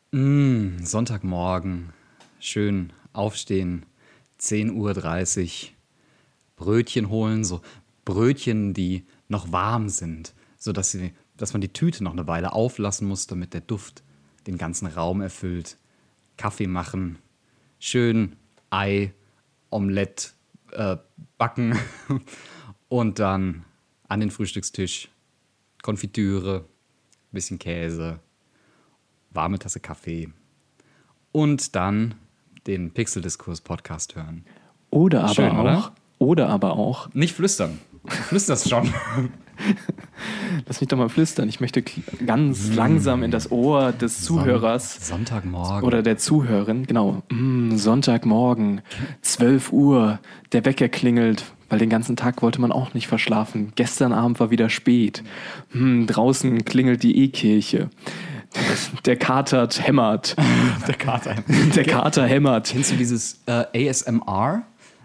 Sonntagmorgen, schön aufstehen, 10:30 Uhr, Brötchen holen, so Brötchen, die noch warm sind, sodass dass man die Tüte noch eine Weile auflassen muss, damit der Duft den ganzen Raum erfüllt. Kaffee machen, schön Ei, Omelett backen und dann an den Frühstückstisch Konfitüre, bisschen Käse, warme Tasse Kaffee und dann den Pixel-Diskurs-Podcast hören. Oder aber Schön, auch, oder? oder aber auch, Nicht flüstern. Du flüsterst schon. lass mich doch mal flüstern, ich möchte ganz langsam in das Ohr des Zuhörers Sonntagmorgen. oder der Zuhörerin, genau, Sonntagmorgen, 12 Uhr, der Wecker klingelt, weil den ganzen Tag wollte man auch nicht verschlafen. Gestern Abend war wieder spät. Draußen klingelt die E-Kirche. Der Kater hämmert. Der Kater. Der Kater hämmert. Kennst du dieses ASMR?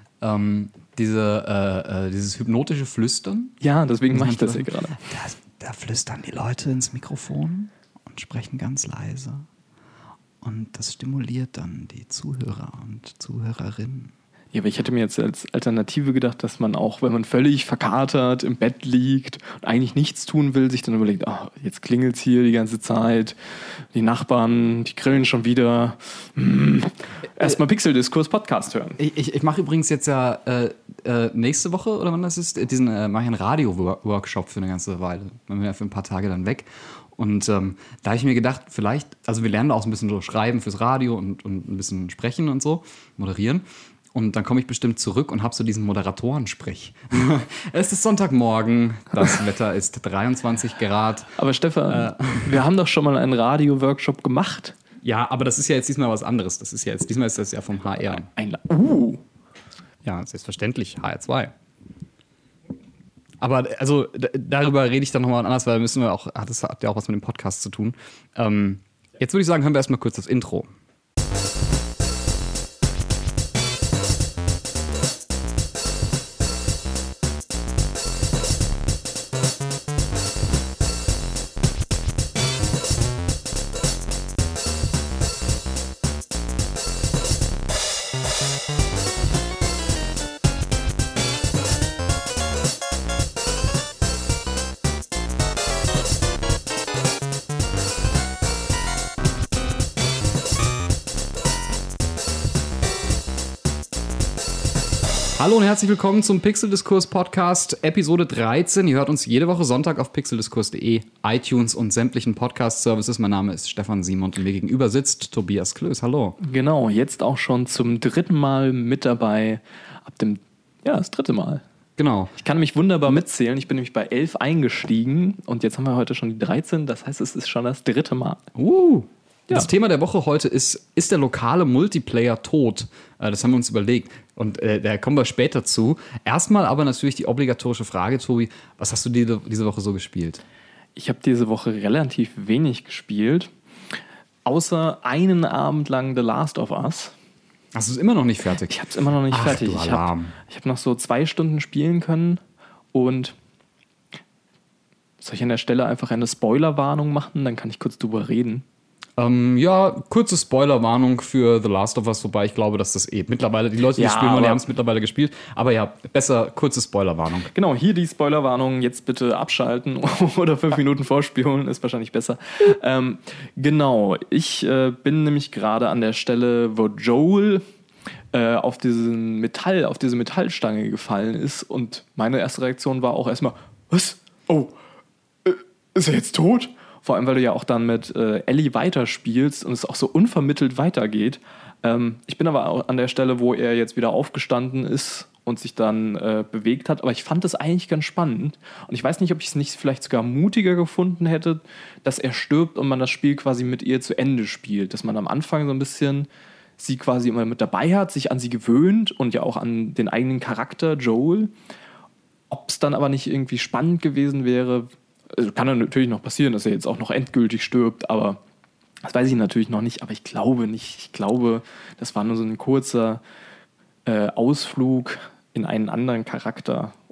Dieses hypnotische Flüstern? Ja, deswegen mache ich das hier gerade. Da flüstern die Leute ins Mikrofon und sprechen ganz leise. Und das stimuliert dann die Zuhörer und Zuhörerinnen. Ja, aber ich hätte mir jetzt als Alternative gedacht, dass man auch, wenn man völlig verkatert im Bett liegt und eigentlich nichts tun will, sich dann überlegt, jetzt klingelt's hier die ganze Zeit, die Nachbarn, die grillen schon wieder. Erstmal Pixel-Diskurs-Podcast hören. Ich mache übrigens jetzt ja nächste Woche, oder wann das ist, mache ich einen Radio-Workshop für eine ganze Weile. Dann bin ich ja für ein paar Tage dann weg. Und da habe ich mir gedacht, vielleicht, also wir lernen da auch so ein bisschen so schreiben fürs Radio und ein bisschen sprechen und so, moderieren. Und dann komme ich bestimmt zurück und habe so diesen Moderatorensprech. Es ist Sonntagmorgen, das Wetter ist 23 Grad. Aber Stefan, wir haben doch schon mal einen Radio-Workshop gemacht. Ja, aber das ist ja jetzt diesmal was anderes. Diesmal ist das ja vom HR. Ja, selbstverständlich, HR2. Aber also darüber rede ich dann nochmal anders, weil das hat ja auch was mit dem Podcast zu tun. Jetzt würde ich sagen, hören wir erstmal kurz das Intro. Hallo und herzlich willkommen zum Pixel-Diskurs-Podcast, Episode 13. Ihr hört uns jede Woche Sonntag auf pixeldiskurs.de, iTunes und sämtlichen Podcast-Services. Mein Name ist Stefan Simond und mir gegenüber sitzt Tobias Klöß. Hallo. Genau, jetzt auch schon zum dritten Mal mit dabei. Das dritte Mal. Genau. Ich kann mich wunderbar mitzählen. Ich bin nämlich bei 11 eingestiegen und jetzt haben wir heute schon die 13. Das heißt, es ist schon das dritte Mal. Das Thema der Woche heute ist der lokale Multiplayer tot? Das haben wir uns überlegt und da kommen wir später zu. Erstmal aber natürlich die obligatorische Frage, Tobi, was hast du diese Woche so gespielt? Ich habe diese Woche relativ wenig gespielt, außer einen Abend lang The Last of Us. Hast du es immer noch nicht fertig? Ich habe es immer noch nicht fertig. Du Alarm. Ich hab noch so 2 Stunden spielen können und soll ich an der Stelle einfach eine Spoilerwarnung machen? Dann kann ich kurz drüber reden. Kurze Spoilerwarnung für The Last of Us, wobei ich glaube, dass das mittlerweile, die Leute, die spielen wollen, die haben es mittlerweile gespielt. Aber ja, besser kurze Spoilerwarnung. Genau, hier die Spoilerwarnung, jetzt bitte abschalten oder 5 Minuten vorspielen, ist wahrscheinlich besser. Genau, ich bin nämlich gerade an der Stelle, wo Joel auf diese Metallstange gefallen ist und meine erste Reaktion war auch erstmal, was? Oh, ist er jetzt tot? Vor allem, weil du ja auch dann mit Ellie weiterspielst und es auch so unvermittelt weitergeht. Ich bin aber auch an der Stelle, wo er jetzt wieder aufgestanden ist und sich dann bewegt hat. Aber ich fand das eigentlich ganz spannend. Und ich weiß nicht, ob ich es nicht vielleicht sogar mutiger gefunden hätte, dass er stirbt und man das Spiel quasi mit ihr zu Ende spielt. Dass man am Anfang so ein bisschen sie quasi immer mit dabei hat, sich an sie gewöhnt und ja auch an den eigenen Charakter Joel. Ob es dann aber nicht irgendwie spannend gewesen wäre, kann dann natürlich noch passieren, dass er jetzt auch noch endgültig stirbt, aber das weiß ich natürlich noch nicht, aber ich glaube nicht. Ich glaube, das war nur so ein kurzer Ausflug in einen anderen Charakter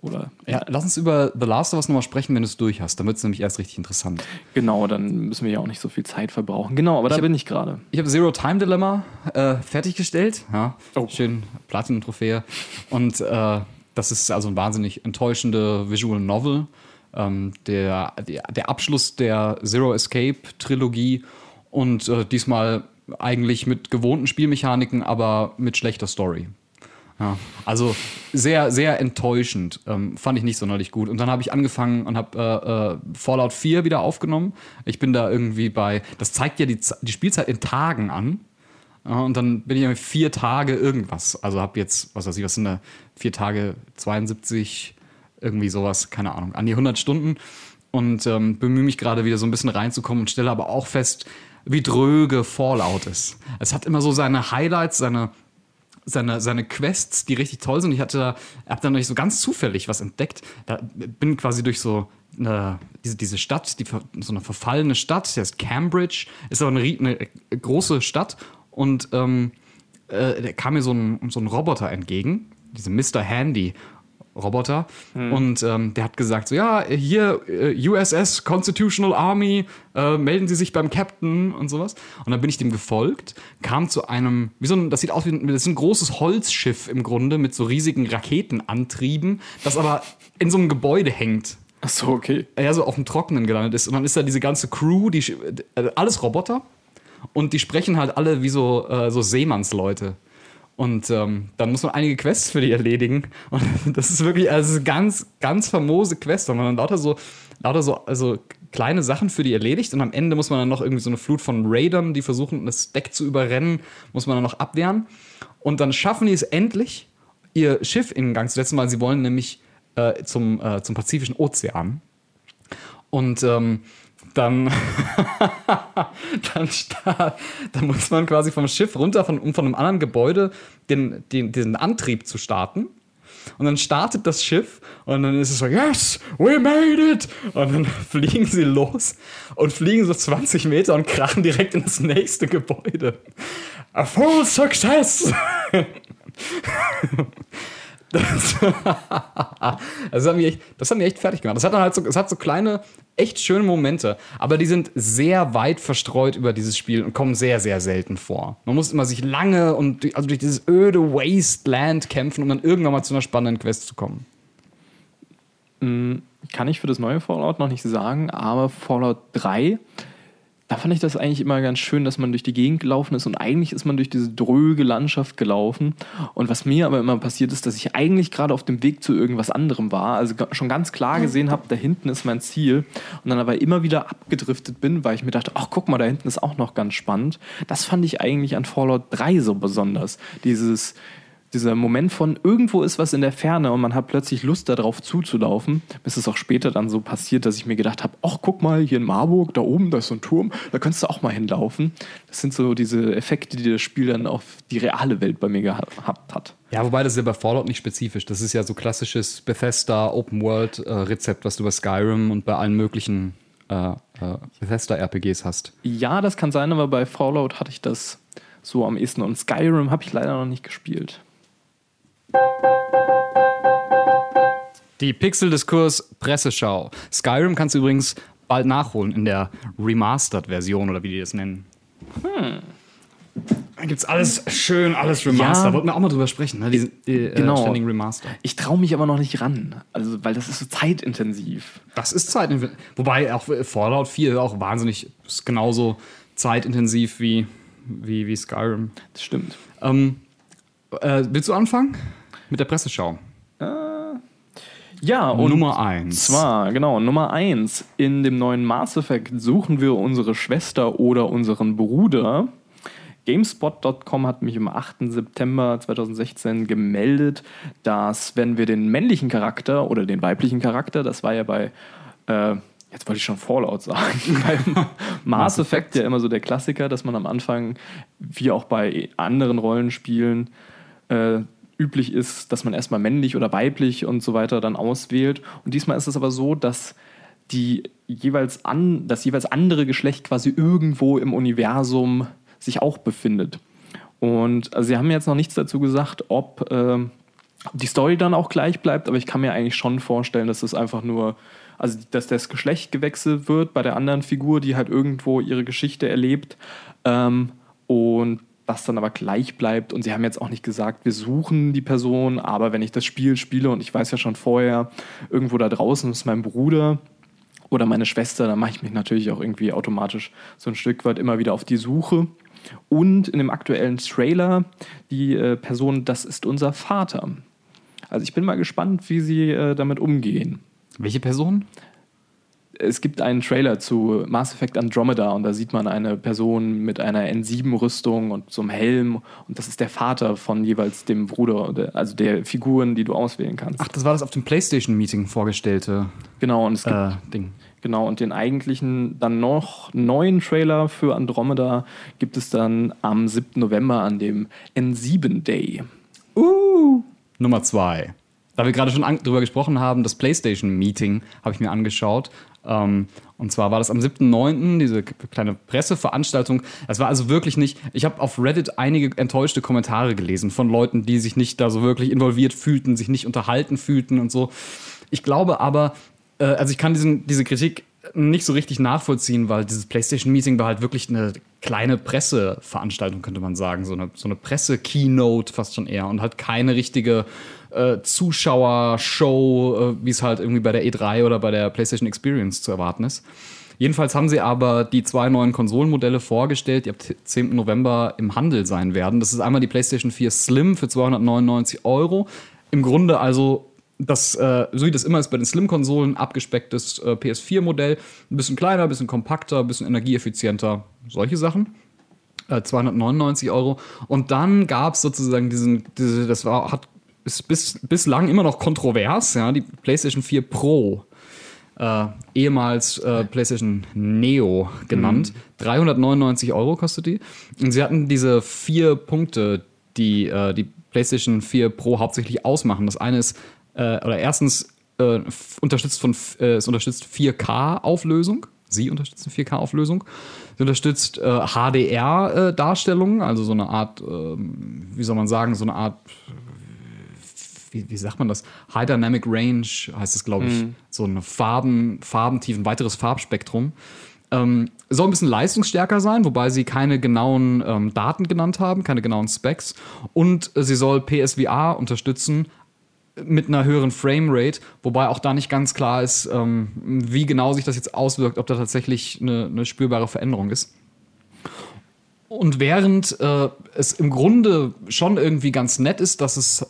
Oder Ja, lass uns über The Last of Us nochmal sprechen, wenn du es durch hast. Dann wird es nämlich erst richtig interessant. genau, dann müssen wir ja auch nicht so viel Zeit verbrauchen. Genau, aber da bin ich gerade. Ich habe Zero Time Dilemma fertiggestellt. Ja, Oh. schön Platinum-Trophäe. Und das ist also ein wahnsinnig enttäuschende Visual Novel. Der Abschluss der Zero Escape Trilogie. Und diesmal eigentlich mit gewohnten Spielmechaniken, aber mit schlechter Story. Ja, also sehr, sehr enttäuschend. Fand ich nicht sonderlich gut. Und dann habe ich angefangen und habe Fallout 4 wieder aufgenommen. Ich bin da irgendwie das zeigt ja die Spielzeit in Tagen an. Ja, und dann bin ich 4 Tage irgendwas. Also habe jetzt, was weiß ich, was sind da 4 Tage, 72, irgendwie sowas, keine Ahnung, an die 100 Stunden. Und bemühe mich gerade wieder so ein bisschen reinzukommen und stelle aber auch fest, wie dröge Fallout ist. Es hat immer so seine Highlights, seine Quests, die richtig toll sind. Ich habe da noch nicht so ganz zufällig was entdeckt. Da bin quasi durch so diese Stadt, so eine verfallene Stadt, die heißt Cambridge, ist aber eine große Stadt und da kam mir so ein Roboter entgegen, diese Mr. Handy Roboter. Und der hat gesagt, so ja, hier USS Constitutional Army, melden Sie sich beim Captain und sowas. Und dann bin ich dem gefolgt, kam zu einem, das sieht aus das ist ein großes Holzschiff im Grunde mit so riesigen Raketenantrieben, das aber in so einem Gebäude hängt. Ach so, okay. Ja, so auf dem Trockenen gelandet ist. Und dann ist da diese ganze Crew, alles Roboter. Und die sprechen halt alle wie so Seemannsleute. Und dann muss man einige Quests für die erledigen. Und das ist wirklich ganz, ganz famose Quest, weil man dann lauter so also kleine Sachen für die erledigt. Und am Ende muss man dann noch irgendwie so eine Flut von Raidern, die versuchen, das Deck zu überrennen, muss man dann noch abwehren. Und dann schaffen die es endlich, ihr Schiff in Gang zu setzen, weil sie wollen nämlich zum Pazifischen Ozean. Und dann muss man quasi vom Schiff runter, um von einem anderen Gebäude den Antrieb zu starten. Und dann startet das Schiff und dann ist es so, yes, we made it! Und dann fliegen sie los und fliegen so 20 Meter und krachen direkt in das nächste Gebäude. A full success! Das hat mich echt fertig gemacht. Das hat dann halt es hat so kleine, echt schöne Momente, aber die sind sehr weit verstreut über dieses Spiel und kommen sehr, sehr selten vor. Man muss immer sich lange durch dieses öde Wasteland kämpfen, um dann irgendwann mal zu einer spannenden Quest zu kommen. Kann ich für das neue Fallout noch nicht sagen, aber Fallout 3, da fand ich das eigentlich immer ganz schön, dass man durch die Gegend gelaufen ist und eigentlich ist man durch diese dröge Landschaft gelaufen. Und was mir aber immer passiert ist, dass ich eigentlich gerade auf dem Weg zu irgendwas anderem war, also schon ganz klar gesehen habe, da hinten ist mein Ziel und dann aber immer wieder abgedriftet bin, weil ich mir dachte, ach guck mal, da hinten ist auch noch ganz spannend. Das fand ich eigentlich an Fallout 3 so besonders. Dieser Moment von irgendwo ist was in der Ferne und man hat plötzlich Lust darauf zuzulaufen, bis es auch später dann so passiert, dass ich mir gedacht habe, ach guck mal, hier in Marburg, da oben, da ist so ein Turm, da könntest du auch mal hinlaufen. Das sind so diese Effekte, die das Spiel dann auf die reale Welt bei mir gehabt hat. Ja, wobei das ist ja bei Fallout nicht spezifisch. Das ist ja so klassisches Bethesda Open-World-Rezept, was du bei Skyrim und bei allen möglichen Bethesda-RPGs hast. Ja, das kann sein, aber bei Fallout hatte ich das so am ehesten und Skyrim habe ich leider noch nicht gespielt. Die Pixel-Diskurs Presseschau. Skyrim kannst du übrigens bald nachholen in der Remastered-Version oder wie die das nennen. Da gibt's alles schön, alles Remastered. Ja. Wollten wir auch mal drüber sprechen, ne? Die Genau. ständigen Remaster. Ich traue mich aber noch nicht ran, also weil das ist so zeitintensiv. Das ist zeitintensiv. Wobei auch Fallout 4 auch wahnsinnig ist genauso zeitintensiv wie Skyrim. Das stimmt. Willst du anfangen? Mit der Presseschau. Ja, und Nummer 1. zwar, genau, Nummer 1. In dem neuen Mass Effect suchen wir unsere Schwester oder unseren Bruder. GameSpot.com hat mich am 8. September 2016 gemeldet, dass wenn wir den männlichen Charakter oder den weiblichen Charakter, das war ja bei, jetzt wollte ich schon Fallout sagen, beim Mass Effect ja immer so der Klassiker, dass man am Anfang, wie auch bei anderen Rollenspielen, üblich ist, dass man erstmal männlich oder weiblich und so weiter dann auswählt. Und diesmal ist es aber so, dass das jeweils andere Geschlecht quasi irgendwo im Universum sich auch befindet. Und also sie haben jetzt noch nichts dazu gesagt, ob Ob die Story dann auch gleich bleibt, aber ich kann mir eigentlich schon vorstellen, dass das einfach nur, also dass das Geschlecht gewechselt wird bei der anderen Figur, die halt irgendwo ihre Geschichte erlebt, und das dann aber gleich bleibt. Und sie haben jetzt auch nicht gesagt, wir suchen die Person, aber wenn ich das Spiel spiele und ich weiß ja schon vorher, irgendwo da draußen ist mein Bruder oder meine Schwester, dann mache ich mich natürlich auch irgendwie automatisch so ein Stück weit immer wieder auf die Suche. Und in dem aktuellen Trailer, die Person, das ist unser Vater. Also ich bin mal gespannt, wie sie damit umgehen. Welche Person? Es gibt einen Trailer zu Mass Effect Andromeda und da sieht man eine Person mit einer N7-Rüstung und so einem Helm und das ist der Vater von jeweils dem Bruder, also der Figuren, die du auswählen kannst. Ach, das war das auf dem PlayStation-Meeting vorgestellte Genau, und es gibt Ding. Genau, und den eigentlichen dann noch neuen Trailer für Andromeda gibt es dann am 7. November an dem N7 Day. Nummer 2. Da wir gerade schon drüber gesprochen haben, das PlayStation-Meeting habe ich mir angeschaut. Und zwar war das am 7.9., diese kleine Presseveranstaltung. Das war also wirklich nicht, ich habe auf Reddit einige enttäuschte Kommentare gelesen von Leuten, die sich nicht da so wirklich involviert fühlten, sich nicht unterhalten fühlten und so. Ich glaube aber, also ich kann diese Kritik nicht so richtig nachvollziehen, weil dieses PlayStation-Meeting war halt wirklich eine kleine Presseveranstaltung, könnte man sagen. So eine Presse-Keynote fast schon eher und halt keine richtige Zuschauershow, wie es halt irgendwie bei der E3 oder bei der PlayStation Experience zu erwarten ist. Jedenfalls haben sie aber die 2 neuen Konsolenmodelle vorgestellt, die ab 10. November im Handel sein werden. Das ist einmal die PlayStation 4 Slim für 299 €. Im Grunde also das, so wie das immer ist bei den Slim-Konsolen, abgespecktes PS4-Modell. Ein bisschen kleiner, ein bisschen kompakter, ein bisschen energieeffizienter, solche Sachen. 299 €. Und dann gab es sozusagen ist bislang immer noch kontrovers, ja, die PlayStation 4 Pro, ehemals PlayStation Neo genannt. 399 € kostet die. Und sie hatten diese 4 Punkte, die die PlayStation 4 Pro hauptsächlich ausmachen. Das eine ist, erstens unterstützt 4K-Auflösung. Sie unterstützen 4K-Auflösung. Sie unterstützt HDR-Darstellungen, also so eine Art, wie soll man sagen, so eine Art, wie sagt man das? High Dynamic Range heißt es, glaube ich. So eine Farbentief, ein weiteres Farbspektrum. Soll ein bisschen leistungsstärker sein, wobei sie keine genauen Daten genannt haben, keine genauen Specs. Und sie soll PSVR unterstützen mit einer höheren Framerate, wobei auch da nicht ganz klar ist, wie genau sich das jetzt auswirkt, ob da tatsächlich eine spürbare Veränderung ist. Und während es im Grunde schon irgendwie ganz nett ist, dass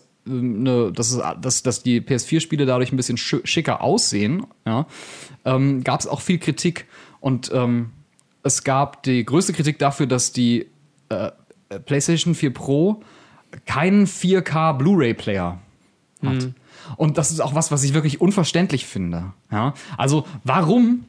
die PS4-Spiele dadurch ein bisschen schicker aussehen, ja, gab es auch viel Kritik. Und es gab die größte Kritik dafür, dass die PlayStation 4 Pro keinen 4K Blu-ray-Player hat. Und das ist auch was ich wirklich unverständlich finde. Ja? Also warum?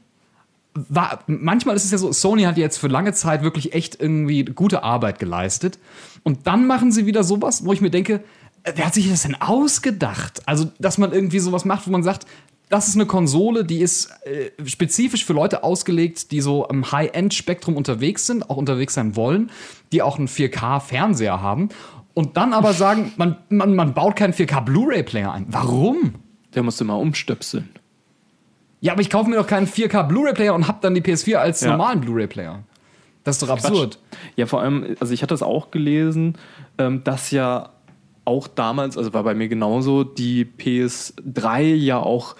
Manchmal ist es ja so, Sony hat jetzt für lange Zeit wirklich echt irgendwie gute Arbeit geleistet. Und dann machen sie wieder sowas, wo ich mir denke, wer hat sich das denn ausgedacht? Also, dass man irgendwie sowas macht, wo man sagt, das ist eine Konsole, die ist spezifisch für Leute ausgelegt, die so im High-End-Spektrum unterwegs sind, auch unterwegs sein wollen, die auch einen 4K-Fernseher haben. Und dann aber sagen, man baut keinen 4K-Blu-ray-Player ein. Warum? Der musste mal umstöpseln. Ja, aber ich kaufe mir doch keinen 4K-Blu-ray-Player und hab dann die PS4 als normalen Blu-ray-Player. Das ist doch absurd. Ja, vor allem, also ich hatte das auch gelesen, dass ja auch damals, also war bei mir genauso, die PS3 ja auch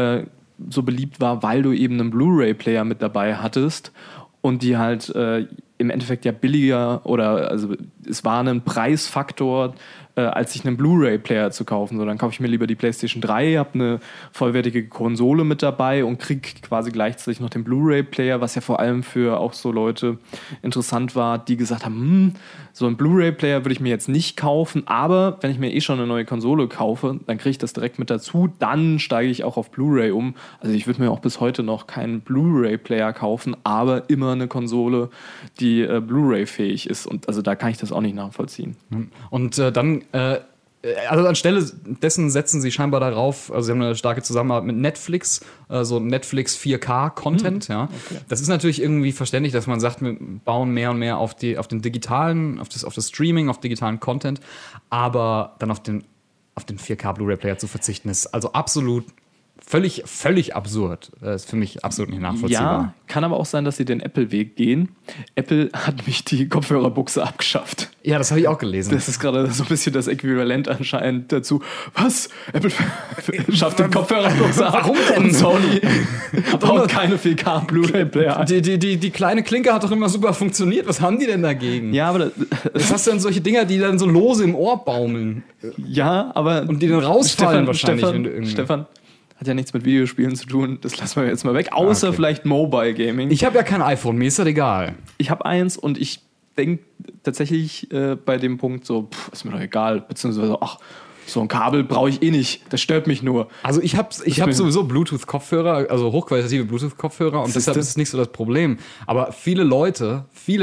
so beliebt war, weil du eben einen Blu-ray-Player mit dabei hattest und die halt im Endeffekt ja billiger oder also es war ein Preisfaktor, als sich einen Blu-ray-Player zu kaufen. So, dann kaufe ich mir lieber die PlayStation 3, habe eine vollwertige Konsole mit dabei und kriege quasi gleichzeitig noch den Blu-ray-Player, was ja vor allem für auch so Leute interessant war, die gesagt haben, so einen Blu-ray-Player würde ich mir jetzt nicht kaufen, aber wenn ich mir schon eine neue Konsole kaufe, dann kriege ich das direkt mit dazu, dann steige ich auch auf Blu-ray um. Also ich würde mir auch bis heute noch keinen Blu-ray-Player kaufen, aber immer eine Konsole, die Blu-ray-fähig ist. Und also da kann ich das auch nicht nachvollziehen. Und dann also anstelle dessen setzen sie scheinbar darauf, also sie haben eine starke Zusammenarbeit mit Netflix, so Netflix 4K-Content, ja. Okay. Das ist natürlich irgendwie verständlich, dass man sagt, wir bauen mehr und mehr auf den digitalen, auf das Streaming, auf digitalen Content, aber dann auf den auf den 4K Blu-ray-Player zu verzichten, ist also absolut völlig absurd. Das ist für mich absolut nicht nachvollziehbar. Ja, kann aber auch sein, dass sie den Apple-Weg gehen. Apple hat nämlich die Kopfhörerbuchse abgeschafft. Ja, das habe ich auch gelesen. Das ist gerade so ein bisschen das Äquivalent anscheinend dazu. Was? Apple schafft den Kopfhörerbuchse ab. Warum denn? Und Sony baut keine 4K Blu-ray-Player. Die kleine Klinke hat doch immer super funktioniert. Was haben die denn dagegen? Ja, aber Jetzt hast du dann solche Dinger, die dann so lose im Ohr baumeln. ja, aber Und die dann rausfallen wahrscheinlich. Wenn du irgendwie- Stefan, hat ja nichts mit Videospielen zu tun. Das lassen wir jetzt mal weg. Außer Okay. vielleicht Mobile Gaming. Ich habe ja kein iPhone, mir ist das egal. Ich habe eins und ich denke tatsächlich bei dem Punkt so, ist mir doch egal. Beziehungsweise, ach, so ein Kabel brauche ich eh nicht. Das stört mich nur. Also ich hab sowieso Bluetooth-Kopfhörer, also hochqualitative Bluetooth-Kopfhörer und deshalb ist es nicht so das Problem. Aber viele Leute,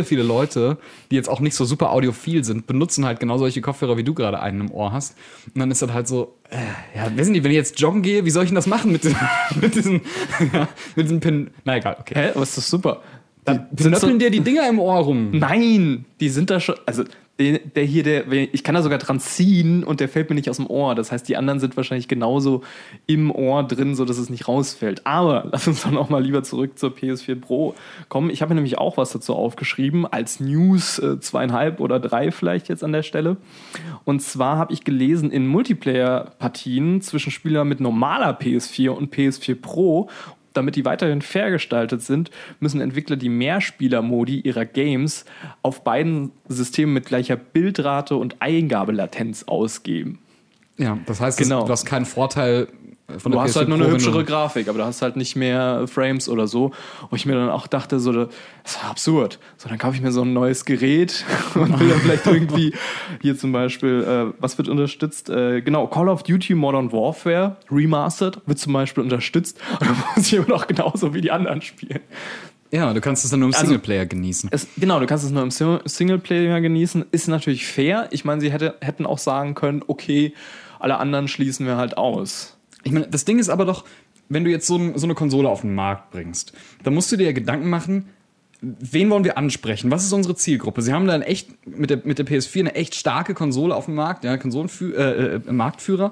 die jetzt auch nicht so super audiophil sind, benutzen halt genau solche Kopfhörer, wie du gerade einen im Ohr hast. Und dann ist das halt so, ja, wissen die, wenn ich jetzt joggen gehe, wie soll ich denn das machen mit diesen Pin? Na egal, okay. Hä? Aber ist das super. Dann knöpfeln dir die Dinger im Ohr rum. Nein, die sind da schon. Also ich kann da sogar dran ziehen und der fällt mir nicht aus dem Ohr. Das heißt, die anderen sind wahrscheinlich genauso im Ohr drin, sodass es nicht rausfällt. Aber lass uns dann auch mal lieber zurück zur PS4 Pro kommen. Ich habe mir nämlich auch was dazu aufgeschrieben, als News 2,5 oder 3 vielleicht jetzt an der Stelle. Und zwar habe ich gelesen, in Multiplayer-Partien zwischen Spielern mit normaler PS4 und PS4 Pro, damit die weiterhin fair gestaltet sind, müssen Entwickler die Mehrspieler-Modi ihrer Games auf beiden Systemen mit gleicher Bildrate und Eingabelatenz ausgeben. Ja, das heißt, Genau. du hast keinen Vorteil von der Du hast PS4 halt nur eine Pro, wenn hübschere du- Grafik, aber du hast halt nicht mehr Frames oder so. Und ich mir dann auch dachte, so, das ist absurd. So, dann kaufe ich mir so ein neues Gerät und will dann vielleicht irgendwie hier zum Beispiel, was wird unterstützt? Genau, Call of Duty Modern Warfare Remastered wird zum Beispiel unterstützt. Und dann muss ich immer noch genauso wie die anderen spielen. Ja, du kannst es dann nur im Also- Singleplayer genießen. Genau, du kannst es nur im Singleplayer genießen. Ist natürlich fair. Ich meine, sie hätten auch sagen können, okay, alle anderen schließen wir halt aus. Ich meine, das Ding ist aber doch, wenn du jetzt so eine Konsole auf den Markt bringst, dann musst du dir ja Gedanken machen, wen wollen wir ansprechen? Was ist unsere Zielgruppe? Sie haben dann echt mit der PS4 eine echt starke Konsole auf dem Markt, ja, Marktführer.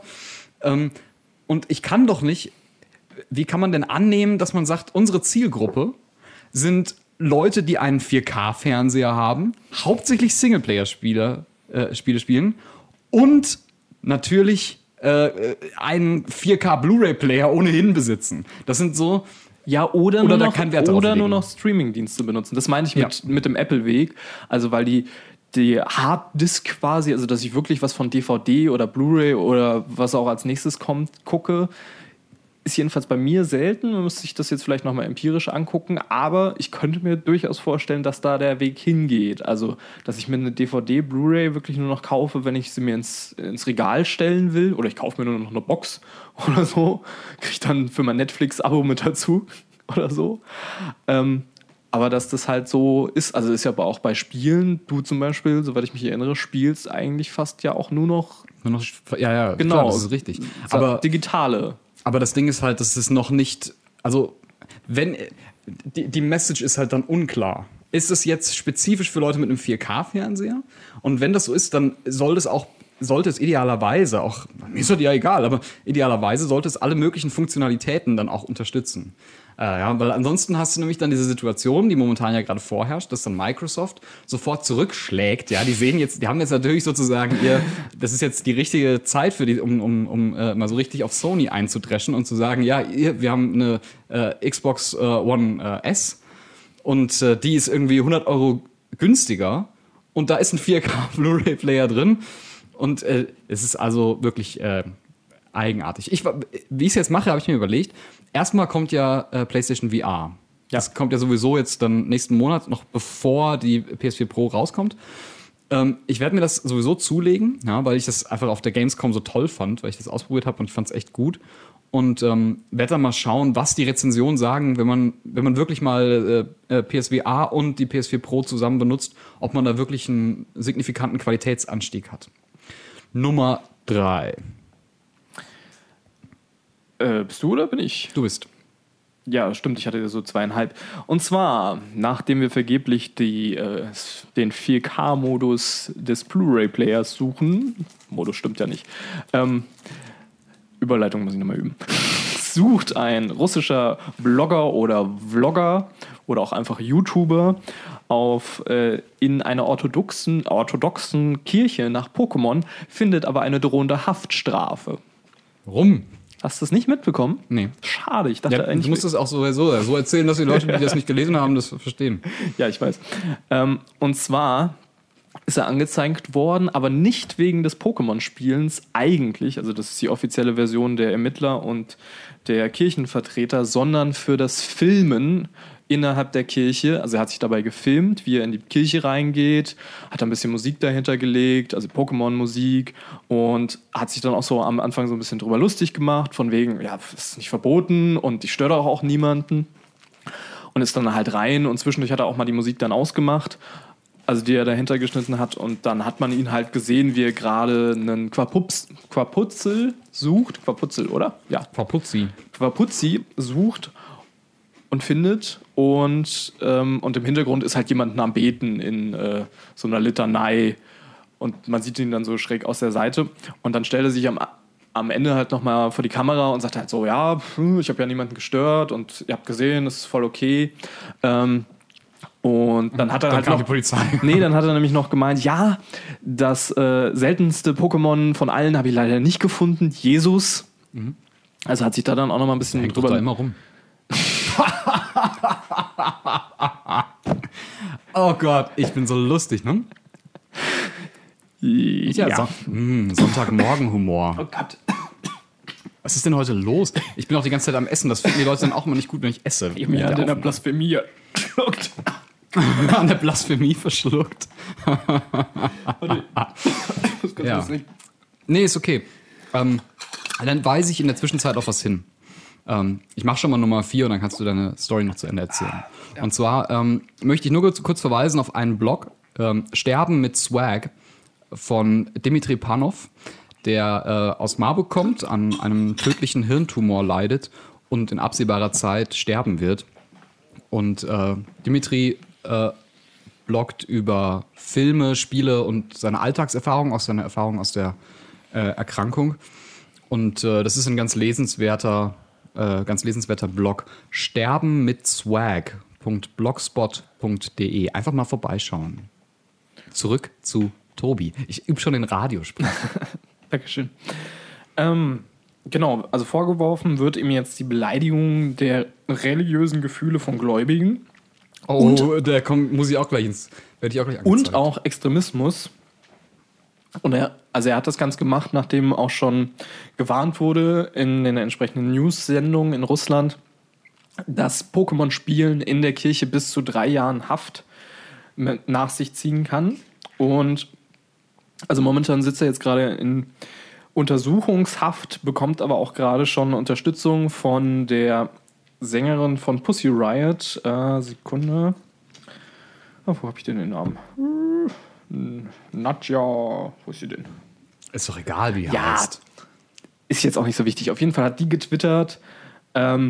Und ich kann doch nicht, wie kann man denn annehmen, dass man sagt, unsere Zielgruppe sind Leute, die einen 4K-Fernseher haben, hauptsächlich Singleplayer-Spiele spielen und natürlich einen 4K Blu-ray-Player ohnehin besitzen. Das sind so. Ja, oder da nur keinen Wert drauf oder nur legen. noch Streaming-Dienste benutzen. Das meine ich Ja. mit dem Apple-Weg. Also, weil die Harddisk quasi, also dass ich wirklich was von DVD oder Blu-ray oder was auch als nächstes kommt, gucke, ist jedenfalls bei mir selten. Man müsste sich das jetzt vielleicht nochmal empirisch angucken, aber ich könnte mir durchaus vorstellen, dass da der Weg hingeht. Also, dass ich mir eine DVD, Blu-ray wirklich nur noch kaufe, wenn ich sie mir ins Regal stellen will. Oder ich kaufe mir nur noch eine Box oder so. Kriege ich dann für mein Netflix-Abo mit dazu oder so. Aber dass das halt so ist, also ist ja aber auch bei Spielen, du zum Beispiel, soweit ich mich erinnere, spielst eigentlich fast ja auch nur noch Ja, Genau. klar, das ist richtig. Aber digitale. Aber das Ding ist halt, dass es noch nicht, also wenn die Message ist halt dann unklar. Ist es jetzt spezifisch für Leute mit einem 4K-Fernseher? Und wenn das so ist, dann sollte es idealerweise auch, mir ist das ja egal, aber idealerweise sollte es alle möglichen Funktionalitäten dann auch unterstützen. Ja, weil ansonsten hast du nämlich dann diese Situation, die momentan ja gerade vorherrscht, dass dann Microsoft sofort zurückschlägt. Ja, die haben jetzt natürlich sozusagen das ist jetzt die richtige Zeit für die, um mal so richtig auf Sony einzudreschen und zu sagen, ja, wir haben eine Xbox One S und die ist irgendwie 100 Euro günstiger und da ist ein 4K Blu-ray-Player drin und es ist also wirklich eigenartig. Wie ich es jetzt mache, habe ich mir überlegt. Erstmal kommt ja PlayStation VR. Das kommt ja sowieso jetzt dann nächsten Monat, noch bevor die PS4 Pro rauskommt. Ich werde mir das sowieso zulegen, ja, weil ich das einfach auf der Gamescom so toll fand, weil ich das ausprobiert habe und ich fand es echt gut. Und werde dann mal schauen, was die Rezensionen sagen, wenn man wirklich mal PSVR und die PS4 Pro zusammen benutzt, ob man da wirklich einen signifikanten Qualitätsanstieg hat. Nummer 3. Bist du oder bin ich? Du bist. Ja, stimmt, ich hatte so 2,5. Und zwar, nachdem wir vergeblich den 4K-Modus des Blu-ray-Players suchen, Modus stimmt ja nicht. Überleitung muss ich nochmal üben. Sucht ein russischer Blogger oder Vlogger oder auch einfach YouTuber in einer orthodoxen Kirche nach Pokémon, findet aber eine drohende Haftstrafe. Warum? Hast du es nicht mitbekommen? Nee. Schade, ich dachte eigentlich... Du musst es auch so erzählen, dass die Leute, die das nicht gelesen haben, das verstehen. Ja, ich weiß. Und zwar ist er angezeigt worden, aber nicht wegen des Pokémon-Spielens eigentlich, also das ist die offizielle Version der Ermittler und der Kirchenvertreter, sondern für das Filmen innerhalb der Kirche. Also er hat sich dabei gefilmt, wie er in die Kirche reingeht, hat ein bisschen Musik dahinter gelegt, also Pokémon-Musik, und hat sich dann auch so am Anfang so ein bisschen drüber lustig gemacht, von wegen, ja, das ist nicht verboten und ich störe doch auch niemanden. Und ist dann halt rein und zwischendurch hat er auch mal die Musik dann ausgemacht, also die er dahinter geschnitten hat, und dann hat man ihn halt gesehen, wie er gerade einen Quaputzel sucht. Quaputzel, oder? Ja. Quapuzzi sucht und findet, und im Hintergrund ist halt jemand am Beten in so einer Litanei, und man sieht ihn dann so schräg aus der Seite, und dann stellt er sich am Ende halt nochmal vor die Kamera und sagt halt so, ja, ich habe ja niemanden gestört und ihr habt gesehen, das ist voll okay. Und dann hat er halt noch die Polizei. Nee, dann hat er nämlich noch gemeint, ja, das seltenste Pokémon von allen habe ich leider nicht gefunden, Jesus. Mhm. Also hat sich da dann auch noch mal ein bisschen hängt drüber... doch da immer rum. Oh Gott, ich bin so lustig, ne? Ja. Sonntagmorgen-Humor. Oh Gott. Was ist denn heute los? Ich bin auch die ganze Zeit am Essen. Das finden die Leute dann auch immer nicht gut, wenn ich esse. Ich habe mich an der Blasphemie verschluckt. An der Blasphemie verschluckt. Warte. Das kannst du nicht. Nee, ist okay. Dann weise ich in der Zwischenzeit auf was hin. Ich mache schon mal Nummer 4 und dann kannst du deine Story noch zu Ende erzählen. Ja. Und zwar möchte ich nur kurz verweisen auf einen Blog, Sterben mit Swag, von Dimitri Panov, der aus Marburg kommt, an einem tödlichen Hirntumor leidet und in absehbarer Zeit sterben wird. Und Dimitri bloggt über Filme, Spiele und seine Alltagserfahrung, aus seiner Erfahrung aus der Erkrankung. Und das ist ein ganz lesenswerter Blog. Sterben mit Swag.blogspot.de. Einfach mal vorbeischauen. Zurück zu Tobi. Ich übe schon den Radiosprecher. Dankeschön. Genau, also vorgeworfen wird ihm jetzt die Beleidigung der religiösen Gefühle von Gläubigen. Oh, muss ich auch gleich werde ich auch gleich angezeigt. Und auch Extremismus. Und er hat das Ganze gemacht, nachdem auch schon gewarnt wurde in den entsprechenden News-Sendungen in Russland, dass Pokémon-Spielen in der Kirche bis zu 3 Jahren Haft nach sich ziehen kann. Und also momentan sitzt er jetzt gerade in Untersuchungshaft, bekommt aber auch gerade schon Unterstützung von der Sängerin von Pussy Riot. Sekunde. Oh, wo habe ich denn den Namen? Nadja, wo ist sie denn? Ist doch egal, wie er heißt. Ist jetzt auch nicht so wichtig. Auf jeden Fall hat die getwittert. Ja,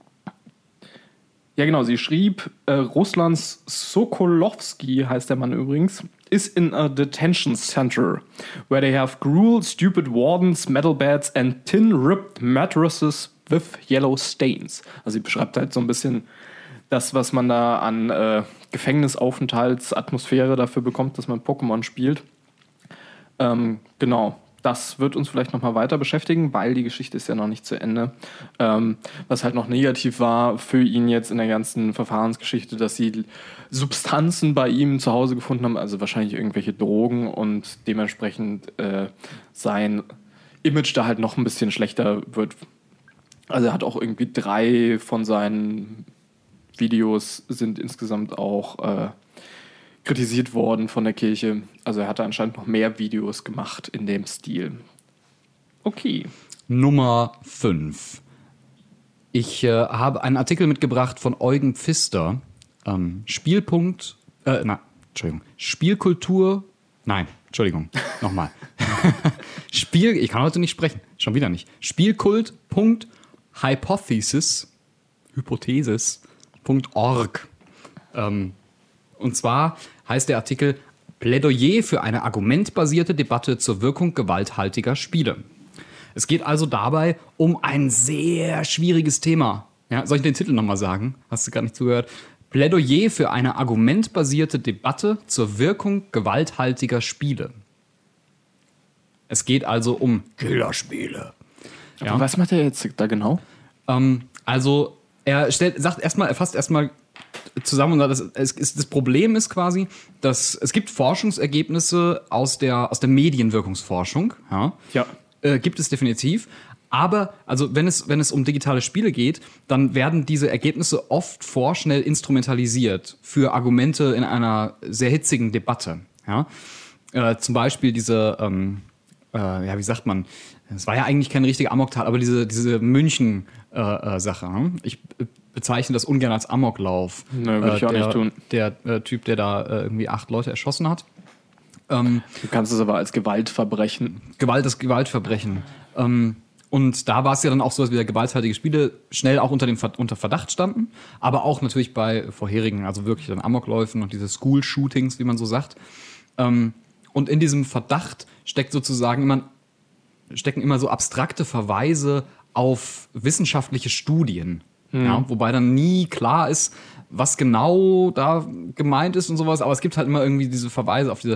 genau, sie schrieb, Russlands Sokolowski, heißt der Mann übrigens, is in a detention center, where they have gruel, stupid wardens, metal beds and tin-ripped mattresses with yellow stains. Also sie beschreibt halt so ein bisschen das, was man da an Gefängnisaufenthaltsatmosphäre dafür bekommt, dass man Pokémon spielt. Genau, das wird uns vielleicht noch mal weiter beschäftigen, weil die Geschichte ist ja noch nicht zu Ende. Was halt noch negativ war für ihn jetzt in der ganzen Verfahrensgeschichte, dass sie Substanzen bei ihm zu Hause gefunden haben, also wahrscheinlich irgendwelche Drogen, und dementsprechend sein Image da halt noch ein bisschen schlechter wird. Also er hat auch irgendwie 3 von seinen Videos sind insgesamt auch kritisiert worden von der Kirche. Also er hatte anscheinend noch mehr Videos gemacht in dem Stil. Okay. Nummer 5. Ich habe einen Artikel mitgebracht von Eugen Pfister. Spielkultur. Nein, Entschuldigung, nochmal. Ich kann heute nicht sprechen, schon wieder nicht. Hypothesis.org. Und zwar heißt der Artikel Plädoyer für eine argumentbasierte Debatte zur Wirkung gewalthaltiger Spiele. Es geht also dabei um ein sehr schwieriges Thema. Ja, soll ich den Titel nochmal sagen? Hast du gar nicht zugehört? Plädoyer für eine argumentbasierte Debatte zur Wirkung gewalthaltiger Spiele. Es geht also um Killerspiele. Ja. Was macht er jetzt da genau? Also er fasst erstmal zusammen, und das Problem ist quasi, dass es gibt Forschungsergebnisse aus der Medienwirkungsforschung. Ja. Gibt es definitiv. Aber also wenn es um digitale Spiele geht, dann werden diese Ergebnisse oft vorschnell instrumentalisiert für Argumente in einer sehr hitzigen Debatte. Ja? Zum Beispiel diese, wie sagt man, es war ja eigentlich keine richtige Amoktat, aber diese München-Sache. Ich bezeichne das ungern als Amoklauf. Ne, würde ich auch nicht tun. Der Typ, der da irgendwie 8 Leute erschossen hat. Du kannst es aber als Gewaltverbrechen. Das Gewaltverbrechen. Und da war es ja dann auch so, dass wieder gewalthaltige Spiele schnell auch unter Verdacht standen, aber auch natürlich bei vorherigen, also wirklich dann Amokläufen und diese School-Shootings, wie man so sagt. Und in diesem Verdacht stecken immer so abstrakte Verweise auf wissenschaftliche Studien. Ja, wobei dann nie klar ist, was genau da gemeint ist und sowas, aber es gibt halt immer irgendwie diese Verweise auf diese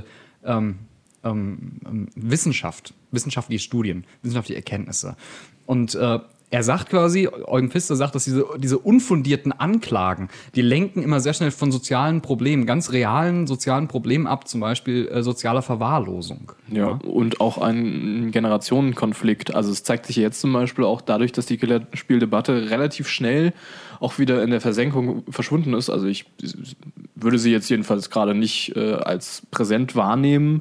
wissenschaftliche Studien, wissenschaftliche Erkenntnisse. Und er sagt quasi, Eugen Pfister sagt, dass diese unfundierten Anklagen, die lenken immer sehr schnell von sozialen Problemen, ganz realen sozialen Problemen ab, zum Beispiel sozialer Verwahrlosung. Ja, und auch ein Generationenkonflikt. Also es zeigt sich jetzt zum Beispiel auch dadurch, dass die Killerspieldebatte relativ schnell auch wieder in der Versenkung verschwunden ist. Also ich würde sie jetzt jedenfalls gerade nicht als präsent wahrnehmen,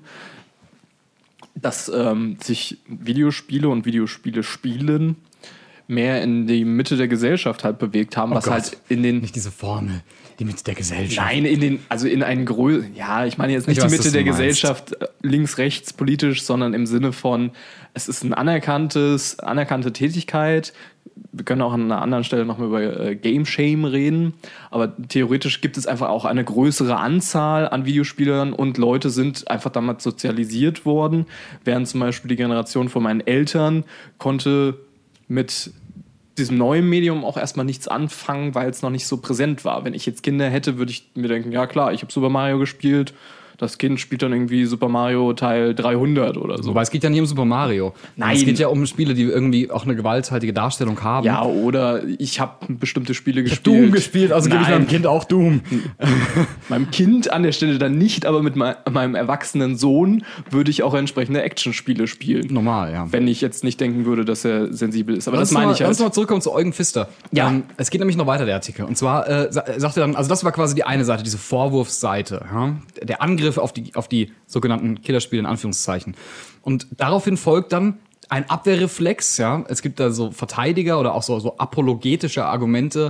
dass sich Videospiele und Videospiele spielen mehr in die Mitte der Gesellschaft halt bewegt haben, was halt in den... Nicht diese Formel, die Mitte der Gesellschaft. Nein, in einen größeren... Ja, ich meine jetzt nicht die Mitte der Gesellschaft links, rechts, politisch, sondern im Sinne von, es ist eine anerkannte Tätigkeit. Wir können auch an einer anderen Stelle noch mal über Game Shame reden, aber theoretisch gibt es einfach auch eine größere Anzahl an Videospielern und Leute sind einfach damals sozialisiert worden, während zum Beispiel die Generation von meinen Eltern konnte mit diesem neuen Medium auch erstmal nichts anfangen, weil es noch nicht so präsent war. Wenn ich jetzt Kinder hätte, würde ich mir denken, ja klar, ich habe Super Mario gespielt, das Kind spielt dann irgendwie Super Mario Teil 300 oder so. Wobei es geht ja nicht um Super Mario. Nein. Es geht ja um Spiele, die irgendwie auch eine gewalthaltige Darstellung haben. Ja, oder ich habe bestimmte Spiele gespielt. Doom gespielt, also gebe ich meinem Kind auch Doom. Meinem Kind an der Stelle dann nicht, aber mit meinem erwachsenen Sohn würde ich auch entsprechende Actionspiele spielen. Normal, ja. Wenn ich jetzt nicht denken würde, dass er sensibel ist. Aber das meine ich halt. Lass uns mal zurückkommen zu Eugen Pfister. Ja. Es geht nämlich noch weiter, der Artikel. Und zwar sagt er dann, also das war quasi die eine Seite, diese Vorwurfsseite. Ja? Der Angriff auf die sogenannten Killerspiele in Anführungszeichen. Und daraufhin folgt dann ein Abwehrreflex. Ja? Es gibt da so Verteidiger oder auch so apologetische Argumente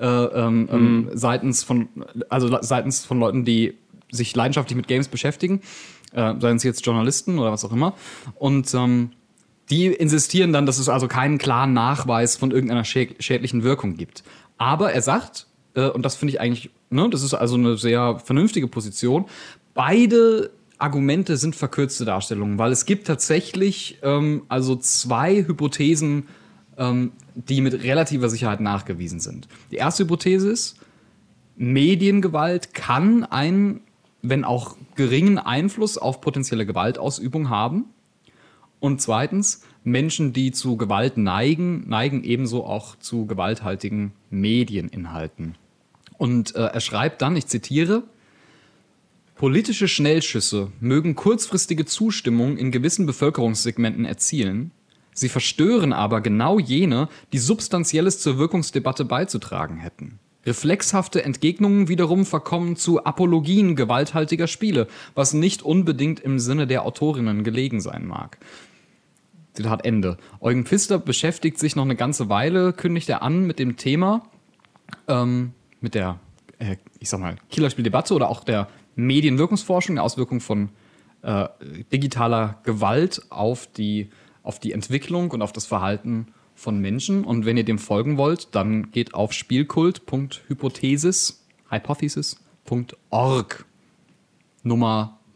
seitens von Leuten, die sich leidenschaftlich mit Games beschäftigen. Seien es jetzt Journalisten oder was auch immer. Und die insistieren dann, dass es also keinen klaren Nachweis von irgendeiner schädlichen Wirkung gibt. Aber er sagt, und das finde ich eigentlich, das ist also eine sehr vernünftige Position, beide Argumente sind verkürzte Darstellungen, weil es gibt tatsächlich also 2 Hypothesen, die mit relativer Sicherheit nachgewiesen sind. Die erste Hypothese ist, Mediengewalt kann einen, wenn auch geringen Einfluss auf potenzielle Gewaltausübung haben. Und zweitens, Menschen, die zu Gewalt neigen ebenso auch zu gewalthaltigen Medieninhalten. Und er schreibt dann, ich zitiere, politische Schnellschüsse mögen kurzfristige Zustimmung in gewissen Bevölkerungssegmenten erzielen, sie verstören aber genau jene, die Substanzielles zur Wirkungsdebatte beizutragen hätten. Reflexhafte Entgegnungen wiederum verkommen zu Apologien gewalthaltiger Spiele, was nicht unbedingt im Sinne der Autorinnen gelegen sein mag. Zitat Ende. Eugen Pfister beschäftigt sich noch eine ganze Weile, kündigt er an mit dem Thema, mit der, Killerspieldebatte oder auch der Medienwirkungsforschung, der Auswirkung von digitaler Gewalt auf die Entwicklung und auf das Verhalten von Menschen. Und wenn ihr dem folgen wollt, dann geht auf spielkult.hypothesis.org Nummer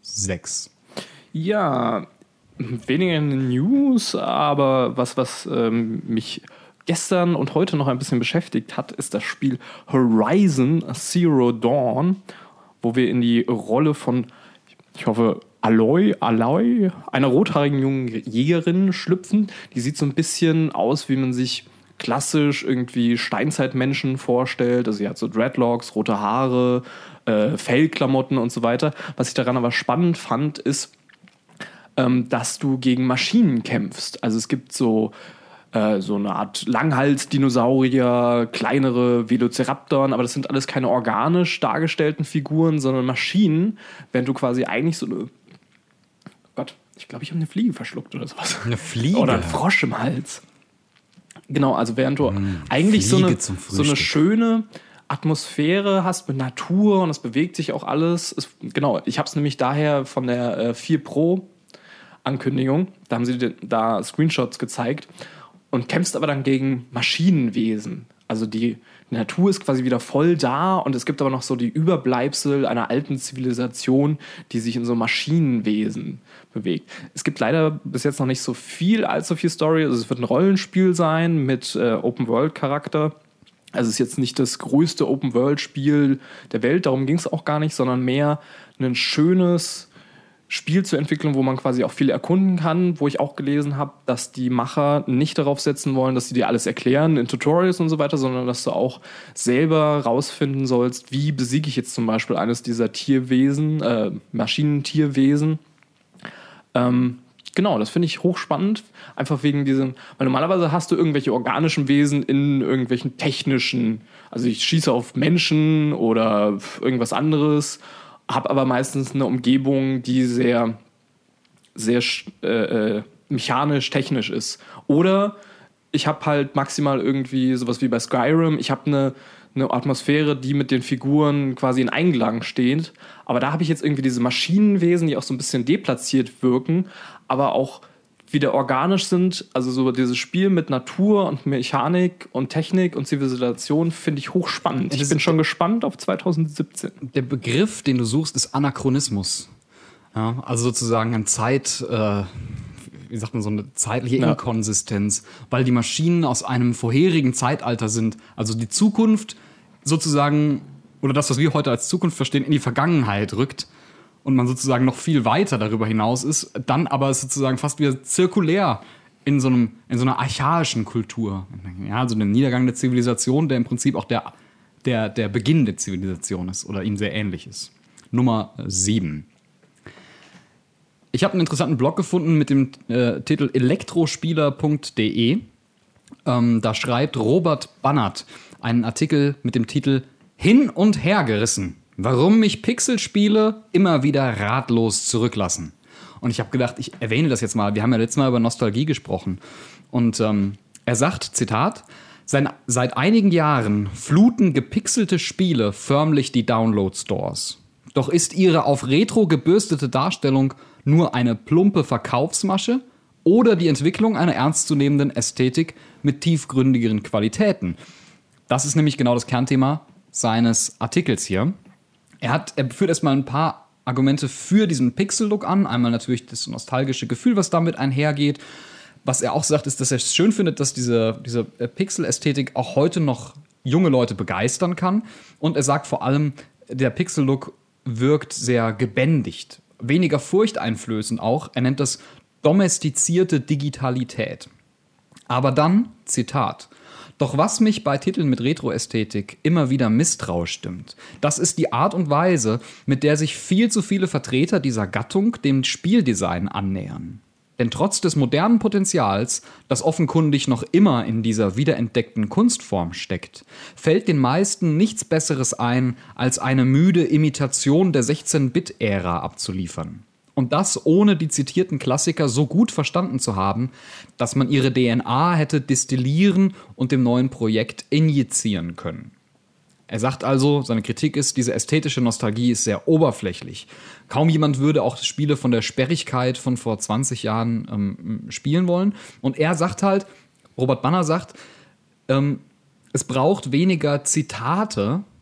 6. Ja, weniger in den News, aber was mich gestern und heute noch ein bisschen beschäftigt hat, ist das Spiel Horizon Zero Dawn, wo wir in die Rolle von, ich hoffe, Aloy, einer rothaarigen jungen Jägerin schlüpfen. Die sieht so ein bisschen aus, wie man sich klassisch irgendwie Steinzeitmenschen vorstellt. Also sie hat so Dreadlocks, rote Haare, Fellklamotten und so weiter. Was ich daran aber spannend fand, ist, dass du gegen Maschinen kämpfst. Also es gibt so eine Art Langhals-Dinosaurier, kleinere Velociraptoren, aber das sind alles keine organisch dargestellten Figuren, sondern Maschinen, während du quasi eigentlich so eine... Gott, ich glaube, ich habe eine Fliege verschluckt oder sowas. Eine Fliege? Oder ein Frosch im Hals. Genau, also während du eigentlich so eine schöne Atmosphäre hast mit Natur und es bewegt sich auch alles. Genau, ich habe es nämlich daher von der 4 Pro Ankündigung, da haben sie da Screenshots gezeigt und kämpfst aber dann gegen Maschinenwesen. Also die Natur ist quasi wieder voll da und es gibt aber noch so die Überbleibsel einer alten Zivilisation, die sich in so Maschinenwesen bewegt. Es gibt leider bis jetzt noch nicht allzu viel Story. Also es wird ein Rollenspiel sein mit Open-World-Charakter. Also es ist jetzt nicht das größte Open-World-Spiel der Welt, darum ging es auch gar nicht, sondern mehr ein schönes Spiel zu entwickeln, wo man quasi auch viel erkunden kann, wo ich auch gelesen habe, dass die Macher nicht darauf setzen wollen, dass sie dir alles erklären in Tutorials und so weiter, sondern dass du auch selber rausfinden sollst, wie besiege ich jetzt zum Beispiel eines dieser Tierwesen, Maschinentierwesen. Genau, das finde ich hochspannend, einfach wegen diesem, weil normalerweise hast du irgendwelche organischen Wesen in irgendwelchen technischen, also ich schieße auf Menschen oder irgendwas anderes, habe aber meistens eine Umgebung, die sehr, sehr mechanisch, technisch ist. Oder ich habe halt maximal irgendwie sowas wie bei Skyrim, ich habe eine Atmosphäre, die mit den Figuren quasi in Einklang steht. Aber da habe ich jetzt irgendwie diese Maschinenwesen, die auch so ein bisschen deplatziert wirken, aber auch wieder organisch sind. Also so dieses Spiel mit Natur und Mechanik und Technik und Zivilisation finde ich hochspannend. Ich bin schon gespannt auf 2017. Der Begriff, den du suchst, ist Anachronismus. Ja, also sozusagen eine so eine zeitliche Inkonsistenz, weil die Maschinen aus einem vorherigen Zeitalter sind. Also die Zukunft sozusagen, oder das, was wir heute als Zukunft verstehen, in die Vergangenheit rückt und man sozusagen noch viel weiter darüber hinaus ist, dann aber sozusagen fast wieder zirkulär in so einer archaischen Kultur. Ja, also der Niedergang der Zivilisation, der im Prinzip auch der Beginn der Zivilisation ist oder ihm sehr ähnlich ist. Nummer 7. Ich habe einen interessanten Blog gefunden mit dem Titel elektrospieler.de. Da schreibt Robert Bannert einen Artikel mit dem Titel Hin und her gerissen. Warum mich Pixelspiele immer wieder ratlos zurücklassen. Und ich habe gedacht, ich erwähne das jetzt mal. Wir haben ja letztes Mal über Nostalgie gesprochen. Und er sagt, Zitat, seit einigen Jahren fluten gepixelte Spiele förmlich die Download-Stores. Doch ist ihre auf Retro gebürstete Darstellung nur eine plumpe Verkaufsmasche oder die Entwicklung einer ernstzunehmenden Ästhetik mit tiefgründigeren Qualitäten? Das ist nämlich genau das Kernthema seines Artikels hier. Er führt erstmal ein paar Argumente für diesen Pixel-Look an. Einmal natürlich das nostalgische Gefühl, was damit einhergeht. Was er auch sagt, ist, dass er es schön findet, dass diese Pixel-Ästhetik auch heute noch junge Leute begeistern kann. Und er sagt vor allem, der Pixel-Look wirkt sehr gebändigt. Weniger furchteinflößend auch. Er nennt das domestizierte Digitalität. Aber dann, Zitat, doch was mich bei Titeln mit Retro-Ästhetik immer wieder misstrauisch stimmt, das ist die Art und Weise, mit der sich viel zu viele Vertreter dieser Gattung dem Spieldesign annähern. Denn trotz des modernen Potenzials, das offenkundig noch immer in dieser wiederentdeckten Kunstform steckt, fällt den meisten nichts Besseres ein, als eine müde Imitation der 16-Bit-Ära abzuliefern. Und das ohne die zitierten Klassiker so gut verstanden zu haben, dass man ihre DNA hätte destillieren und dem neuen Projekt injizieren können. Er sagt also, seine Kritik ist, diese ästhetische Nostalgie ist sehr oberflächlich. Kaum jemand würde auch Spiele von der Sperrigkeit von vor 20 Jahren spielen wollen. Und er sagt halt, Robert Banner sagt, es braucht weniger Zitate,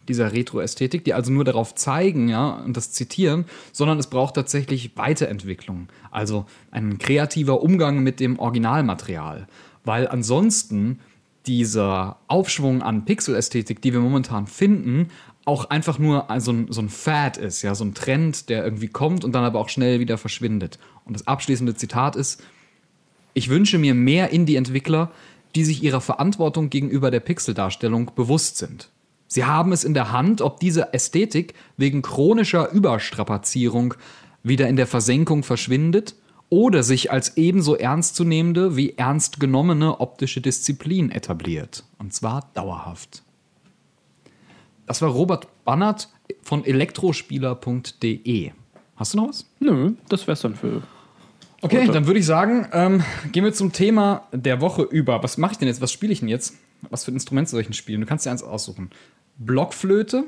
dieser Retro-Ästhetik, die also nur darauf zeigen, ja, und das zitieren, sondern es braucht tatsächlich Weiterentwicklung. Also ein kreativer Umgang mit dem Originalmaterial. Weil ansonsten dieser Aufschwung an Pixel-Ästhetik, die wir momentan finden, auch einfach nur so ein Fad ist, ja, so ein Trend, der irgendwie kommt und dann aber auch schnell wieder verschwindet. Und das abschließende Zitat ist: Ich wünsche mir mehr Indie-Entwickler, die sich ihrer Verantwortung gegenüber der Pixeldarstellung bewusst sind. Sie haben es in der Hand, ob diese Ästhetik wegen chronischer Überstrapazierung wieder in der Versenkung verschwindet oder sich als ebenso ernstzunehmende wie ernst genommene optische Disziplin etabliert. Und zwar dauerhaft. Das war Robert Bannert von elektrospieler.de. Hast du noch was? Nö, das wär's dann für Okay, heute. dann würde ich sagen, gehen wir zum Thema der Woche über. Was mache ich denn jetzt? Was spiele ich denn jetzt? Was für ein Instrument soll ich denn spielen? Du kannst dir eins aussuchen. Blockflöte.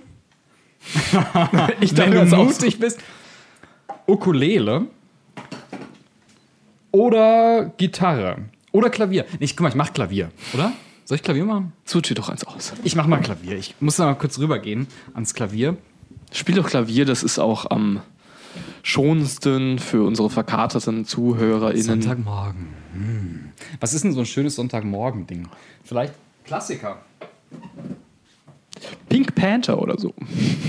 Wenn du mutig bist. Ukulele. Oder Gitarre. Oder Klavier. Nee, guck mal, ich mach Klavier, oder? Soll ich Klavier machen? Such dir doch eins aus. Ich mach mal Klavier. Ich muss da mal kurz rübergehen ans Klavier. Spiel doch Klavier, das ist auch am schonendsten für unsere verkaterten ZuhörerInnen. Sonntagmorgen. Was ist denn so ein schönes Sonntagmorgen-Ding? Vielleicht Klassiker. Pink Panther oder so.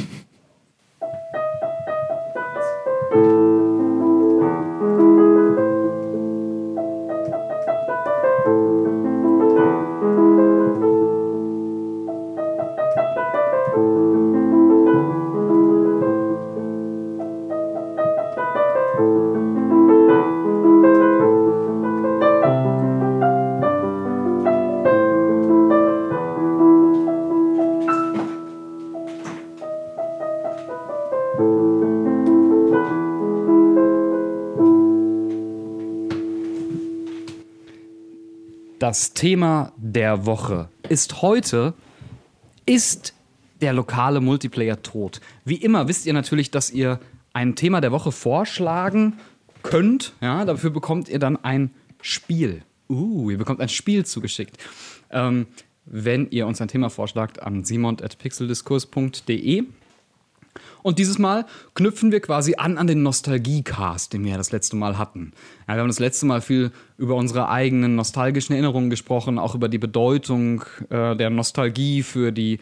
Das Thema der Woche ist heute: Ist der lokale Multiplayer tot? Wie immer wisst ihr natürlich, dass ihr ein Thema der Woche vorschlagen könnt. Ja, dafür bekommt ihr dann ein Spiel. Ihr bekommt ein Spiel zugeschickt. Wenn ihr uns ein Thema vorschlagt an simon@pixeldiskurs.de. Und dieses Mal knüpfen wir quasi an den Nostalgie-Cast, den wir ja das letzte Mal hatten. Ja, wir haben das letzte Mal viel über unsere eigenen nostalgischen Erinnerungen gesprochen, auch über die Bedeutung der Nostalgie für die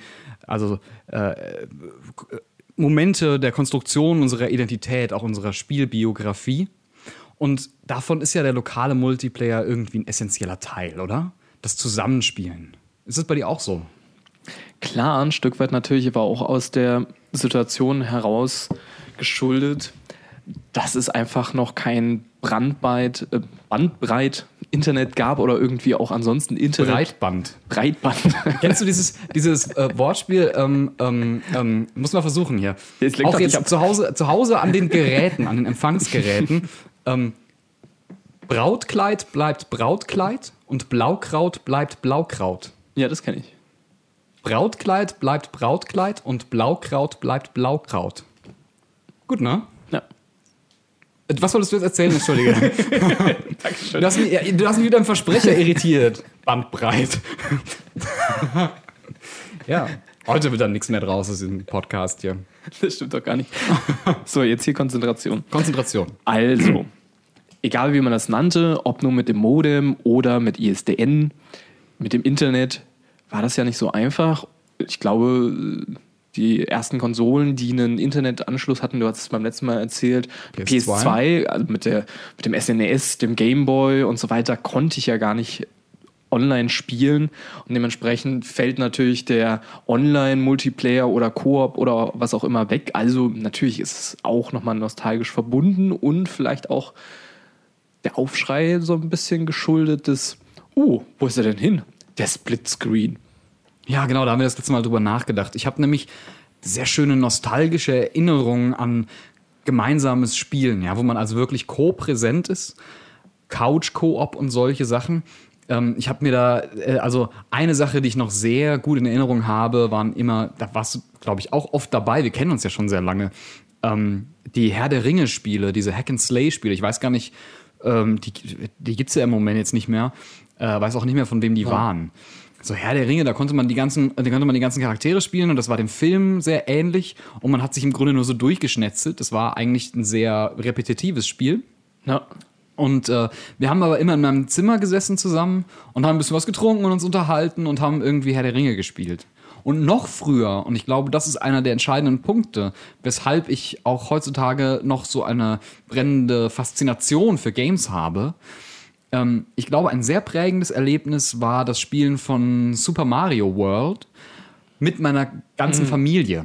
Momente der Konstruktion unserer Identität, auch unserer Spielbiografie. Und davon ist ja der lokale Multiplayer irgendwie ein essentieller Teil, oder? Das Zusammenspielen. Ist das bei dir auch so? Klar, ein Stück weit natürlich, aber auch aus der Situation heraus geschuldet, dass es einfach noch kein Bandbreit Internet gab oder irgendwie auch ansonsten Internet. Breitband. Kennst du dieses Wortspiel? Muss man versuchen hier. Auch jetzt zu Hause an den Geräten, an den Empfangsgeräten. Brautkleid bleibt Brautkleid und Blaukraut bleibt Blaukraut. Ja, das kenne ich. Brautkleid bleibt Brautkleid und Blaukraut bleibt Blaukraut. Gut, ne? Ja. Was wolltest du jetzt erzählen? Entschuldige. Dankeschön. Du hast mich wieder im Versprecher irritiert. Bandbreit. Ja, heute wird dann nichts mehr draus aus diesem Podcast hier. Das stimmt doch gar nicht. So, jetzt hier Konzentration. Also, egal wie man das nannte, ob nur mit dem Modem oder mit ISDN, mit dem Internet, war das ja nicht so einfach. Ich glaube, die ersten Konsolen, die einen Internetanschluss hatten, du hast es beim letzten Mal erzählt, PS2, also mit dem SNES, dem Gameboy und so weiter, konnte ich ja gar nicht online spielen. Und dementsprechend fällt natürlich der Online-Multiplayer oder Koop oder was auch immer weg. Also natürlich ist es auch nochmal nostalgisch verbunden und vielleicht auch der Aufschrei so ein bisschen geschuldet des, wo ist er denn hin? Der Splitscreen. Ja, genau, da haben wir das letzte Mal drüber nachgedacht. Ich habe nämlich sehr schöne nostalgische Erinnerungen an gemeinsames Spielen, ja, wo man also wirklich co-präsent ist. Couch-Koop und solche Sachen. Ich habe mir da, also eine Sache, die ich noch sehr gut in Erinnerung habe, waren immer, da warst du, glaube ich, auch oft dabei, wir kennen uns ja schon sehr lange, die Herr der Ringe-Spiele, diese Hack-and-Slay-Spiele. Ich weiß gar nicht, die gibt es ja im Moment jetzt nicht mehr. Weiß auch nicht mehr, von wem die waren. So Herr der Ringe, da konnte man die ganzen Charaktere spielen und das war dem Film sehr ähnlich und man hat sich im Grunde nur so durchgeschnetzelt. Das war eigentlich ein sehr repetitives Spiel. Ja. Und wir haben aber immer in meinem Zimmer gesessen zusammen und haben ein bisschen was getrunken und uns unterhalten und haben irgendwie Herr der Ringe gespielt. Und noch früher, und ich glaube, das ist einer der entscheidenden Punkte, weshalb ich auch heutzutage noch so eine brennende Faszination für Games habe. Ich glaube, ein sehr prägendes Erlebnis war das Spielen von Super Mario World mit meiner ganzen Familie.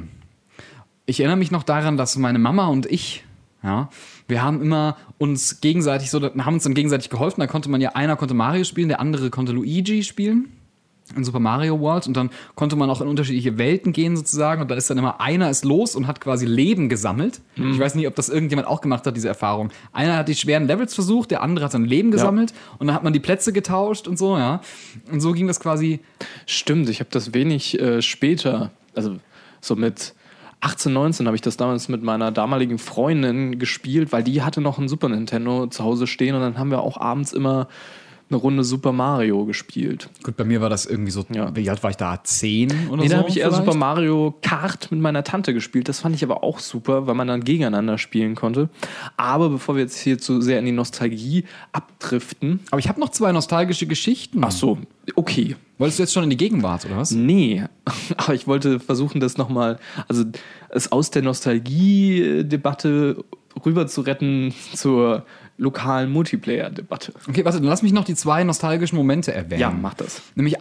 Ich erinnere mich noch daran, dass meine Mama und ich, ja, wir haben immer uns gegenseitig haben uns dann gegenseitig geholfen. Da konnte einer konnte Mario spielen, der andere konnte Luigi spielen in Super Mario World und dann konnte man auch in unterschiedliche Welten gehen sozusagen und da ist dann immer einer ist los und hat quasi Leben gesammelt. Ich weiß nicht, ob das irgendjemand auch gemacht hat, diese Erfahrung. Einer hat die schweren Levels versucht, der andere hat dann Leben gesammelt und dann hat man die Plätze getauscht und so, ja. Und so ging das quasi. Stimmt, ich habe das wenig später, also so mit 18, 19 habe ich das damals mit meiner damaligen Freundin gespielt, weil die hatte noch ein Super Nintendo zu Hause stehen und dann haben wir auch abends immer eine Runde Super Mario gespielt. Gut, bei mir war das irgendwie so, wie alt war ich da? 10 oder so? Da habe ich eher vielleicht? Super Mario Kart mit meiner Tante gespielt. Das fand ich aber auch super, weil man dann gegeneinander spielen konnte. Aber bevor wir jetzt hier zu sehr in die Nostalgie abdriften. Aber ich habe noch 2 nostalgische Geschichten. Ach so, okay. Wolltest du jetzt schon in die Gegenwart, oder was? Nee, aber ich wollte versuchen, das nochmal, also es aus der Nostalgie-Debatte rüber zu retten zur lokalen Multiplayer-Debatte. Okay, warte, dann lass mich noch die 2 nostalgischen Momente erwähnen. Ja, mach das. Nämlich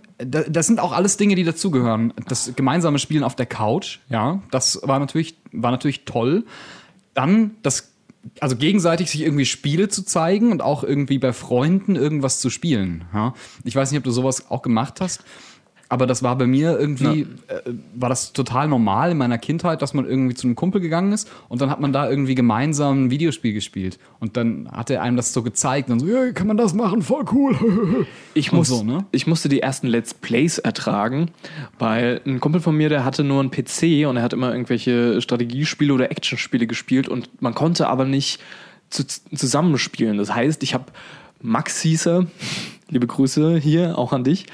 das sind auch alles Dinge, die dazugehören. Das gemeinsame Spielen auf der Couch, ja, das war natürlich toll. Dann also gegenseitig sich irgendwie Spiele zu zeigen und auch irgendwie bei Freunden irgendwas zu spielen. Ja? Ich weiß nicht, ob du sowas auch gemacht hast, aber das war bei mir irgendwie, war das total normal in meiner Kindheit, dass man irgendwie zu einem Kumpel gegangen ist und dann hat man da irgendwie gemeinsam ein Videospiel gespielt. Und dann hat er einem das so gezeigt und dann so, ja, kann man das machen, voll cool. Ich musste die ersten Let's Plays ertragen, weil ein Kumpel von mir, der hatte nur einen PC und er hat immer irgendwelche Strategiespiele oder Actionspiele gespielt und man konnte aber nicht zusammenspielen. Das heißt, ich habe Max hieß er, liebe Grüße hier auch an dich,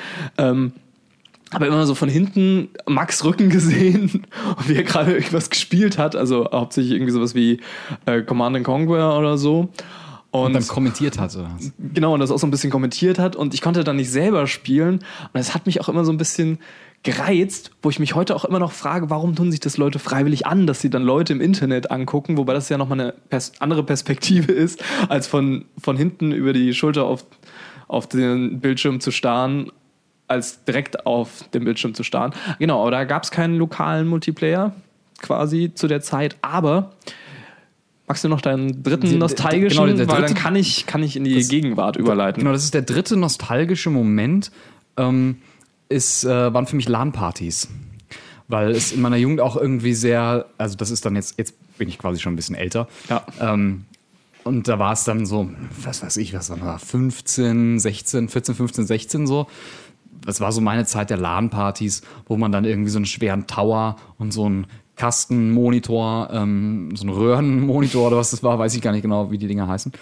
aber immer so von hinten Max Rücken gesehen, wie er gerade irgendwas gespielt hat, also hauptsächlich irgendwie sowas wie Command & Conquer oder so. Und dann kommentiert hat oder was? Genau, und das auch so ein bisschen kommentiert hat und ich konnte dann nicht selber spielen und das hat mich auch immer so ein bisschen gereizt, wo ich mich heute auch immer noch frage, warum tun sich das Leute freiwillig an, dass sie dann Leute im Internet angucken, wobei das ja nochmal eine andere Perspektive ist, als von hinten über die Schulter auf den Bildschirm zu starren, als direkt auf dem Bildschirm zu starren. Genau, aber da gab es keinen lokalen Multiplayer quasi zu der Zeit, aber magst du noch deinen dritten nostalgischen? Genau, weil dann kann ich in die Gegenwart überleiten. Genau, das ist der dritte nostalgische Moment, waren für mich LAN-Partys. Weil es in meiner Jugend auch irgendwie sehr, also das ist dann jetzt bin ich quasi schon ein bisschen älter. Ja. Und da war es dann so, was weiß ich, was war 14, 15, 16 so. Das war so meine Zeit der LAN-Partys, wo man dann irgendwie so einen schweren Tower und so einen Kastenmonitor, so einen Röhrenmonitor oder was das war, weiß ich gar nicht genau, wie die Dinger heißen,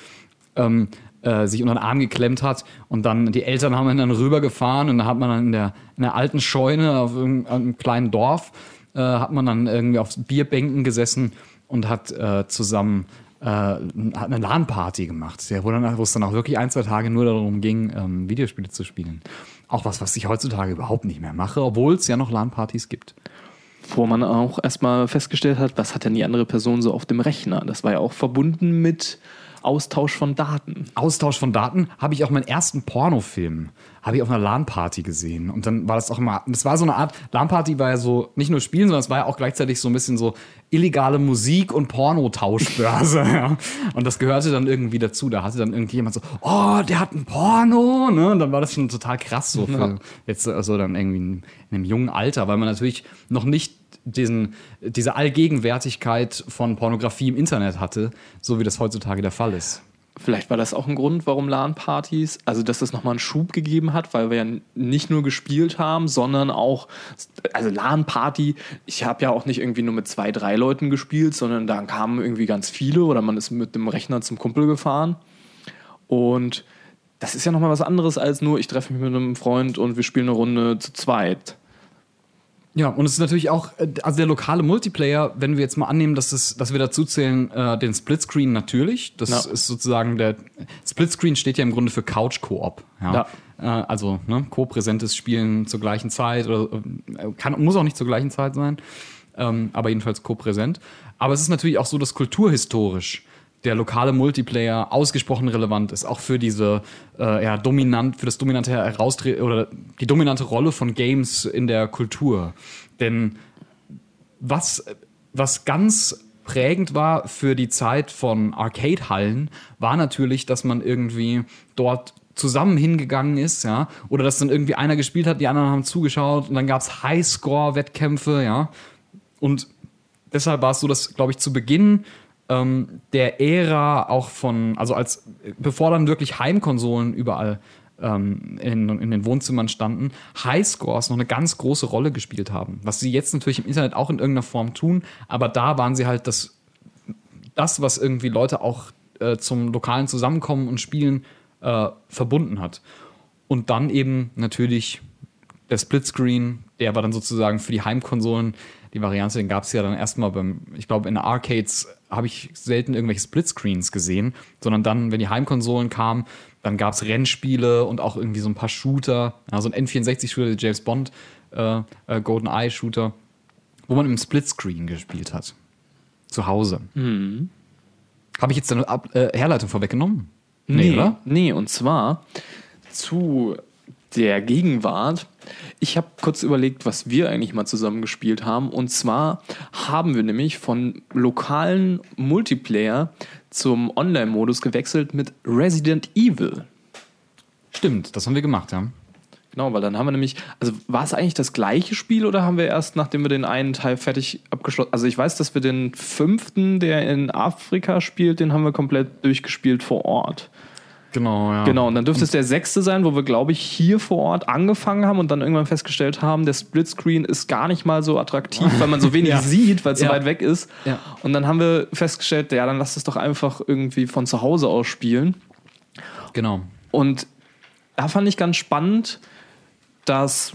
sich unter den Arm geklemmt hat und dann die Eltern haben ihn dann rübergefahren und da hat man dann in der alten Scheune auf einem kleinen Dorf hat man dann irgendwie auf Bierbänken gesessen und hat zusammen hat eine LAN-Party gemacht, wo es dann auch wirklich 1, 2 Tage nur darum ging, Videospiele zu spielen. Auch was ich heutzutage überhaupt nicht mehr mache, obwohl es ja noch LAN-Partys gibt. Wo man auch erstmal festgestellt hat, was hat denn die andere Person so auf dem Rechner? Das war ja auch verbunden mit Austausch von Daten. Austausch von Daten habe ich auch meinen ersten Pornofilm habe ich auf einer LAN-Party gesehen. Und dann war das auch immer, das war so eine Art, LAN-Party war ja so, nicht nur Spielen, sondern es war ja auch gleichzeitig so ein bisschen so illegale Musik- und Pornotauschbörse. Ja. Und das gehörte dann irgendwie dazu. Da hatte dann irgendjemand so, oh, der hat ein Porno, ne? Und dann war das schon total krass so für jetzt also dann irgendwie in einem jungen Alter, weil man natürlich noch nicht diese Allgegenwärtigkeit von Pornografie im Internet hatte, so wie das heutzutage der Fall ist. Vielleicht war das auch ein Grund, warum LAN-Partys, also dass das nochmal einen Schub gegeben hat, weil wir ja nicht nur gespielt haben, sondern auch, also LAN-Party, ich habe ja auch nicht irgendwie nur mit 2, 3 Leuten gespielt, sondern da kamen irgendwie ganz viele oder man ist mit dem Rechner zum Kumpel gefahren und das ist ja nochmal was anderes als nur, ich treffe mich mit einem Freund und wir spielen eine Runde zu zweit. Ja, und es ist natürlich auch, also der lokale Multiplayer, wenn wir jetzt mal annehmen, dass wir dazu zählen, den Splitscreen natürlich. Das ist sozusagen der Splitscreen steht ja im Grunde für Couch-Koop. Ja. Also co-präsentes Spielen zur gleichen Zeit oder muss auch nicht zur gleichen Zeit sein, aber jedenfalls co-präsent. Aber es ist natürlich auch so, dass kulturhistorisch der lokale Multiplayer ausgesprochen relevant ist, auch für diese für das dominante oder die dominante Rolle von Games in der Kultur. Denn was ganz prägend war für die Zeit von Arcade-Hallen, war natürlich, dass man irgendwie dort zusammen hingegangen ist, ja, oder dass dann irgendwie einer gespielt hat, die anderen haben zugeschaut und dann gab es Highscore-Wettkämpfe, ja, und deshalb war es so, dass, glaube ich, zu Beginn der Ära auch bevor dann wirklich Heimkonsolen überall in den Wohnzimmern standen, Highscores noch eine ganz große Rolle gespielt haben. Was sie jetzt natürlich im Internet auch in irgendeiner Form tun, aber da waren sie halt das was irgendwie Leute auch zum lokalen Zusammenkommen und Spielen verbunden hat. Und dann eben natürlich der Splitscreen, der war dann sozusagen für die Heimkonsolen die Variante, den gab es ja dann erstmal ich glaube, in Arcades habe ich selten irgendwelche Splitscreens gesehen, sondern dann, wenn die Heimkonsolen kamen, dann gab es Rennspiele und auch irgendwie so ein paar Shooter, also ein N64-Shooter, der James Bond GoldenEye-Shooter, wo man im Splitscreen gespielt hat. Zu Hause. Mhm. Habe ich jetzt eine Herleitung vorweggenommen? Nee, oder? Nee, und zwar zu der Gegenwart. Ich habe kurz überlegt, was wir eigentlich mal zusammen gespielt haben. Und zwar haben wir nämlich von lokalen Multiplayer zum Online-Modus gewechselt mit Resident Evil. Stimmt, das haben wir gemacht, ja. Genau, weil dann haben wir nämlich, also war es eigentlich das gleiche Spiel oder haben wir erst, nachdem wir den einen Teil fertig abgeschlossen, also ich weiß, dass wir den 5., der in Afrika spielt, den haben wir komplett durchgespielt vor Ort. Genau, ja. Genau, und dann dürfte es der 6. sein, wo wir, glaube ich, hier vor Ort angefangen haben und dann irgendwann festgestellt haben, der Splitscreen ist gar nicht mal so attraktiv, weil man so wenig sieht, weil es so weit weg ist. Ja. Und dann haben wir festgestellt, ja, dann lass es doch einfach irgendwie von zu Hause aus spielen. Genau. Und da fand ich ganz spannend, dass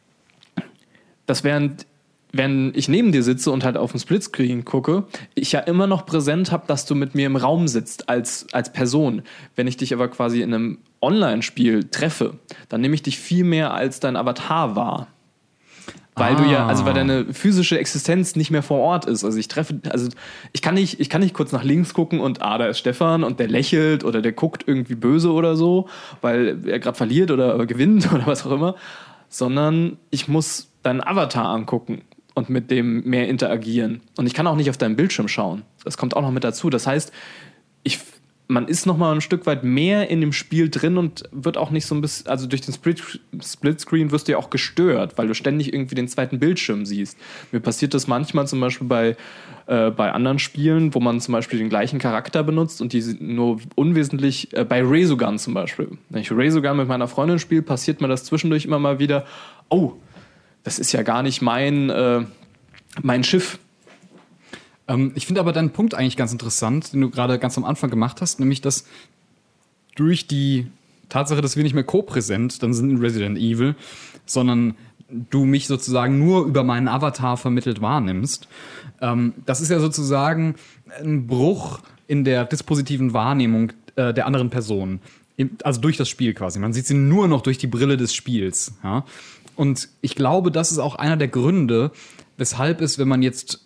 wenn ich neben dir sitze und halt auf dem Splitscreen gucke, ich ja immer noch präsent habe, dass du mit mir im Raum sitzt als Person. Wenn ich dich aber quasi in einem Online-Spiel treffe, dann nehme ich dich viel mehr als dein Avatar wahr. Weil weil deine physische Existenz nicht mehr vor Ort ist. Also ich kann nicht kurz nach links gucken und da ist Stefan und der lächelt oder der guckt irgendwie böse oder so, weil er gerade verliert oder gewinnt oder was auch immer, sondern ich muss deinen Avatar angucken und mit dem mehr interagieren. Und ich kann auch nicht auf deinen Bildschirm schauen. Das kommt auch noch mit dazu. Das heißt, man ist noch mal ein Stück weit mehr in dem Spiel drin und wird auch nicht so ein bisschen, also durch den Splitscreen wirst du ja auch gestört, weil du ständig irgendwie den zweiten Bildschirm siehst. Mir passiert das manchmal zum Beispiel bei anderen Spielen, wo man zum Beispiel den gleichen Charakter benutzt und die nur unwesentlich, bei Resogun zum Beispiel. Wenn ich Resogun mit meiner Freundin spiele, passiert mir das zwischendurch immer mal wieder, oh, das ist ja gar nicht mein Schiff. Ich finde aber deinen Punkt eigentlich ganz interessant, den du gerade ganz am Anfang gemacht hast, nämlich, dass durch die Tatsache, dass wir nicht mehr co-präsent dann sind in Resident Evil, sondern du mich sozusagen nur über meinen Avatar vermittelt wahrnimmst. Das ist ja sozusagen ein Bruch in der dispositiven Wahrnehmung der anderen Person. Also durch das Spiel quasi. Man sieht sie nur noch durch die Brille des Spiels. Ja? Und ich glaube, das ist auch einer der Gründe, weshalb es, wenn man jetzt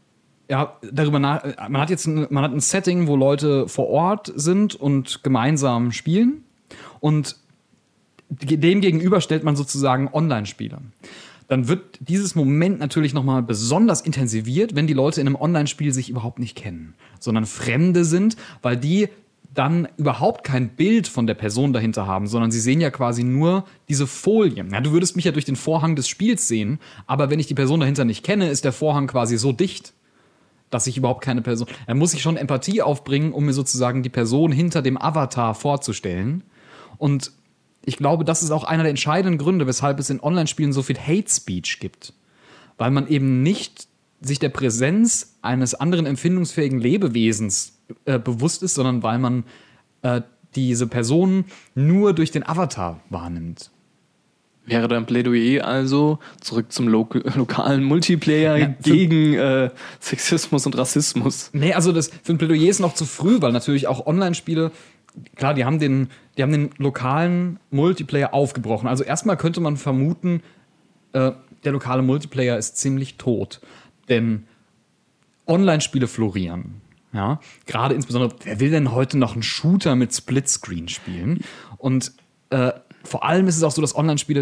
man hat ein Setting, wo Leute vor Ort sind und gemeinsam spielen und dem gegenüber stellt man sozusagen Online-Spieler. Dann wird dieses Moment natürlich nochmal besonders intensiviert, wenn die Leute in einem Online-Spiel sich überhaupt nicht kennen, sondern Fremde sind, weil die dann überhaupt kein Bild von der Person dahinter haben, sondern sie sehen ja quasi nur diese Folien. Ja, du würdest mich ja durch den Vorhang des Spiels sehen, aber wenn ich die Person dahinter nicht kenne, ist der Vorhang quasi so dicht, dass ich überhaupt keine Person... Da muss ich schon Empathie aufbringen, um mir sozusagen die Person hinter dem Avatar vorzustellen. Und ich glaube, das ist auch einer der entscheidenden Gründe, weshalb es in Online-Spielen so viel Hate-Speech gibt. Weil man eben nicht sich der Präsenz eines anderen empfindungsfähigen Lebewesens bewusst ist, sondern weil man diese Personen nur durch den Avatar wahrnimmt. Wäre dein Plädoyer also zurück zum lokalen Multiplayer gegen Sexismus und Rassismus? Nee, also das für ein Plädoyer ist noch zu früh, weil natürlich auch Online-Spiele, klar, die haben den lokalen Multiplayer aufgebrochen. Also erstmal könnte man vermuten, der lokale Multiplayer ist ziemlich tot. Denn Online-Spiele florieren. Ja? Gerade insbesondere, wer will denn heute noch einen Shooter mit Splitscreen spielen? Und vor allem ist es auch so, dass Online-Spiele,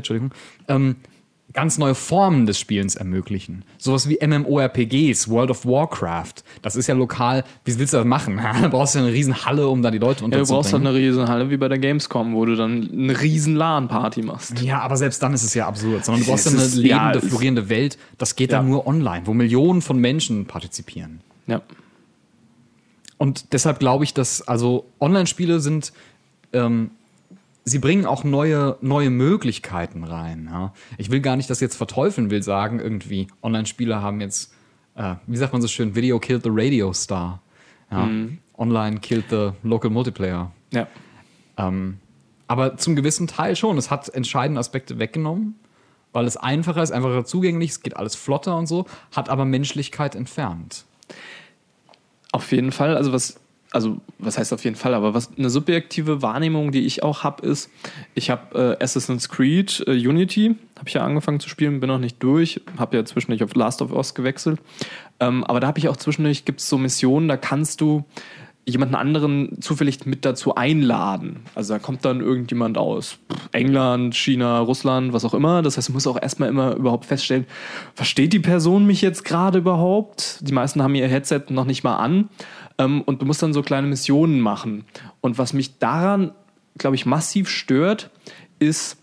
ganz neue Formen des Spielens ermöglichen. Sowas wie MMORPGs, World of Warcraft. Das ist ja lokal. Wie willst du das machen? Da brauchst du ja eine riesen Halle, um da die Leute unterzubringen. Ja, du brauchst halt eine riesen Halle wie bei der Gamescom, wo du dann eine riesen LAN-Party machst. Ja, aber selbst dann ist es ja absurd. Sondern du brauchst ja eine lebende, florierende Welt. Das geht dann nur online, wo Millionen von Menschen partizipieren. Ja. Und deshalb glaube ich, dass also Online-Spiele sind sie bringen auch neue Möglichkeiten rein. Ja? Ich will gar nicht das jetzt verteufeln, will sagen, irgendwie Online-Spiele haben jetzt, wie sagt man so schön, Video killed the Radio Star. Ja? Online killed the local multiplayer. Ja. Aber zum gewissen Teil schon. Es hat entscheidende Aspekte weggenommen, weil es einfacher ist, einfacher zugänglich, es geht alles flotter und so, hat aber Menschlichkeit entfernt. Auf jeden Fall, also was heißt auf jeden Fall, aber was eine subjektive Wahrnehmung, die ich auch habe, ist, ich habe Assassin's Creed Unity, habe ich ja angefangen zu spielen, bin noch nicht durch, habe ja zwischendurch auf Last of Us gewechselt, aber da habe ich auch zwischendurch, gibt es so Missionen, da kannst du jemanden anderen zufällig mit dazu einladen. Also da kommt dann irgendjemand aus England, China, Russland, was auch immer. Das heißt, du musst auch erstmal immer überhaupt feststellen, versteht die Person mich jetzt gerade überhaupt? Die meisten haben ihr Headset noch nicht mal an. Und du musst dann so kleine Missionen machen. Und was mich daran, glaube ich, massiv stört, ist,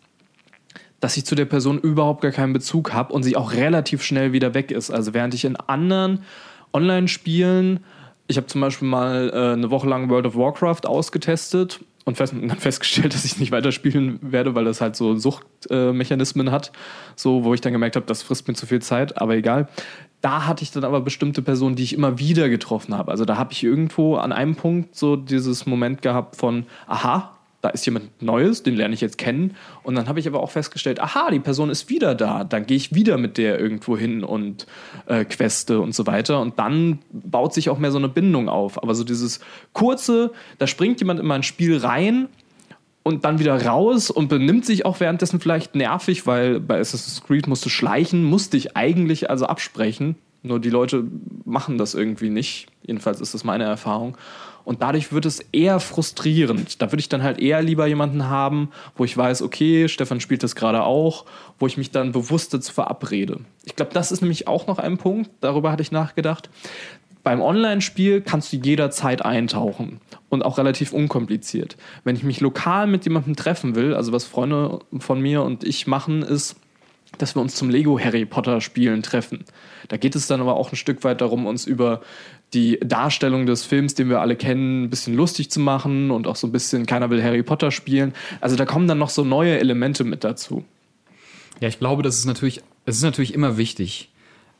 dass ich zu der Person überhaupt gar keinen Bezug habe und sie auch relativ schnell wieder weg ist. Also während ich in anderen Online-Spielen, ich habe zum Beispiel mal eine Woche lang World of Warcraft ausgetestet und dann festgestellt, dass ich nicht weiterspielen werde, weil das halt so Suchtmechanismen hat, so, wo ich dann gemerkt habe, das frisst mir zu viel Zeit, aber egal. Da hatte ich dann aber bestimmte Personen, die ich immer wieder getroffen habe. Also da habe ich irgendwo an einem Punkt so dieses Moment gehabt von, aha, da ist jemand Neues, den lerne ich jetzt kennen. Und dann habe ich aber auch festgestellt, aha, die Person ist wieder da. Dann gehe ich wieder mit der irgendwo hin und queste und so weiter. Und dann baut sich auch mehr so eine Bindung auf. Aber so dieses kurze, da springt jemand in mein Spiel rein und dann wieder raus und benimmt sich auch währenddessen vielleicht nervig, weil bei Assassin's Creed musst du schleichen, musste ich eigentlich also absprechen. Nur die Leute machen das irgendwie nicht. Jedenfalls ist das meine Erfahrung. Und dadurch wird es eher frustrierend. Da würde ich dann halt eher lieber jemanden haben, wo ich weiß, okay, Stefan spielt das gerade auch, wo ich mich dann bewusst dazu verabrede. Ich glaube, das ist nämlich auch noch ein Punkt, darüber hatte ich nachgedacht. Beim Online-Spiel kannst du jederzeit eintauchen und auch relativ unkompliziert. Wenn ich mich lokal mit jemandem treffen will, also was Freunde von mir und ich machen, ist, dass wir uns zum Lego-Harry Potter-Spielen treffen. Da geht es dann aber auch ein Stück weit darum, uns über die Darstellung des Films, den wir alle kennen, ein bisschen lustig zu machen und auch so ein bisschen, keiner will Harry Potter spielen. Also da kommen dann noch so neue Elemente mit dazu. Ja, ich glaube, es ist natürlich immer wichtig,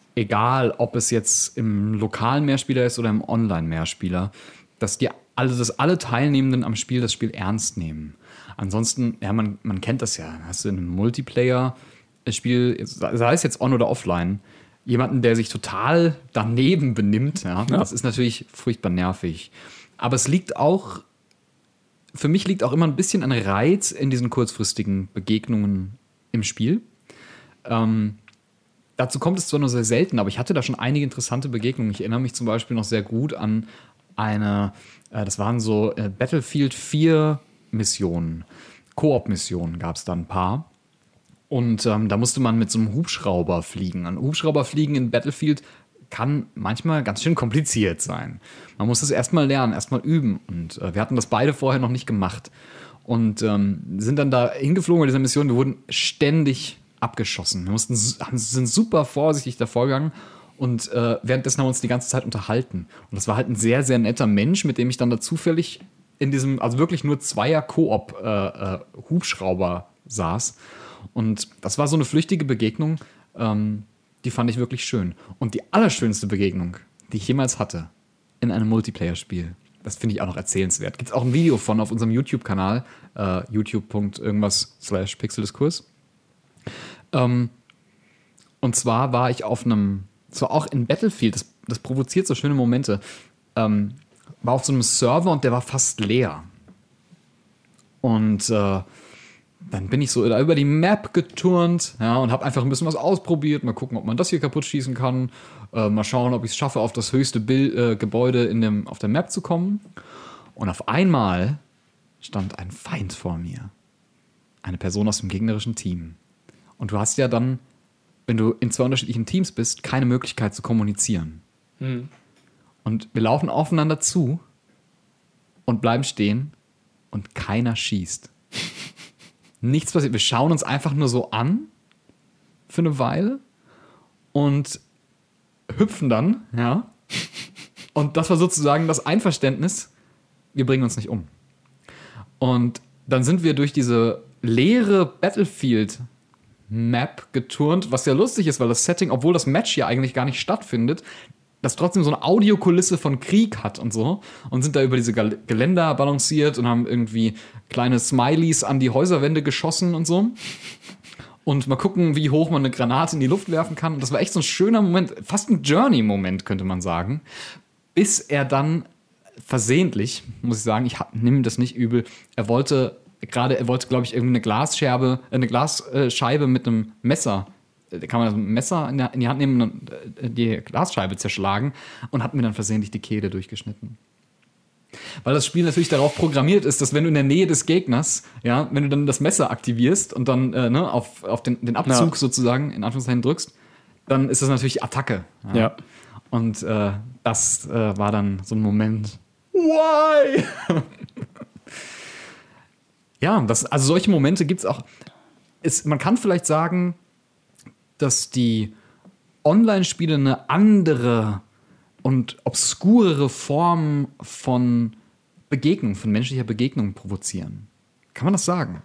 egal ob es jetzt im lokalen Mehrspieler ist oder im Online-Mehrspieler, dass alle Teilnehmenden am Spiel das Spiel ernst nehmen. Ansonsten, ja, man kennt das ja, hast du in einem Multiplayer-Spiel, sei es jetzt on oder offline, jemanden, der sich total daneben benimmt, ja. Das ist natürlich furchtbar nervig. Aber für mich liegt auch immer ein bisschen ein Reiz in diesen kurzfristigen Begegnungen im Spiel. Dazu kommt es zwar nur sehr selten, aber ich hatte da schon einige interessante Begegnungen. Ich erinnere mich zum Beispiel noch sehr gut an das waren so Battlefield 4 Missionen, Koop-Missionen gab es da ein paar. Und da musste man mit so einem Hubschrauber fliegen. Ein Hubschrauberfliegen in Battlefield kann manchmal ganz schön kompliziert sein. Man muss das erstmal lernen, erstmal üben. Und wir hatten das beide vorher noch nicht gemacht. Und sind dann da hingeflogen bei dieser Mission. Wir wurden ständig abgeschossen. Wir sind super vorsichtig da vorgegangen. Und währenddessen haben wir uns die ganze Zeit unterhalten. Und das war halt ein sehr, sehr netter Mensch, mit dem ich dann da zufällig in diesem, also wirklich nur Zweier-Koop-Hubschrauber saß. Und das war so eine flüchtige Begegnung, die fand ich wirklich schön. Und die allerschönste Begegnung, die ich jemals hatte in einem Multiplayer-Spiel, das finde ich auch noch erzählenswert. Gibt es auch ein Video von auf unserem YouTube-Kanal, youtube.irgendwas/Pixeldiskurs. Und zwar war ich auf einem, zwar auch in Battlefield, das provoziert so schöne Momente, war auf so einem Server und der war fast leer. Und dann bin ich so über die Map geturnt, ja, und habe einfach ein bisschen was ausprobiert. Mal gucken, ob man das hier kaputt schießen kann. Mal schauen, ob ich es schaffe, auf das höchste Gebäude auf der Map zu kommen. Und auf einmal stand ein Feind vor mir. Eine Person aus dem gegnerischen Team. Und du hast ja dann, wenn du in zwei unterschiedlichen Teams bist, keine Möglichkeit zu kommunizieren. Und wir laufen aufeinander zu und bleiben stehen und keiner schießt. Nichts passiert. Wir schauen uns einfach nur so an für eine Weile und hüpfen dann, ja. Und das war sozusagen das Einverständnis, wir bringen uns nicht um. Und dann sind wir durch diese leere Battlefield-Map geturnt, was ja lustig ist, weil das Setting, obwohl das Match ja eigentlich gar nicht stattfindet, das trotzdem so eine Audiokulisse von Krieg hat und so. Und sind da über diese Geländer balanciert und haben irgendwie kleine Smileys an die Häuserwände geschossen und so. Und mal gucken, wie hoch man eine Granate in die Luft werfen kann. Und das war echt so ein schöner Moment, fast ein Journey-Moment, könnte man sagen. Bis er dann versehentlich, muss ich sagen, ich nehme das nicht übel, er wollte, glaube ich, irgendwie eine Glasscheibe mit einem Messer, da kann man das Messer in die Hand nehmen und die Glasscheibe zerschlagen und hat mir dann versehentlich die Kehle durchgeschnitten. Weil das Spiel natürlich darauf programmiert ist, dass wenn du in der Nähe des Gegners, ja, wenn du dann das Messer aktivierst und dann auf den Abzug sozusagen in Anführungszeichen drückst, dann ist das natürlich Attacke. Ja. Und das war dann so ein Moment. Why? Ja, also solche Momente gibt es auch. Man kann vielleicht sagen, dass die Online-Spiele eine andere und obskurere Form von Begegnung, von menschlicher Begegnung provozieren. Kann man das sagen?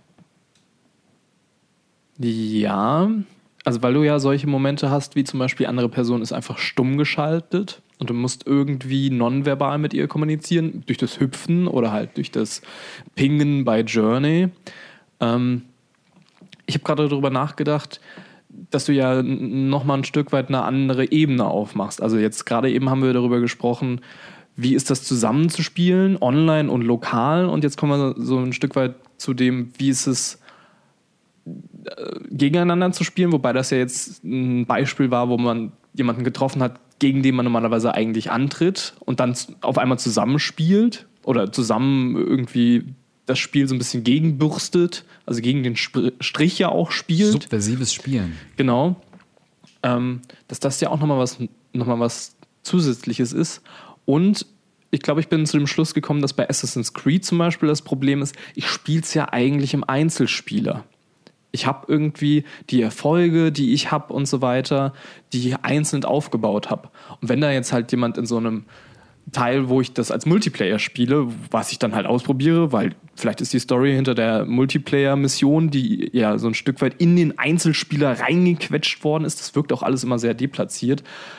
Ja, also weil du ja solche Momente hast, wie zum Beispiel die andere Person ist einfach stumm geschaltet und du musst irgendwie nonverbal mit ihr kommunizieren, durch das Hüpfen oder halt durch das Pingen bei Journey. Ich habe gerade darüber nachgedacht, dass du ja nochmal ein Stück weit eine andere Ebene aufmachst. Also jetzt gerade eben haben wir darüber gesprochen, wie ist das zusammenzuspielen, online und lokal. Und jetzt kommen wir so ein Stück weit zu dem, wie ist es gegeneinander zu spielen. Wobei das ja jetzt ein Beispiel war, wo man jemanden getroffen hat, gegen den man normalerweise eigentlich antritt und dann auf einmal zusammenspielt oder zusammen irgendwie das Spiel so ein bisschen gegenbürstet, also gegen den Strich ja auch spielt. Subversives Spielen. Genau. Dass das ja auch nochmal was Zusätzliches ist. Und ich glaube, ich bin zu dem Schluss gekommen, dass bei Assassin's Creed zum Beispiel das Problem ist, ich spiele es ja eigentlich im Einzelspieler. Ich habe irgendwie die Erfolge, die ich habe und so weiter, die ich einzeln aufgebaut habe. Und wenn da jetzt halt jemand in so einem Teil, wo ich das als Multiplayer spiele, was ich dann halt ausprobiere, weil vielleicht ist die Story hinter der Multiplayer-Mission, die ja so ein Stück weit in den Einzelspieler reingequetscht worden ist, das wirkt auch alles immer sehr deplatziert,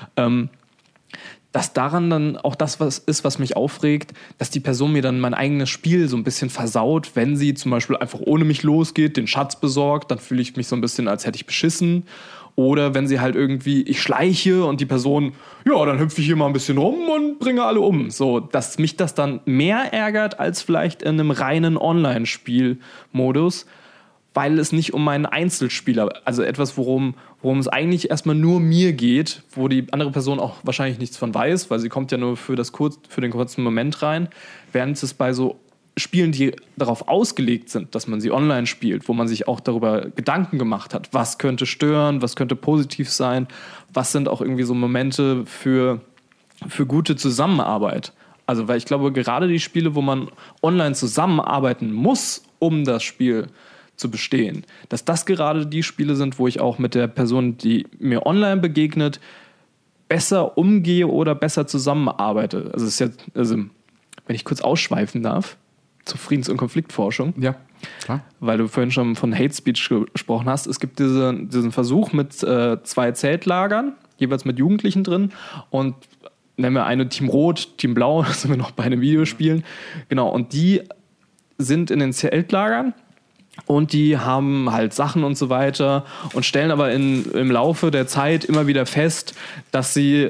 dass daran dann auch das was ist, was mich aufregt, dass die Person mir dann mein eigenes Spiel so ein bisschen versaut, wenn sie zum Beispiel einfach ohne mich losgeht, den Schatz besorgt, dann fühle ich mich so ein bisschen, als hätte ich beschissen. Oder wenn sie halt irgendwie, ich schleiche und die Person, ja, dann hüpfe ich hier mal ein bisschen rum und bringe alle um. So, dass mich das dann mehr ärgert als vielleicht in einem reinen Online-Spiel-Modus, weil es nicht um meinen Einzelspieler, also etwas, worum es eigentlich erstmal nur mir geht, wo die andere Person auch wahrscheinlich nichts von weiß, weil sie kommt ja nur für den kurzen Moment rein, während es bei so Spielen, die darauf ausgelegt sind, dass man sie online spielt, wo man sich auch darüber Gedanken gemacht hat, was könnte stören, was könnte positiv sein, was sind auch irgendwie so Momente für gute Zusammenarbeit. Also, weil ich glaube, gerade die Spiele, wo man online zusammenarbeiten muss, um das Spiel zu bestehen, dass das gerade die Spiele sind, wo ich auch mit der Person, die mir online begegnet, besser umgehe oder besser zusammenarbeite. Also, es ist jetzt, wenn ich kurz ausschweifen darf, zur Friedens- und Konfliktforschung. Ja, klar. Weil du vorhin schon von Hate Speech gesprochen hast. Es gibt diesen Versuch mit 2 Zeltlagern, jeweils mit Jugendlichen drin. Und nennen wir eine Team Rot, Team Blau, das sind wir noch bei einem Videospielen. Genau, und die sind in den Zeltlagern und die haben halt Sachen und so weiter und stellen aber im Laufe der Zeit immer wieder fest, dass sie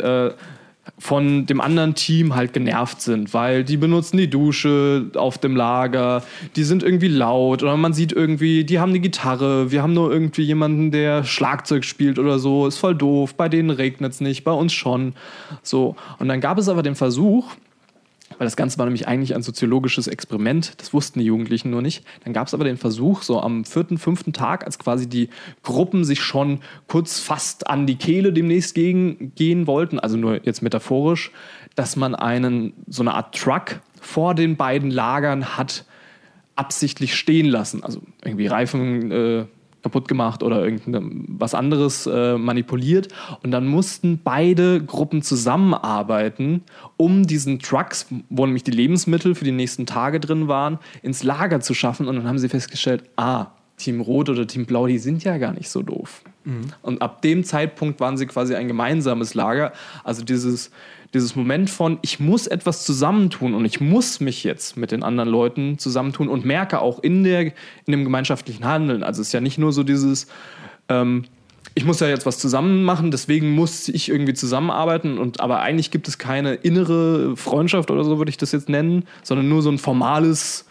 von dem anderen Team halt genervt sind, weil die benutzen die Dusche auf dem Lager, die sind irgendwie laut oder man sieht irgendwie, die haben eine Gitarre, wir haben nur irgendwie jemanden, der Schlagzeug spielt oder so, ist voll doof, bei denen regnet es nicht, bei uns schon. So. Und dann gab es aber den Versuch, weil das Ganze war nämlich eigentlich ein soziologisches Experiment, das wussten die Jugendlichen nur nicht. Dann gab es aber den Versuch, so am 4., 5. Tag, als quasi die Gruppen sich schon kurz fast an die Kehle demnächst gehen wollten, also nur jetzt metaphorisch, dass man so eine Art Truck vor den beiden Lagern hat absichtlich stehen lassen. Also irgendwie Reifen kaputt gemacht oder irgendwas anderes manipuliert. Und dann mussten beide Gruppen zusammenarbeiten, um diesen Trucks, wo nämlich die Lebensmittel für die nächsten Tage drin waren, ins Lager zu schaffen. Und dann haben sie festgestellt, Team Rot oder Team Blau, die sind ja gar nicht so doof. Mhm. Und ab dem Zeitpunkt waren sie quasi ein gemeinsames Lager. Also dieses Moment von, ich muss etwas zusammentun und ich muss mich jetzt mit den anderen Leuten zusammentun und merke auch in dem gemeinschaftlichen Handeln, also es ist ja nicht nur so dieses, ich muss ja jetzt was zusammen machen, deswegen muss ich irgendwie zusammenarbeiten, aber eigentlich gibt es keine innere Freundschaft oder so würde ich das jetzt nennen, sondern nur so ein formales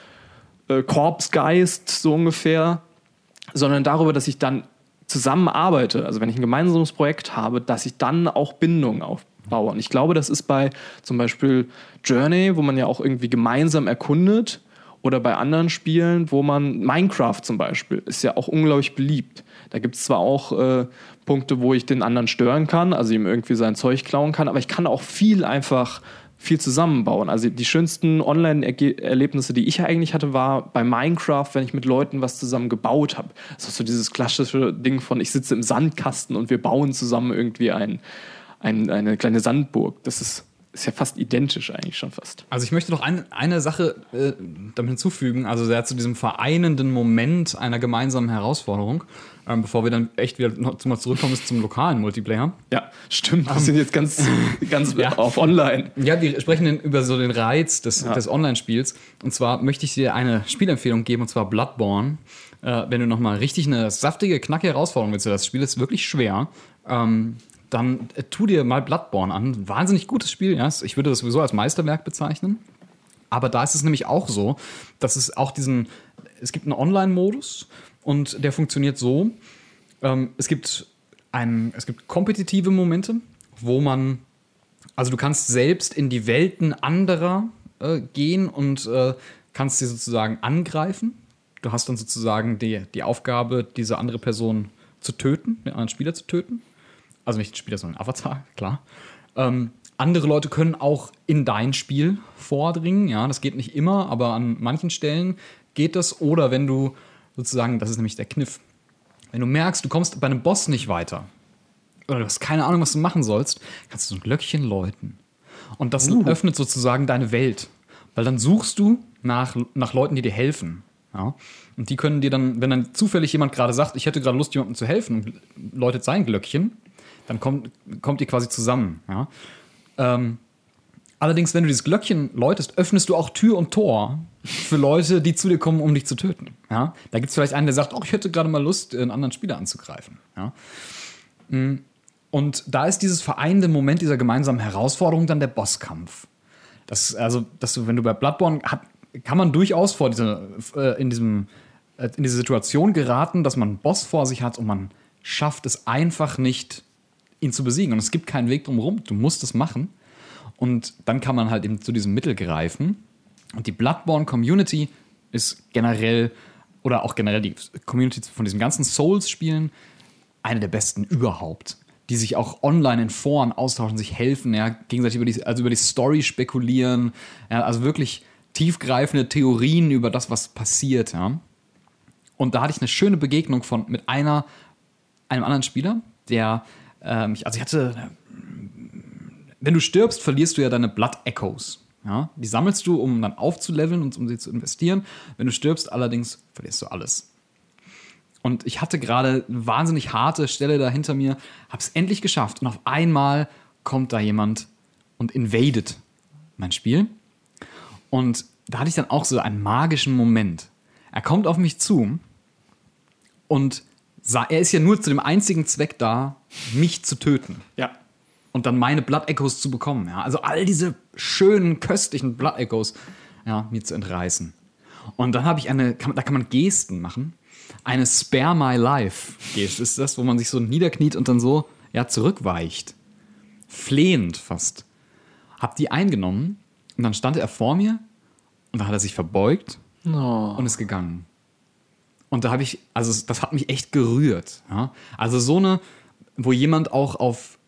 Korpsgeist, so ungefähr, sondern darüber, dass ich dann zusammenarbeite, also wenn ich ein gemeinsames Projekt habe, dass ich dann auch Bindungen aufbaue. Und ich glaube, das ist bei zum Beispiel Journey, wo man ja auch irgendwie gemeinsam erkundet, oder bei anderen Spielen, wo man Minecraft zum Beispiel, ist ja auch unglaublich beliebt. Da gibt es zwar auch Punkte, wo ich den anderen stören kann, also ihm irgendwie sein Zeug klauen kann, aber ich kann auch viel zusammenbauen. Also die schönsten Online-Erlebnisse, die ich eigentlich hatte, war bei Minecraft, wenn ich mit Leuten was zusammen gebaut habe. Das ist so dieses klassische Ding von, ich sitze im Sandkasten und wir bauen zusammen irgendwie eine kleine Sandburg. Das ist ja fast identisch eigentlich schon fast. Also ich möchte noch eine Sache damit hinzufügen, also sehr zu diesem vereinenden Moment einer gemeinsamen Herausforderung, bevor wir dann echt wieder noch mal zurückkommen zum lokalen Multiplayer. Ja, stimmt. Wir sind jetzt ganz ja. Auf Online. Ja, wir sprechen über so den Reiz des Online-Spiels. Und zwar möchte ich dir eine Spielempfehlung geben, und zwar Bloodborne. Wenn du noch mal richtig eine saftige, knackige Herausforderung willst, das Spiel ist wirklich schwer, dann tu dir mal Bloodborne an. Wahnsinnig gutes Spiel, ja. Ich würde das sowieso als Meisterwerk bezeichnen. Aber da ist es nämlich auch so, dass es auch es gibt einen Online-Modus und der funktioniert so. Es gibt kompetitive Momente, wo du kannst selbst in die Welten anderer gehen und kannst sie sozusagen angreifen. Du hast dann sozusagen die Aufgabe, diese andere Person zu töten, den anderen Spieler zu töten. Also nicht den Spieler, sondern den Avatar, klar. Andere Leute können auch in dein Spiel vordringen. Ja, das geht nicht immer, aber an manchen Stellen geht das. Oder wenn du sozusagen, das ist nämlich der Kniff, wenn du merkst, du kommst bei einem Boss nicht weiter oder du hast keine Ahnung, was du machen sollst, kannst du so ein Glöckchen läuten. Und das öffnet sozusagen deine Welt. Weil dann suchst du nach Leuten, die dir helfen. Ja? Und die können dir dann, wenn dann zufällig jemand gerade sagt, ich hätte gerade Lust, jemandem zu helfen und läutet sein Glöckchen, dann kommt ihr quasi zusammen. Ja? Allerdings, wenn du dieses Glöckchen läutest, öffnest du auch Tür und Tor für Leute, die zu dir kommen, um dich zu töten. Ja? Da gibt es vielleicht einen, der sagt, ich hätte gerade mal Lust, einen anderen Spieler anzugreifen. Ja? Und da ist dieses vereinende Moment dieser gemeinsamen Herausforderung dann der Bosskampf. Wenn du bei Bloodborne kann man durchaus in diese Situation geraten, dass man einen Boss vor sich hat und man schafft es einfach nicht, ihn zu besiegen. Und es gibt keinen Weg drumherum. Du musst es machen. Und dann kann man halt eben zu diesem Mittel greifen. Und die Bloodborne-Community ist generell, oder auch generell die Community von diesen ganzen Souls-Spielen, eine der besten überhaupt. Die sich auch online in Foren austauschen, sich helfen, ja, gegenseitig über die Story spekulieren. Ja, also wirklich tiefgreifende Theorien über das, was passiert. Ja. Und da hatte ich eine schöne Begegnung mit einem anderen Spieler, der wenn du stirbst, verlierst du ja deine Blood Echoes. Ja? Die sammelst du, um dann aufzuleveln und um sie zu investieren. Wenn du stirbst, allerdings verlierst du alles. Und ich hatte gerade eine wahnsinnig harte Stelle da hinter mir, hab's endlich geschafft. Und auf einmal kommt da jemand und invadet mein Spiel. Und da hatte ich dann auch so einen magischen Moment. Er kommt auf mich zu und er ist ja nur zu dem einzigen Zweck da, mich zu töten. Ja. Und dann meine Blood Echoes zu bekommen. Ja? Also all diese schönen, köstlichen Blood Echoes mir zu entreißen. Und dann habe ich da kann man Gesten machen. Eine Spare My Life Geste ist das, wo man sich so niederkniet und dann so zurückweicht. Flehend fast. Hab die eingenommen und dann stand er vor mir und dann hat er sich verbeugt und ist gegangen. Und da das hat mich echt gerührt. Ja? Also so eine, wo jemand auch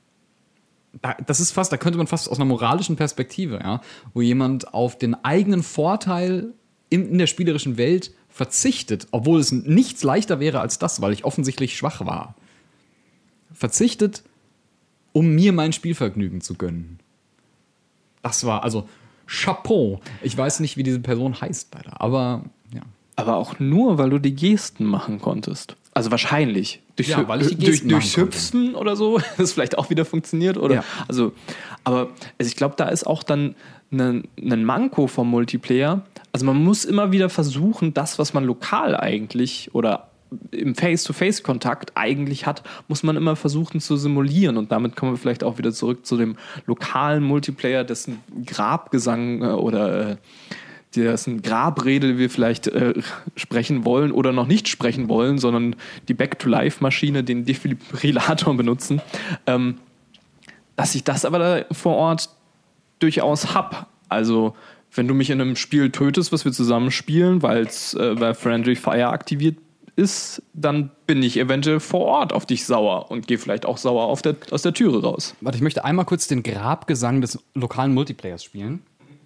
da könnte man fast aus einer moralischen Perspektive, wo jemand auf den eigenen Vorteil in der spielerischen Welt verzichtet, obwohl es nichts leichter wäre als das, weil ich offensichtlich schwach war. Verzichtet, um mir mein Spielvergnügen zu gönnen. Das war, also Chapeau. Ich weiß nicht, wie diese Person heißt leider, aber ja. Aber auch nur, weil du die Gesten machen konntest. Also wahrscheinlich. Weil ich die Gesten durchs Hüpfen oder so, das vielleicht auch wieder funktioniert. Oder? Ja. Aber ich glaube, da ist auch dann ein Manko vom Multiplayer. Also man muss immer wieder versuchen, das, was man lokal eigentlich oder im Face-to-Face-Kontakt eigentlich hat, muss man immer versuchen zu simulieren. Und damit kommen wir vielleicht auch wieder zurück zu dem lokalen Multiplayer, dessen Grabgesang oder dessen Grabrede wir vielleicht sprechen wollen oder noch nicht sprechen wollen, sondern die Back-to-Life-Maschine, den Defibrillator benutzen, dass ich das aber da vor Ort durchaus hab. Also wenn du mich in einem Spiel tötest, was wir zusammen spielen, weil Friendly Fire aktiviert ist, dann bin ich eventuell vor Ort auf dich sauer und gehe vielleicht auch sauer aus der Türe raus. Warte, ich möchte einmal kurz den Grabgesang des lokalen Multiplayers spielen.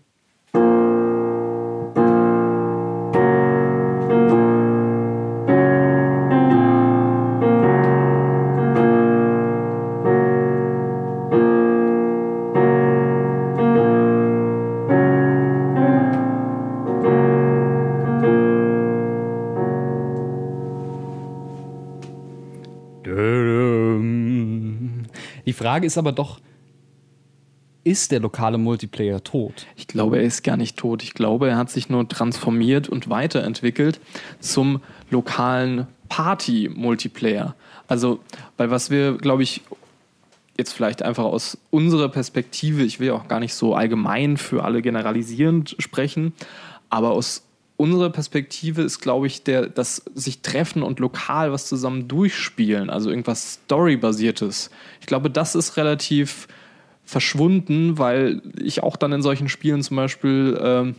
Die Frage ist aber doch, ist der lokale Multiplayer tot? Ich glaube, er ist gar nicht tot. Ich glaube, er hat sich nur transformiert und weiterentwickelt zum lokalen Party-Multiplayer. Also, weil was wir, glaube ich, jetzt vielleicht einfach aus unserer Perspektive, ich will ja auch gar nicht so allgemein für alle generalisierend sprechen, aber aus unserer Perspektive ist, glaube ich, das sich treffen und lokal was zusammen durchspielen, also irgendwas Story-basiertes. Ich glaube, das ist relativ verschwunden, weil ich auch dann in solchen Spielen zum Beispiel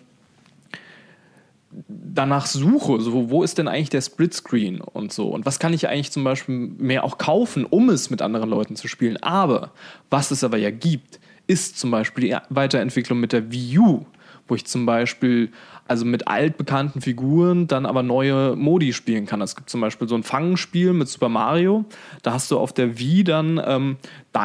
danach suche, so, wo ist denn eigentlich der Splitscreen und so, und was kann ich eigentlich zum Beispiel mehr auch kaufen, um es mit anderen Leuten zu spielen. Aber was es aber ja gibt, ist zum Beispiel die Weiterentwicklung mit der Wii U, wo ich zum Beispiel also mit altbekannten Figuren dann aber neue Modi spielen kann. Es gibt zum Beispiel so ein Fangenspiel mit Super Mario. Da hast du auf der Wii dann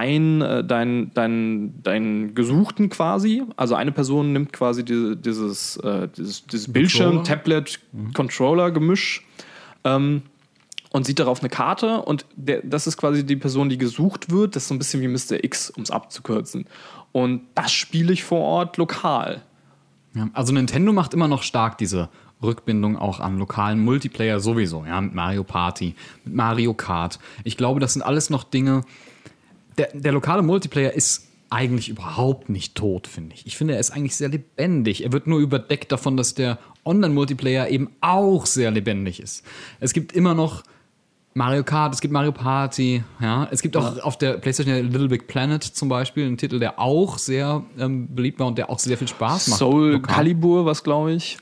deinen Gesuchten quasi. Also eine Person nimmt quasi dieses Bildschirm, Tablet, Controller-Gemisch und sieht darauf eine Karte. Und das ist quasi die Person, die gesucht wird. Das ist so ein bisschen wie Mr. X, um es abzukürzen. Und das spiele ich vor Ort lokal. Ja, also Nintendo macht immer noch stark diese Rückbindung auch an lokalen Multiplayer sowieso, ja, mit Mario Party, mit Mario Kart. Ich glaube, das sind alles noch Dinge. Der lokale Multiplayer ist eigentlich überhaupt nicht tot, finde ich. Ich finde, er ist eigentlich sehr lebendig. Er wird nur überdeckt davon, dass der Online-Multiplayer eben auch sehr lebendig ist. Es gibt immer noch Mario Kart, es gibt Mario Party, ja. Es gibt auch auf der PlayStation Little Big Planet zum Beispiel einen Titel, der auch sehr beliebt war und der auch sehr viel Spaß macht. Soul Calibur, was glaube ich.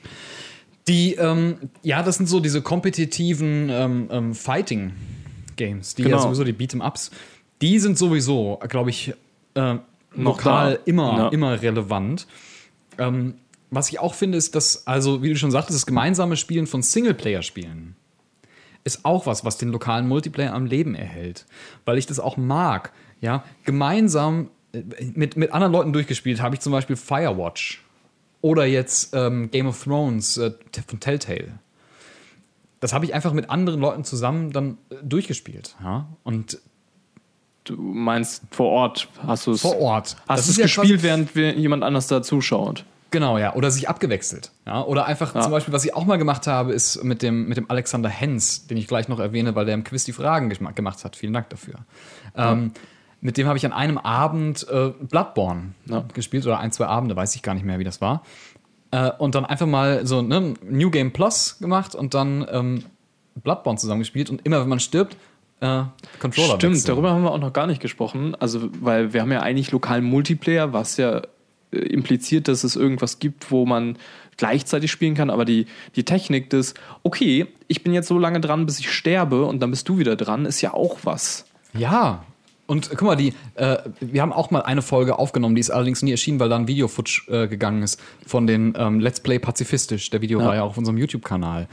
Das sind so diese kompetitiven Fighting-Games, die ja sowieso die Beat'em-Ups, die sind sowieso, glaube ich, lokal immer relevant. Was ich auch finde, ist, dass, also wie du schon sagtest, das gemeinsame Spielen von Singleplayer-Spielen ist auch was den lokalen Multiplayer am Leben erhält. Weil ich das auch mag. Ja? Gemeinsam mit anderen Leuten durchgespielt habe ich zum Beispiel Firewatch. Oder jetzt Game of Thrones von Telltale. Das habe ich einfach mit anderen Leuten zusammen dann durchgespielt. Ja? Und Du meinst vor Ort hast du es. Vor Ort. Hast du es gespielt, während jemand anders da zuschaut? Genau, ja. Oder sich abgewechselt. Ja? Oder einfach zum Beispiel, was ich auch mal gemacht habe, ist mit dem Alexander Henz, den ich gleich noch erwähne, weil der im Quiz die Fragen gemacht hat. Vielen Dank dafür. Mit dem habe ich an einem Abend Bloodborne gespielt. Oder 1, 2 Abende, weiß ich gar nicht mehr, wie das war. Und dann einfach mal so New Game Plus gemacht und dann Bloodborne zusammengespielt. Und immer, wenn man stirbt, Controller Stimmt, wechseln. darüber haben wir auch noch gar nicht gesprochen. Also, weil wir haben ja eigentlich lokalen Multiplayer, was ja impliziert, dass es irgendwas gibt, wo man gleichzeitig spielen kann, aber die Technik des, okay, ich bin jetzt so lange dran, bis ich sterbe und dann bist du wieder dran, ist ja auch was. Ja. Und guck mal, wir haben auch mal eine Folge aufgenommen, die ist allerdings nie erschienen, weil da ein Video futsch gegangen ist von den Let's Play Pazifistisch, der Videoreihe auch auf unserem YouTube-Kanal.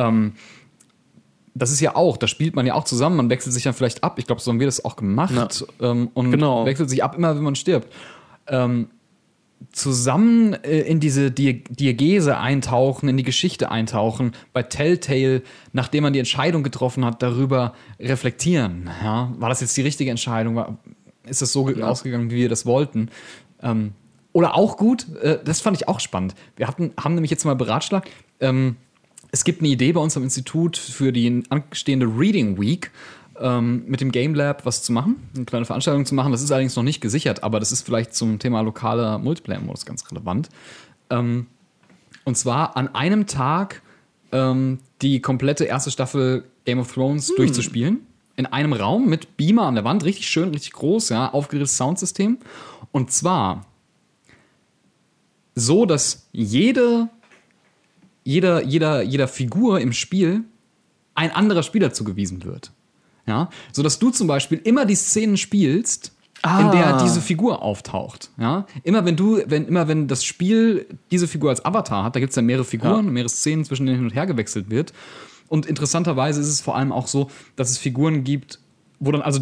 Das ist ja auch, da spielt man ja auch zusammen, man wechselt sich dann vielleicht ab. Ich glaube, so haben wir das auch gemacht. Und wechselt sich ab, immer wenn man stirbt. Zusammen in diese Diegese eintauchen, in die Geschichte eintauchen, bei Telltale, nachdem man die Entscheidung getroffen hat, darüber reflektieren. Ja? War das jetzt die richtige Entscheidung? Ist das so ausgegangen, wie wir das wollten? Oder auch gut, das fand ich auch spannend. Wir haben nämlich jetzt mal beratschlagt, es gibt eine Idee bei uns am Institut für die anstehende Reading Week, mit dem Game Lab was zu machen, eine kleine Veranstaltung zu machen. Das ist allerdings noch nicht gesichert, aber das ist vielleicht zum Thema lokaler Multiplayer-Modus ganz relevant. Und zwar an einem Tag die komplette erste Staffel Game of Thrones durchzuspielen. In einem Raum mit Beamer an der Wand, richtig schön, richtig groß, ja, aufgeregtes Soundsystem. Und zwar so, dass jeder Figur im Spiel ein anderer Spieler zugewiesen wird. Ja? Sodass du zum Beispiel immer die Szenen spielst, in der diese Figur auftaucht. Ja? Immer wenn das Spiel diese Figur als Avatar hat, da gibt es dann mehrere Figuren, mehrere Szenen, zwischen denen hin und her gewechselt wird. Und interessanterweise ist es vor allem auch so, dass es Figuren gibt, wo dann also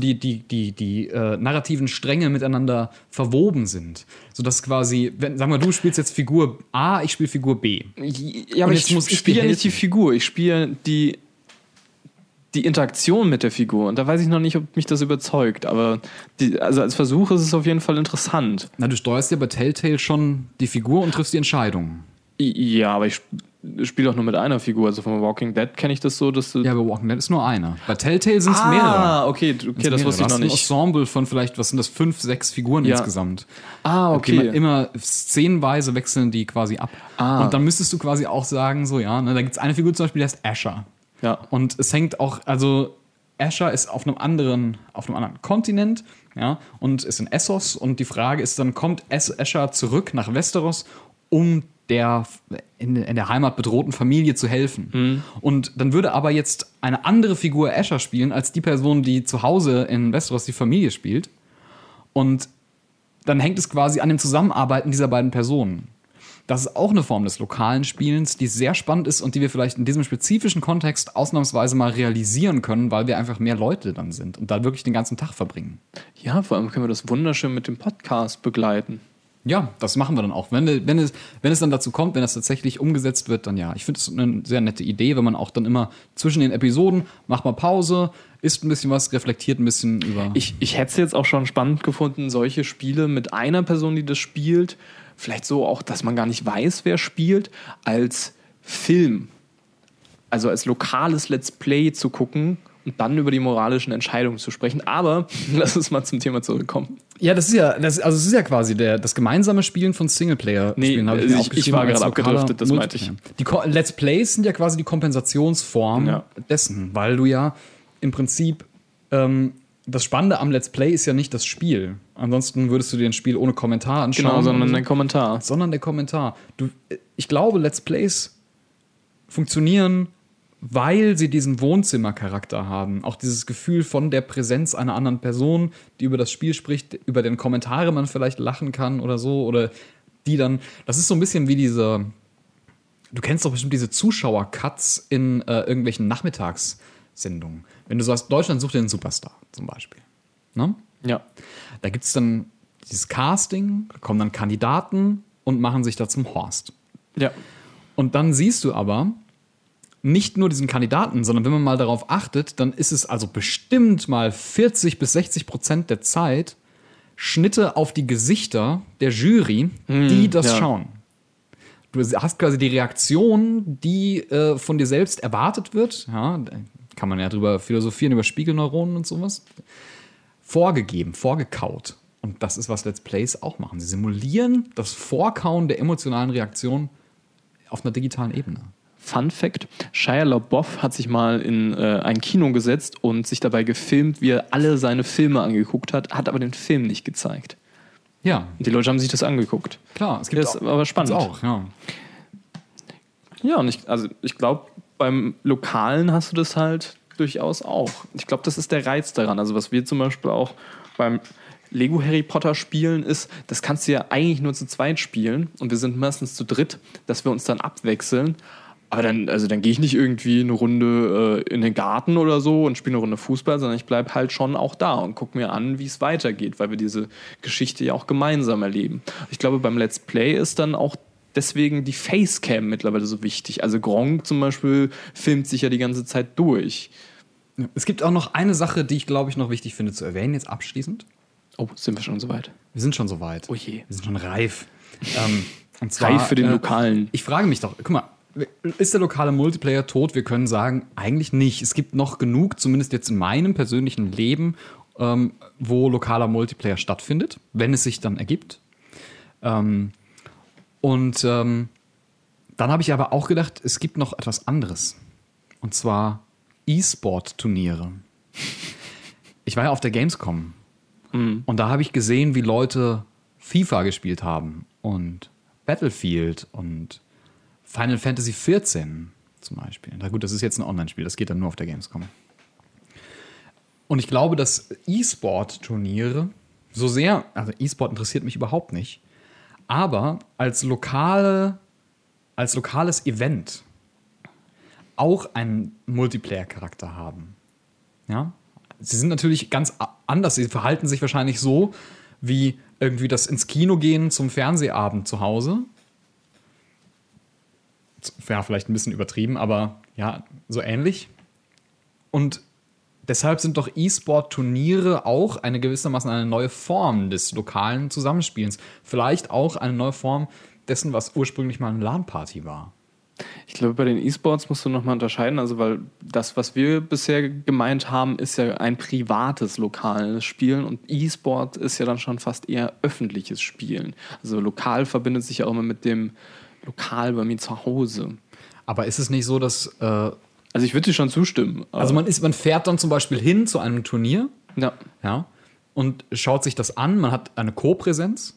die narrativen Stränge miteinander verwoben sind. Sodass quasi, sagen wir, du spielst jetzt Figur A, ich spiele Figur B. Ja, aber ich spiele ja nicht die Figur, ich spiele die Interaktion mit der Figur. Und da weiß ich noch nicht, ob mich das überzeugt. Aber also als Versuch ist es auf jeden Fall interessant. Na, du steuerst ja bei Telltale schon die Figur und triffst die Entscheidung. Ja, aber ich spiele auch nur mit einer Figur. Also von Walking Dead kenne ich das so, dass du... Ja, bei Walking Dead ist nur einer. Bei Telltale sind es mehrere. Okay, das wusste ich noch nicht. Ein Ensemble von vielleicht, was sind das, 5, 6 Figuren insgesamt. Okay. Immer szenenweise wechseln die quasi ab. Und dann müsstest du quasi auch sagen, so ja, ne, da gibt es eine Figur zum Beispiel, die heißt Asher. Ja. Und es hängt auch, also Asher ist auf einem anderen Kontinent, ja, und ist in Essos. Und die Frage ist dann, kommt Asher zurück nach Westeros, um der in der Heimat bedrohten Familie zu helfen. Und dann würde aber jetzt eine andere Figur Asher spielen, als die Person, die zu Hause in Westeros die Familie spielt. Und dann hängt es quasi an dem Zusammenarbeiten dieser beiden Personen. Das ist auch eine Form des lokalen Spielens, die sehr spannend ist und die wir vielleicht in diesem spezifischen Kontext ausnahmsweise mal realisieren können, weil wir einfach mehr Leute dann sind und da wirklich den ganzen Tag verbringen. Ja, vor allem können wir das wunderschön mit dem Podcast begleiten. Ja, das machen wir dann auch. Wenn es dann dazu kommt, wenn das tatsächlich umgesetzt wird, dann ja. Ich finde es eine sehr nette Idee, wenn man auch dann immer zwischen den Episoden macht mal Pause, isst ein bisschen was, reflektiert ein bisschen über... Ich hätte es jetzt auch schon spannend gefunden, solche Spiele mit einer Person, die das spielt, vielleicht so auch, dass man gar nicht weiß, wer spielt, als Film. Also als lokales Let's Play zu gucken und dann über die moralischen Entscheidungen zu sprechen. Aber lass uns mal zum Thema zurückkommen. Ja, es ist ja quasi das gemeinsame Spielen von Singleplayer-Spielen. Ich war gerade abgedriftet, das meinte ich. Die Let's Plays sind ja quasi die Kompensationsform dessen, weil du ja im Prinzip das Spannende am Let's Play ist ja nicht das Spiel. Ansonsten würdest du dir ein Spiel ohne Kommentar anschauen. Genau, sondern der Kommentar. Sondern der Kommentar. Ich glaube, Let's Plays funktionieren, weil sie diesen Wohnzimmercharakter haben. Auch dieses Gefühl von der Präsenz einer anderen Person, die über das Spiel spricht, über deren Kommentare man vielleicht lachen kann oder so. Oder die dann, das ist so ein bisschen wie diese, du kennst doch bestimmt diese Zuschauer-Cuts in irgendwelchen Nachmittagssendungen. Wenn du sagst, Deutschland sucht den Superstar zum Beispiel. Ne? Ja. Da gibt es dann dieses Casting, da kommen dann Kandidaten und machen sich da zum Horst. Ja. Und dann siehst du aber, nicht nur diesen Kandidaten, sondern wenn man mal darauf achtet, dann ist es also bestimmt mal 40-60% der Zeit Schnitte auf die Gesichter der Jury, die das schauen. Du hast quasi die Reaktion, die von dir selbst erwartet wird. Ja, da kann man ja drüber philosophieren, über Spiegelneuronen und sowas. Vorgegeben, vorgekaut. Und das ist, was Let's Plays auch machen. Sie simulieren das Vorkauen der emotionalen Reaktion auf einer digitalen Ebene. Fun Fact: Shia LaBeouf hat sich mal in ein Kino gesetzt und sich dabei gefilmt, wie er alle seine Filme angeguckt hat, hat aber den Film nicht gezeigt. Ja. Und die Leute haben sich das angeguckt. Klar, es gibt das ist aber spannend. Auch, ja. Ja, und ich glaube, beim Lokalen hast du das halt durchaus auch. Ich glaube, das ist der Reiz daran. Also was wir zum Beispiel auch beim Lego Harry Potter spielen ist, das kannst du ja eigentlich nur zu zweit spielen und wir sind meistens zu dritt, dass wir uns dann abwechseln. Aber dann gehe ich nicht irgendwie eine Runde in den Garten oder so und spiele eine Runde Fußball, sondern ich bleibe halt schon auch da und gucke mir an, wie es weitergeht, weil wir diese Geschichte ja auch gemeinsam erleben. Ich glaube, beim Let's Play ist dann auch deswegen die Facecam mittlerweile so wichtig. Also Gronkh zum Beispiel filmt sich ja die ganze Zeit durch. Es gibt auch noch eine Sache, die ich, glaube ich, noch wichtig finde zu erwähnen, jetzt abschließend. Oh, sind wir schon so weit? Wir sind schon so weit. Oh je. Wir sind schon reif. Und zwar, reif für den Lokalen. Ich frage mich doch, guck mal, ist der lokale Multiplayer tot? Wir können sagen, eigentlich nicht. Es gibt noch genug, zumindest jetzt in meinem persönlichen Leben, wo lokaler Multiplayer stattfindet, wenn es sich dann ergibt. Dann habe ich aber auch gedacht, es gibt noch etwas anderes. Und zwar E-Sport-Turniere. Ich war ja auf der Gamescom. Und da habe ich gesehen, wie Leute FIFA gespielt haben und Battlefield und Final Fantasy XIV zum Beispiel. Na gut, das ist jetzt ein Online-Spiel, das geht dann nur auf der Gamescom. Und ich glaube, dass E-Sport-Turniere so sehr, also E-Sport interessiert mich überhaupt nicht, aber als lokales Event auch einen Multiplayer-Charakter haben. Ja? Sie sind natürlich ganz anders. Sie verhalten sich wahrscheinlich so, wie irgendwie das ins Kino gehen zum Fernsehabend zu Hause. Ja, vielleicht ein bisschen übertrieben, aber ja, so ähnlich. Und deshalb sind doch E-Sport-Turniere auch gewissermaßen eine neue Form des lokalen Zusammenspielens. Vielleicht auch eine neue Form dessen, was ursprünglich mal eine LAN-Party war. Ich glaube, bei den E-Sports musst du nochmal unterscheiden, also weil das, was wir bisher gemeint haben, ist ja ein privates lokales Spielen und E-Sport ist ja dann schon fast eher öffentliches Spielen. Also lokal verbindet sich ja auch immer mit dem Lokal bei mir zu Hause. Aber ist es nicht so, dass... also ich würde dir schon zustimmen. Also man fährt dann zum Beispiel hin zu einem Turnier ja, und schaut sich das an, man hat eine Co-Präsenz.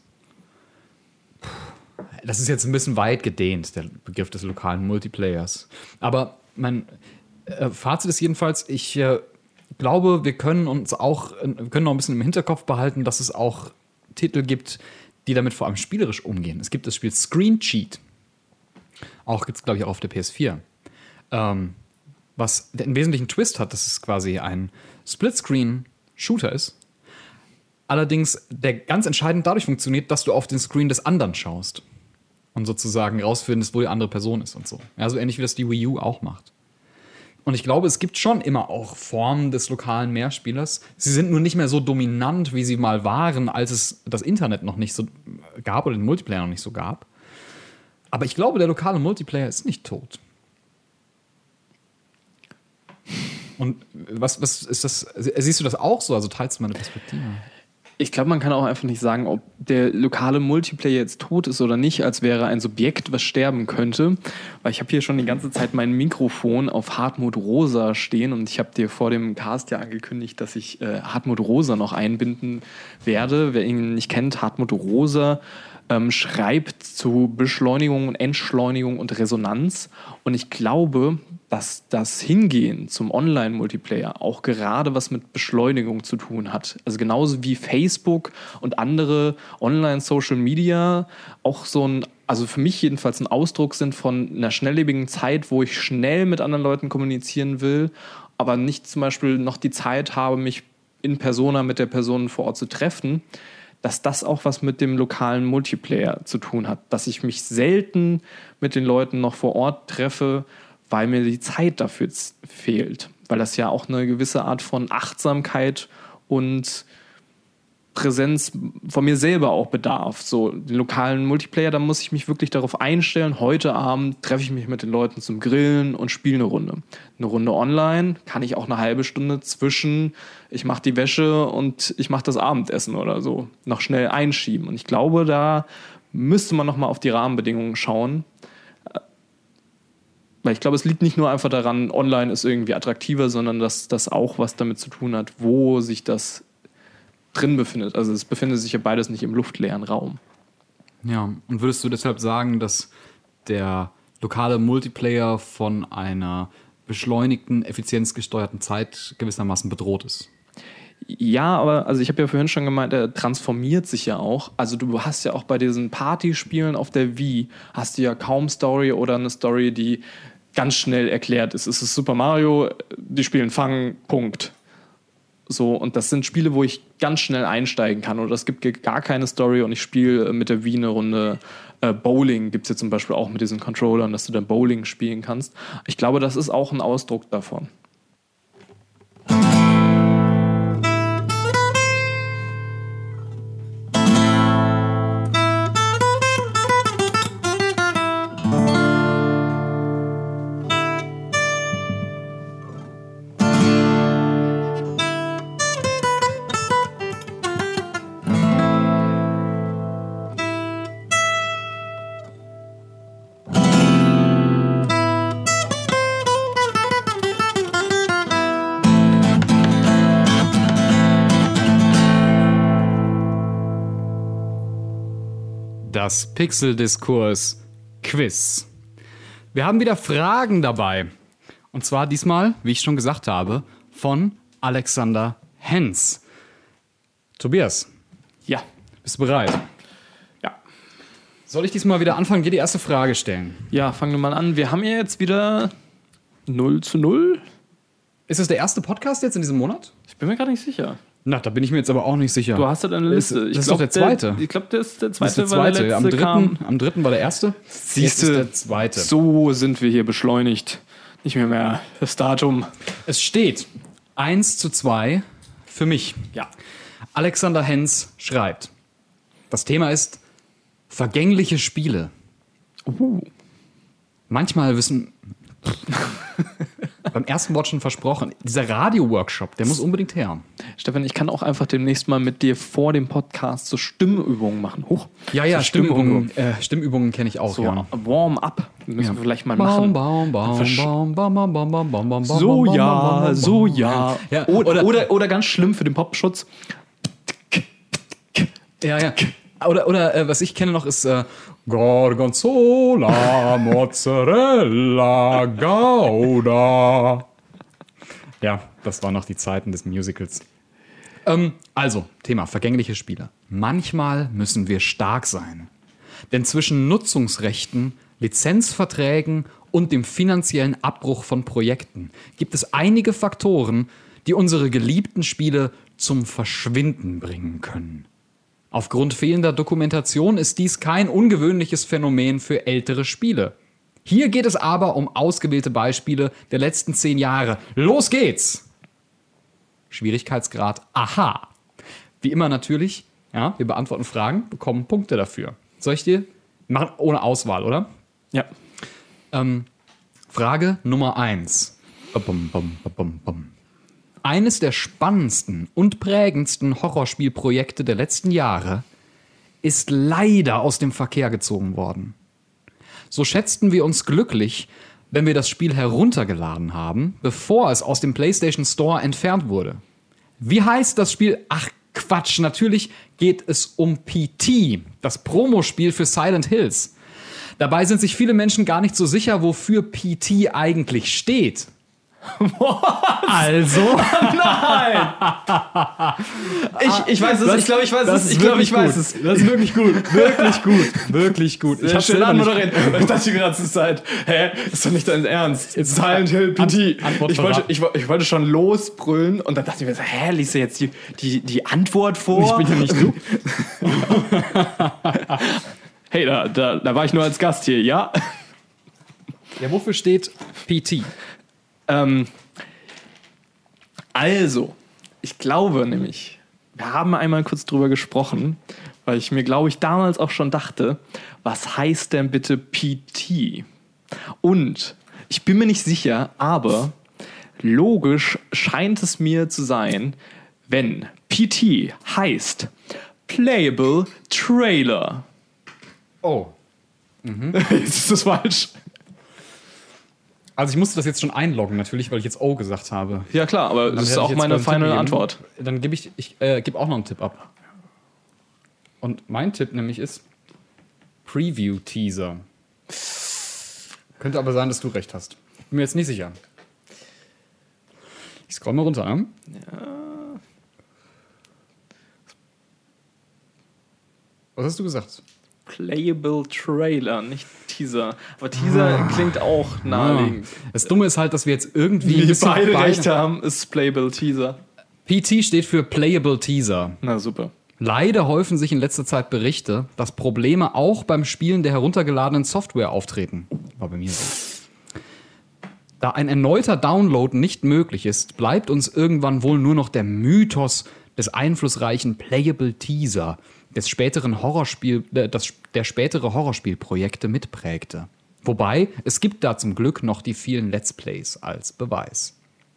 Das ist jetzt ein bisschen weit gedehnt, der Begriff des lokalen Multiplayers. Aber mein Fazit ist jedenfalls, ich glaube, wir können noch ein bisschen im Hinterkopf behalten, dass es auch Titel gibt, die damit vor allem spielerisch umgehen. Es gibt das Spiel Screen Cheat. Auch gibt es, glaube ich, auch auf der PS4. Was den wesentlichen Twist hat, dass es quasi ein Splitscreen-Shooter ist. Allerdings der ganz entscheidend dadurch funktioniert, dass du auf den Screen des anderen schaust. Und sozusagen rausfindest, wo die andere Person ist und so. Ja, so ähnlich wie das die Wii U auch macht. Und ich glaube, es gibt schon immer auch Formen des lokalen Mehrspielers. Sie sind nur nicht mehr so dominant, wie sie mal waren, als es das Internet noch nicht so gab oder den Multiplayer noch nicht so gab. Aber ich glaube, der lokale Multiplayer ist nicht tot. Und was ist das? Siehst du das auch so? Also teilst du meine Perspektive? Ich glaube, man kann auch einfach nicht sagen, ob der lokale Multiplayer jetzt tot ist oder nicht, als wäre ein Subjekt, was sterben könnte. Weil ich habe hier schon die ganze Zeit mein Mikrofon auf Hartmut Rosa stehen und ich habe dir vor dem Cast ja angekündigt, dass ich Hartmut Rosa noch einbinden werde. Wer ihn nicht kennt, Hartmut Rosa schreibt zu Beschleunigung und Entschleunigung und Resonanz. Und ich glaube, dass das Hingehen zum Online-Multiplayer auch gerade was mit Beschleunigung zu tun hat. Also genauso wie Facebook und andere Online-Social-Media auch also für mich jedenfalls ein Ausdruck sind von einer schnelllebigen Zeit, wo ich schnell mit anderen Leuten kommunizieren will, aber nicht zum Beispiel noch die Zeit habe, mich in Persona mit der Person vor Ort zu treffen, dass das auch was mit dem lokalen Multiplayer zu tun hat. Dass ich mich selten mit den Leuten noch vor Ort treffe, weil mir die Zeit dafür fehlt. Weil das ja auch eine gewisse Art von Achtsamkeit und Präsenz von mir selber auch bedarf. So, den lokalen Multiplayer, da muss ich mich wirklich darauf einstellen, heute Abend treffe ich mich mit den Leuten zum Grillen und spiele eine Runde. Eine Runde online kann ich auch eine halbe Stunde zwischen, ich mache die Wäsche und ich mache das Abendessen oder so, noch schnell einschieben. Und ich glaube, da müsste man nochmal auf die Rahmenbedingungen schauen. Weil ich glaube, es liegt nicht nur einfach daran, online ist irgendwie attraktiver, sondern dass das auch was damit zu tun hat, wo sich das drin befindet. Also es befindet sich ja beides nicht im luftleeren Raum. Ja, und würdest du deshalb sagen, dass der lokale Multiplayer von einer beschleunigten, effizienzgesteuerten Zeit gewissermaßen bedroht ist? Ja, aber also ich habe ja vorhin schon gemeint, er transformiert sich ja auch. Also du hast ja auch bei diesen Partyspielen auf der Wii, hast du ja kaum Story oder eine Story, die ganz schnell erklärt ist. Es ist Super Mario, die spielen Fang, Punkt. So, und das sind Spiele, wo ich ganz schnell einsteigen kann. Oder es gibt gar keine Story und ich spiele mit der Wii eine Runde Bowling. Gibt es ja zum Beispiel auch mit diesen Controllern, dass du dann Bowling spielen kannst. Ich glaube, das ist auch ein Ausdruck davon. Das Pixel-Diskurs-Quiz. Wir haben wieder Fragen dabei. Und zwar diesmal, wie ich schon gesagt habe, von Alexander Henz. Tobias, Ja. bist du bereit? Ja. Soll ich diesmal wieder anfangen, dir die erste Frage stellen? Ja, fangen wir mal an. Wir haben ja jetzt wieder 0:0. Ist das der erste Podcast jetzt in diesem Monat? Ich bin mir gar nicht sicher. Na, da bin ich mir jetzt aber auch nicht sicher. Du hast ja deine Liste. Das ist doch der zweite. Ich glaube, das ist der Das ist zweite, der zweite. weil der letzte Am dritten war der erste. Siehst Jetzt ist du, der zweite. so sind wir hier beschleunigt. Nicht mehr das Datum. Es steht 1:2 für mich. Ja. Alexander Henz schreibt, das Thema ist vergängliche Spiele. Manchmal wissen... Beim ersten Wort schon versprochen, dieser Radio-Workshop, der muss unbedingt her. Stefan, ich kann auch einfach demnächst mal mit dir vor dem Podcast so Stimmübungen machen. Ja, so Stimmübungen kenne ich auch. So ja. Warm-up müssen wir vielleicht mal Baum, machen. Baum, Baum, Baum, Baum, Baum, Baum, Baum, Baum, So Baum, ja, Baum, Baum, so Baum. ja. Ja, Oder ganz schlimm für den Popschutz. Ja. Oder was ich kenne noch ist Gorgonzola, Mozzarella, Gouda. Ja, das waren noch die Zeiten des Musicals. Also, Thema vergängliche Spiele. Manchmal müssen wir stark sein. Denn zwischen Nutzungsrechten, Lizenzverträgen und dem finanziellen Abbruch von Projekten gibt es einige Faktoren, die unsere geliebten Spiele zum Verschwinden bringen können. Aufgrund fehlender Dokumentation ist dies kein ungewöhnliches Phänomen für ältere Spiele. Hier geht es aber um ausgewählte Beispiele der letzten 10 Jahre. Los geht's! Schwierigkeitsgrad Aha. Wie immer natürlich, ja, wir beantworten Fragen, bekommen Punkte dafür. Soll ich dir machen ohne Auswahl, oder? Ja. Frage Nummer 1. Eines der spannendsten und prägendsten Horrorspielprojekte der letzten Jahre ist leider aus dem Verkehr gezogen worden. So schätzten wir uns glücklich, wenn wir das Spiel heruntergeladen haben, bevor es aus dem PlayStation Store entfernt wurde. Wie heißt das Spiel? Ach Quatsch, natürlich geht es um PT, das Promospiel für Silent Hills. Dabei sind sich viele Menschen gar nicht so sicher, wofür PT eigentlich steht. Also? Nein! Ich weiß es, ich glaube, ich weiß es. Ich glaube, ich weiß es. Das ist wirklich gut. Wirklich gut. Wirklich gut. Ich habe schön anmoderiert. Ich dachte die ganze Zeit, ist doch nicht dein Ernst. Silent Hill PT. Ich wollte schon losbrüllen und dann dachte ich mir so, liest du jetzt die Antwort vor? Ich bin ja nicht du. Hey, da war ich nur als Gast hier, ja? Ja, wofür steht PT? Also, ich glaube nämlich, wir haben einmal kurz drüber gesprochen, weil ich mir, glaube ich, damals auch schon dachte, was heißt denn bitte PT? Und ich bin mir nicht sicher, aber logisch scheint es mir zu sein, wenn PT heißt Playable Trailer. Oh. Ist das falsch? Also ich musste das jetzt schon einloggen, natürlich, weil ich jetzt O gesagt habe. Ja klar, aber das ist auch meine final Antwort. Dann gebe ich gebe auch noch einen Tipp ab. Und mein Tipp nämlich ist Preview-Teaser. Könnte aber sein, dass du recht hast. Bin mir jetzt nicht sicher. Ich scroll mal runter, ne? Ja. Was hast du gesagt? Playable Trailer, nicht Teaser. Aber Teaser klingt auch naheliegend. Das Dumme ist halt, dass wir jetzt irgendwie Wir beide recht haben, ist Playable Teaser. PT steht für Playable Teaser. Na super. Leider häufen sich in letzter Zeit Berichte, dass Probleme auch beim Spielen der heruntergeladenen Software auftreten. War bei mir so. Da ein erneuter Download nicht möglich ist, bleibt uns irgendwann wohl nur noch der Mythos des einflussreichen Playable Teaser, der spätere Horrorspielprojekte mitprägte. Wobei, es gibt da zum Glück noch die vielen Let's Plays als Beweis.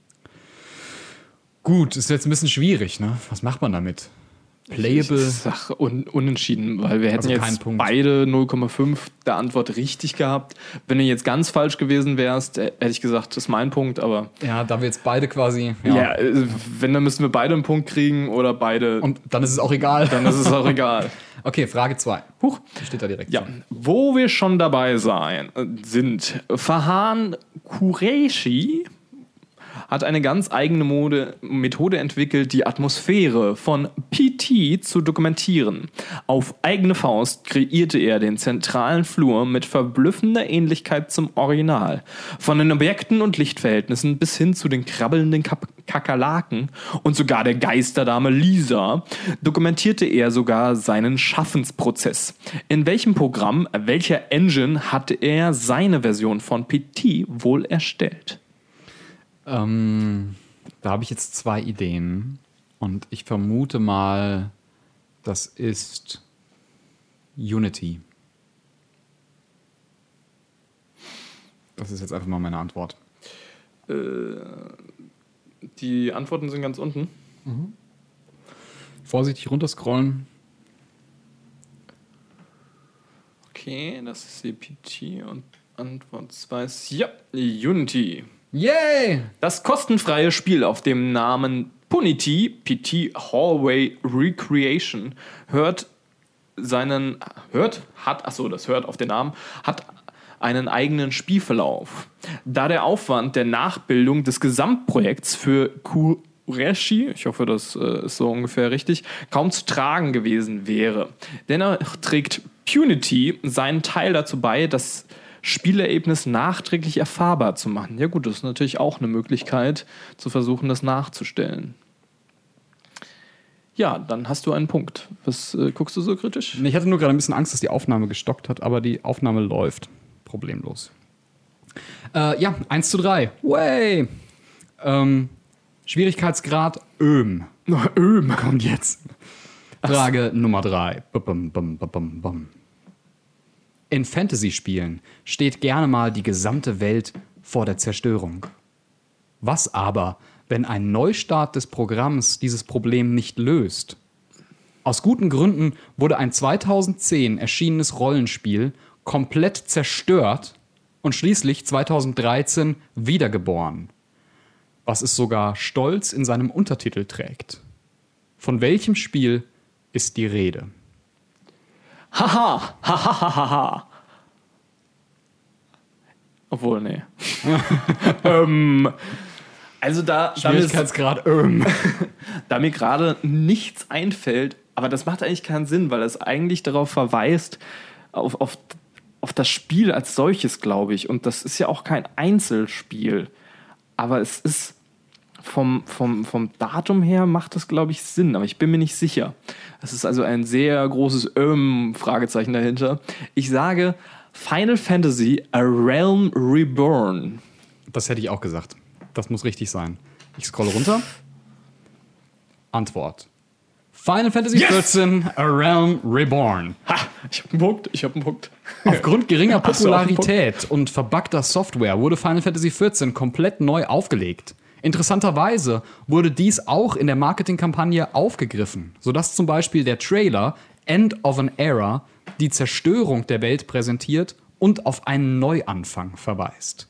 Gut, ist jetzt ein bisschen schwierig, ne? Was macht man damit? Playable. Ich sag unentschieden, weil wir hätten Also jetzt beide 0,5 der Antwort richtig gehabt. Wenn du jetzt ganz falsch gewesen wärst, hätte ich gesagt, das ist mein Punkt, aber... Ja, da wir jetzt beide quasi... Ja, wenn, dann müssen wir beide einen Punkt kriegen oder beide... Und dann ist es auch egal. Dann ist es auch egal. Okay, Frage 2. Huch, die steht da direkt. Ja, wo wir schon dabei sind, Farhan Qureshi hat eine ganz eigene Methode entwickelt, die Atmosphäre von PT zu dokumentieren. Auf eigene Faust kreierte er den zentralen Flur mit verblüffender Ähnlichkeit zum Original. Von den Objekten und Lichtverhältnissen bis hin zu den krabbelnden Kakerlaken und sogar der Geisterdame Lisa dokumentierte er sogar seinen Schaffensprozess. In welchem Programm, welcher Engine hat er seine Version von PT wohl erstellt? Da habe ich jetzt 2 Ideen. Und ich vermute mal, das ist Unity. Das ist jetzt einfach mal meine Antwort. Die Antworten sind ganz unten. Vorsichtig runterscrollen. Okay, das ist die PT und Antwort 2 ist ja, Unity. Yay! Das kostenfreie Spiel auf dem Namen Punity, PT Hallway Recreation, hat einen eigenen Spielverlauf. Da der Aufwand der Nachbildung des Gesamtprojekts für Qureshi, ich hoffe, das ist so ungefähr richtig, kaum zu tragen gewesen wäre. Dennoch trägt Punity seinen Teil dazu bei, das Spielerlebnis nachträglich erfahrbar zu machen. Ja gut, das ist natürlich auch eine Möglichkeit, zu versuchen, das nachzustellen. Ja, dann hast du einen Punkt. Was guckst du so kritisch? Ich hatte nur gerade ein bisschen Angst, dass die Aufnahme gestockt hat, aber die Aufnahme läuft. Problemlos. 1:3. Way! Schwierigkeitsgrad Öm. Öm. Kommt jetzt. Frage Nummer 3. In Fantasy-Spielen steht gerne mal die gesamte Welt vor der Zerstörung. Was aber, wenn ein Neustart des Programms dieses Problem nicht löst? Aus guten Gründen wurde ein 2010 erschienenes Rollenspiel komplett zerstört und schließlich 2013 wiedergeboren, was es sogar stolz in seinem Untertitel trägt. Von welchem Spiel ist die Rede? Haha, hahaha. Obwohl, nee. Also Schwierigkeitsgrad da mir gerade nichts einfällt, aber das macht eigentlich keinen Sinn, weil es eigentlich darauf verweist, auf das Spiel als solches, glaube ich. Und das ist ja auch kein Einzelspiel. Aber es ist vom Datum her macht das, glaube ich, Sinn. Aber ich bin mir nicht sicher. Es ist also ein sehr großes Fragezeichen dahinter. Ich sage Final Fantasy A Realm Reborn. Das hätte ich auch gesagt. Das muss richtig sein. Ich scrolle runter. Antwort. Final Fantasy XIV A Realm Reborn. Ha, ich hab einen Punkt. Aufgrund geringer Hast du auch einen Popularität und verbuggter Software wurde Final Fantasy XIV komplett neu aufgelegt. Interessanterweise wurde dies auch in der Marketingkampagne aufgegriffen, sodass zum Beispiel der Trailer End of an Era die Zerstörung der Welt präsentiert und auf einen Neuanfang verweist.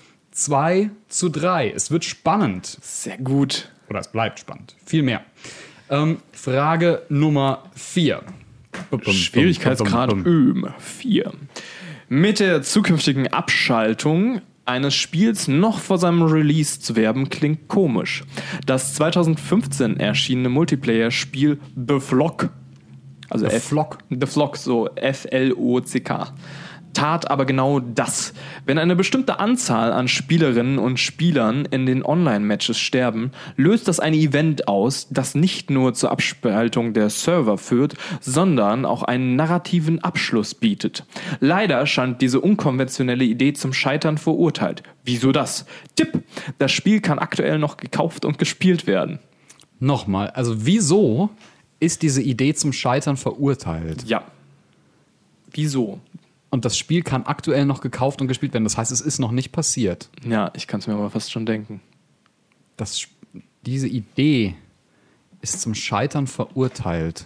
2:3. Es wird spannend. Sehr gut. Oder es bleibt spannend. Viel mehr. Frage Nummer 4. Schwierigkeitsgrad 4. Mit der zukünftigen Abschaltung eines Spiels noch vor seinem Release zu werben, klingt komisch. Das 2015 erschienene Multiplayer-Spiel The Flock, also The Flock, so F-L-O-C-K, tat aber genau das. Wenn eine bestimmte Anzahl an Spielerinnen und Spielern in den Online-Matches sterben, löst das ein Event aus, das nicht nur zur Abspaltung der Server führt, sondern auch einen narrativen Abschluss bietet. Leider scheint diese unkonventionelle Idee zum Scheitern verurteilt. Wieso das? Tipp: Das Spiel kann aktuell noch gekauft und gespielt werden. Nochmal, also wieso ist diese Idee zum Scheitern verurteilt? Ja. Wieso? Und das Spiel kann aktuell noch gekauft und gespielt werden. Das heißt, es ist noch nicht passiert. Ja, ich kann es mir aber fast schon denken. Diese Idee ist zum Scheitern verurteilt.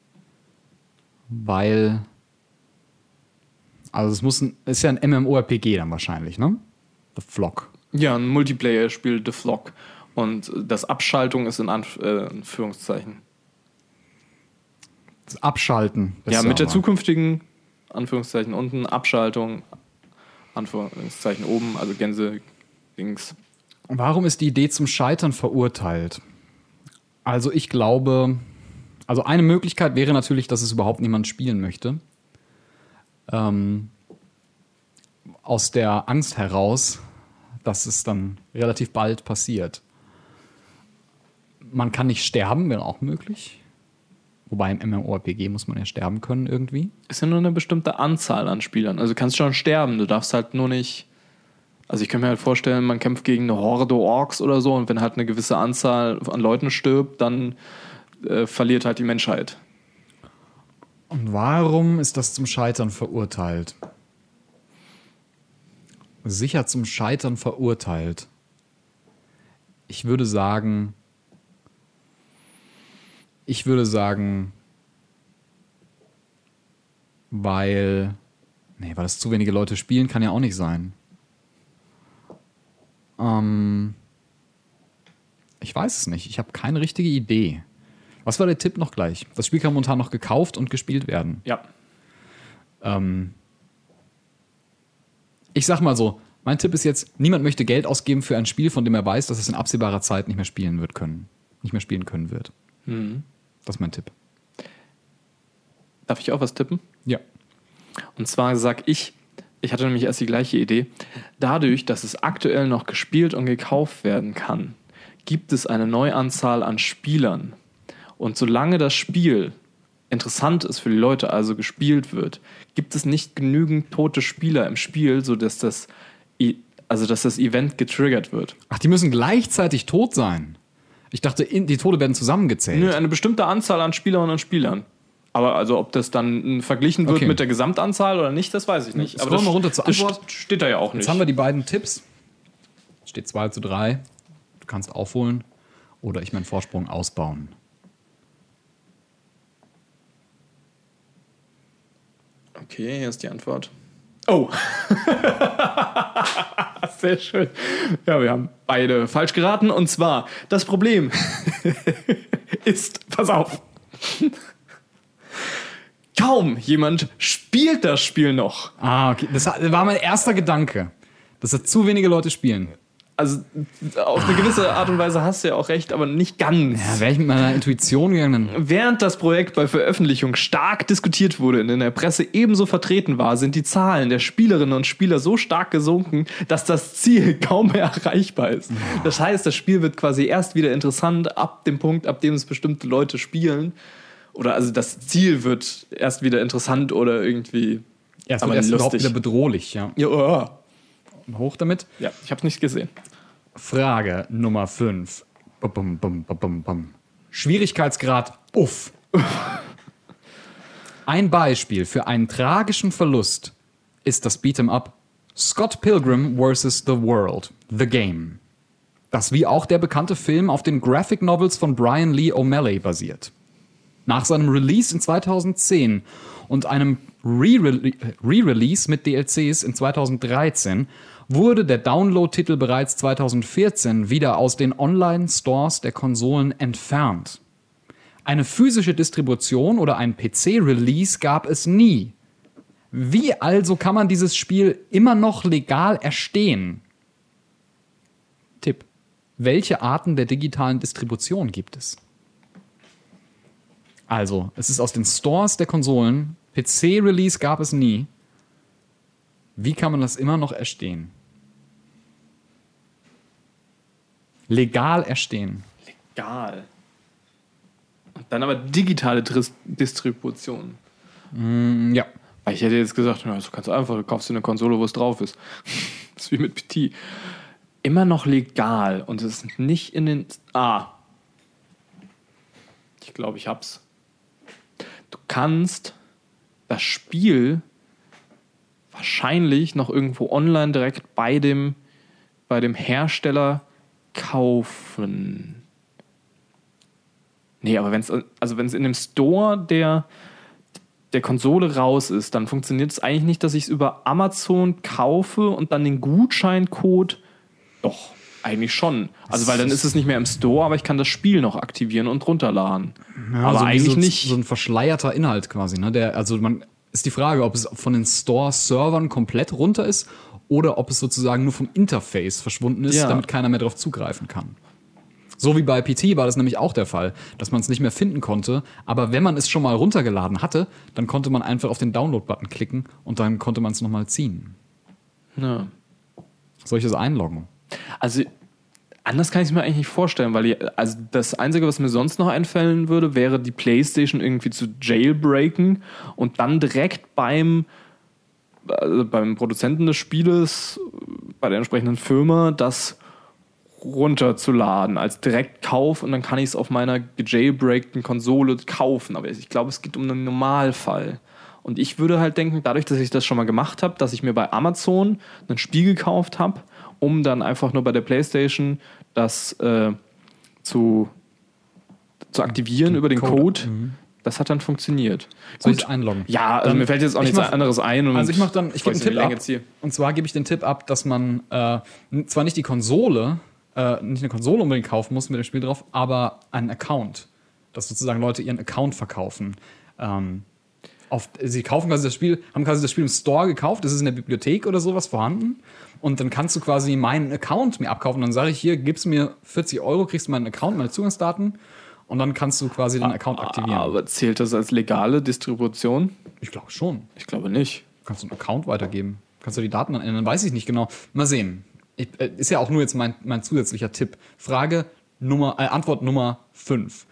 Weil. Also, ist ja ein MMORPG dann wahrscheinlich, ne? The Flock. Ja, ein Multiplayer-Spiel, The Flock. Und das Abschaltung ist in Anführungszeichen. Das Abschalten. Ja, mit der zukünftigen, Anführungszeichen unten, Abschaltung, Anführungszeichen oben, also Gänse-Dings. Warum ist die Idee zum Scheitern verurteilt? Also ich glaube, also eine Möglichkeit wäre natürlich, dass es überhaupt niemand spielen möchte. Aus der Angst heraus, dass es dann relativ bald passiert. Man kann nicht sterben, wäre auch möglich. Wobei im MMORPG muss man ja sterben können irgendwie. Ist ja nur eine bestimmte Anzahl an Spielern. Also du kannst schon sterben, du darfst halt nur nicht. Also ich kann mir halt vorstellen, man kämpft gegen eine Horde Orks oder so und wenn halt eine gewisse Anzahl an Leuten stirbt, dann verliert halt die Menschheit. Und warum ist das zum Scheitern verurteilt? Sicher zum Scheitern verurteilt. Ich würde sagen, weil das zu wenige Leute spielen, kann ja auch nicht sein. Ich weiß es nicht. Ich habe keine richtige Idee. Was war der Tipp noch gleich? Das Spiel kann momentan noch gekauft und gespielt werden. Ja. Ich sag mal so, mein Tipp ist jetzt, niemand möchte Geld ausgeben für ein Spiel, von dem er weiß, dass es in absehbarer Zeit nicht mehr spielen können wird. Mhm. Das ist mein Tipp. Darf ich auch was tippen? Ja. Und zwar sag ich hatte nämlich erst die gleiche Idee, dadurch, dass es aktuell noch gespielt und gekauft werden kann, gibt es eine Neuanzahl an Spielern. Und solange das Spiel interessant ist für die Leute, also gespielt wird, gibt es nicht genügend tote Spieler im Spiel, sodass das Event getriggert wird. Ach, die müssen gleichzeitig tot sein. Ich dachte, die Tode werden zusammengezählt. Nö, eine bestimmte Anzahl an Spielerinnen und Spielern. Aber also, ob das dann verglichen wird mit der Gesamtanzahl oder nicht, das weiß ich nicht. Aber mal runter zur Antwort. Das steht da ja auch nicht. Jetzt haben wir die beiden Tipps. Steht 2:3. Du kannst aufholen oder ich meinen Vorsprung ausbauen. Okay, hier ist die Antwort. Oh! Sehr schön. Ja, wir haben beide falsch geraten. Und zwar, das Problem ist, pass auf, kaum jemand spielt das Spiel noch. Ah, okay. Das war mein erster Gedanke, dass da zu wenige Leute spielen. Also auf eine gewisse Art und Weise hast du ja auch recht, aber nicht ganz. Ja, wäre ich mit meiner Intuition gegangen. Während das Projekt bei Veröffentlichung stark diskutiert wurde und in der Presse ebenso vertreten war, sind die Zahlen der Spielerinnen und Spieler so stark gesunken, dass das Ziel kaum mehr erreichbar ist. Das heißt, das Spiel wird quasi erst wieder interessant ab dem Punkt, ab dem es bestimmte Leute spielen. Oder also das Ziel wird erst wieder interessant oder irgendwie Ja, es Aber wird erst überhaupt lustig. wieder bedrohlich, ja. Ja, Hoch damit. ja, ich habe es nicht gesehen. Frage Nummer 5. Bum, bum, bum, bum, bum. Schwierigkeitsgrad Uff. Ein Beispiel für einen tragischen Verlust ist das Beat'em Up Scott Pilgrim vs. The World, The Game, das wie auch der bekannte Film auf den Graphic Novels von Brian Lee O'Malley basiert. Nach seinem Release in 2010 und einem Re-Release mit DLCs in 2013 wurde der Download-Titel bereits 2014 wieder aus den Online-Stores der Konsolen entfernt. Eine physische Distribution oder ein PC-Release gab es nie. Wie also kann man dieses Spiel immer noch legal erstehen? Tipp. Welche Arten der digitalen Distribution gibt es? Also, es ist aus den Stores der Konsolen. PC-Release gab es nie. Wie kann man das immer noch erstehen? Legal erstehen. Legal. Und dann aber digitale Distribution. Ja. Weil ich hätte jetzt gesagt, ja, das kannst du einfach, du kaufst dir eine Konsole, wo es drauf ist. Das ist wie mit PT. Immer noch legal und es ist nicht in den... Ich glaube, ich hab's. Du kannst das Spiel wahrscheinlich noch irgendwo online direkt bei dem Hersteller kaufen. Nee, aber wenn es in dem Store der Konsole raus ist, dann funktioniert es eigentlich nicht, dass ich es über Amazon kaufe und dann den Gutscheincode. Doch, eigentlich schon. Also, weil dann ist es nicht mehr im Store, aber ich kann das Spiel noch aktivieren und runterladen. Ja, aber so eigentlich so, nicht. So ein verschleierter Inhalt quasi. Ne? Ist die Frage, ob es von den Store-Servern komplett runter ist oder ob es sozusagen nur vom Interface verschwunden ist, Ja. damit keiner mehr drauf zugreifen kann. So wie bei PT war das nämlich auch der Fall, dass man es nicht mehr finden konnte. Aber wenn man es schon mal runtergeladen hatte, dann konnte man einfach auf den Download-Button klicken und dann konnte man es nochmal ziehen. Ja. Soll ich das einloggen? Also, anders kann ich es mir eigentlich nicht vorstellen, weil das Einzige, was mir sonst noch einfallen würde, wäre die PlayStation irgendwie zu jailbreaken und dann direkt beim Produzenten des Spieles, bei der entsprechenden Firma, das runterzuladen als Direktkauf und dann kann ich es auf meiner gejailbreakten Konsole kaufen. Aber ich glaube, es geht um einen Normalfall. Und ich würde halt denken, dadurch, dass ich das schon mal gemacht habe, dass ich mir bei Amazon ein Spiel gekauft habe, um dann einfach nur bei der PlayStation das zu aktivieren über den Code. Das hat dann funktioniert. Soll ich einloggen? Ja, also Dann- mir fällt jetzt auch nichts anderes ein. Also ich gebe einen Tipp ab. Ziehe. Und zwar gebe ich den Tipp ab, dass man zwar nicht die Konsole, nicht eine Konsole unbedingt kaufen muss mit dem Spiel drauf, aber einen Account. Dass sozusagen Leute ihren Account verkaufen. Sie kaufen quasi das Spiel, haben quasi das Spiel im Store gekauft, das ist in der Bibliothek oder sowas vorhanden. Und dann kannst du quasi meinen Account mir abkaufen. Dann sage ich hier, gibst mir 40 €, kriegst du meinen Account, meine Zugangsdaten. Und dann kannst du quasi den Account aktivieren. Aber zählt das als legale Distribution? Ich glaube schon. Ich glaube nicht. Kannst du einen Account weitergeben? Kannst du die Daten dann ändern? Weiß ich nicht genau. Mal sehen. Ist ja auch nur jetzt mein zusätzlicher Tipp. Antwort Nummer 5.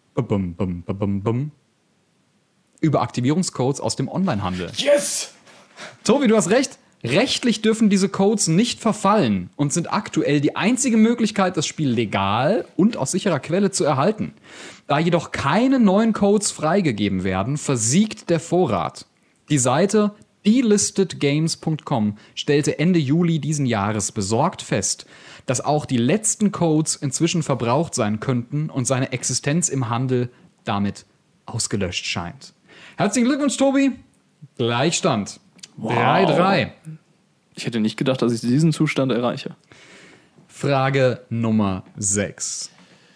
Über Aktivierungscodes aus dem Onlinehandel. Yes! Tobi, du hast recht. Rechtlich dürfen diese Codes nicht verfallen und sind aktuell die einzige Möglichkeit, das Spiel legal und aus sicherer Quelle zu erhalten. Da jedoch keine neuen Codes freigegeben werden, versiegt der Vorrat. Die Seite delistedgames.com stellte Ende Juli diesen Jahres besorgt fest, dass auch die letzten Codes inzwischen verbraucht sein könnten und seine Existenz im Handel damit ausgelöscht scheint. Herzlichen Glückwunsch, Tobi. Gleichstand. Wow. 3-3. Ich hätte nicht gedacht, dass ich diesen Zustand erreiche. Frage Nummer 6.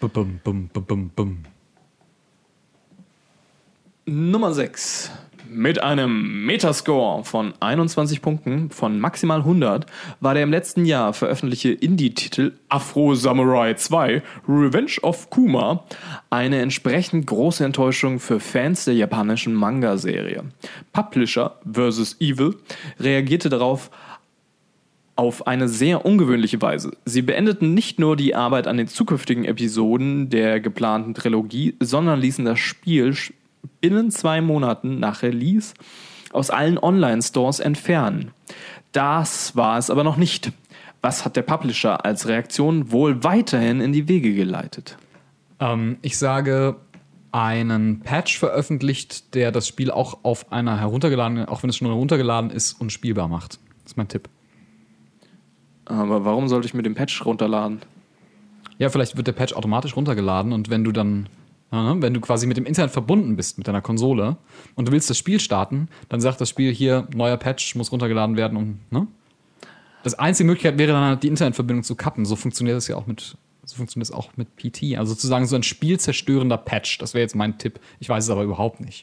Nummer 6. Mit einem Metascore von 21 Punkten von maximal 100 war der im letzten Jahr veröffentlichte Indie-Titel Afro Samurai 2 Revenge of Kuma eine entsprechend große Enttäuschung für Fans der japanischen Manga-Serie. Publisher vs. Evil reagierte darauf auf eine sehr ungewöhnliche Weise. Sie beendeten nicht nur die Arbeit an den zukünftigen Episoden der geplanten Trilogie, sondern ließen das Spiel binnen 2 Monaten nach Release aus allen Online-Stores entfernen. Das war es aber noch nicht. Was hat der Publisher als Reaktion wohl weiterhin in die Wege geleitet? Ich sage, einen Patch veröffentlicht, der das Spiel auch auf einer heruntergeladenen, auch wenn es schon heruntergeladen ist, unspielbar macht. Das ist mein Tipp. Aber warum sollte ich mir den Patch runterladen? Ja, vielleicht wird der Patch automatisch runtergeladen und wenn du dann, wenn du quasi mit dem Internet verbunden bist, mit deiner Konsole und du willst das Spiel starten, dann sagt das Spiel hier, neuer Patch muss runtergeladen werden und, ne? Das einzige Möglichkeit wäre dann halt, die Internetverbindung zu kappen. So funktioniert es ja auch mit PT. Also sozusagen so ein spielzerstörender Patch. Das wäre jetzt mein Tipp. Ich weiß es aber überhaupt nicht.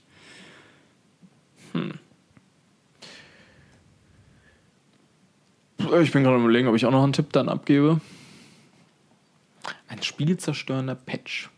Ich bin gerade überlegen, ob ich auch noch einen Tipp dann abgebe. Ein spielzerstörender Patch.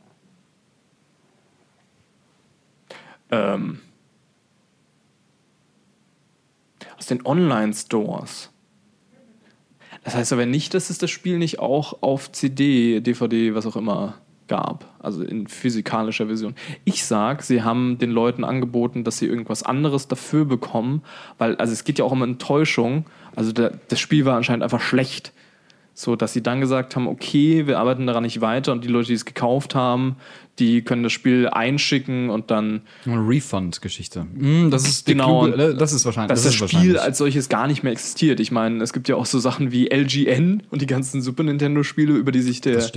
Aus den Online-Stores. Das heißt aber nicht, dass es das Spiel nicht auch auf CD, DVD, was auch immer gab. Also in physikalischer Version. Ich sag, sie haben den Leuten angeboten, dass sie irgendwas anderes dafür bekommen, weil, also es geht ja auch um Enttäuschung. Also das Spiel war anscheinend einfach schlecht. So, dass sie dann gesagt haben, okay, wir arbeiten daran nicht weiter und die Leute, die es gekauft haben, die können das Spiel einschicken und dann... Eine Refund-Geschichte. Das ist genau, das ist wahrscheinlich. Dass das Spiel als solches gar nicht mehr existiert. Ich meine, es gibt ja auch so Sachen wie LGN und die ganzen Super Nintendo-Spiele, über die sich der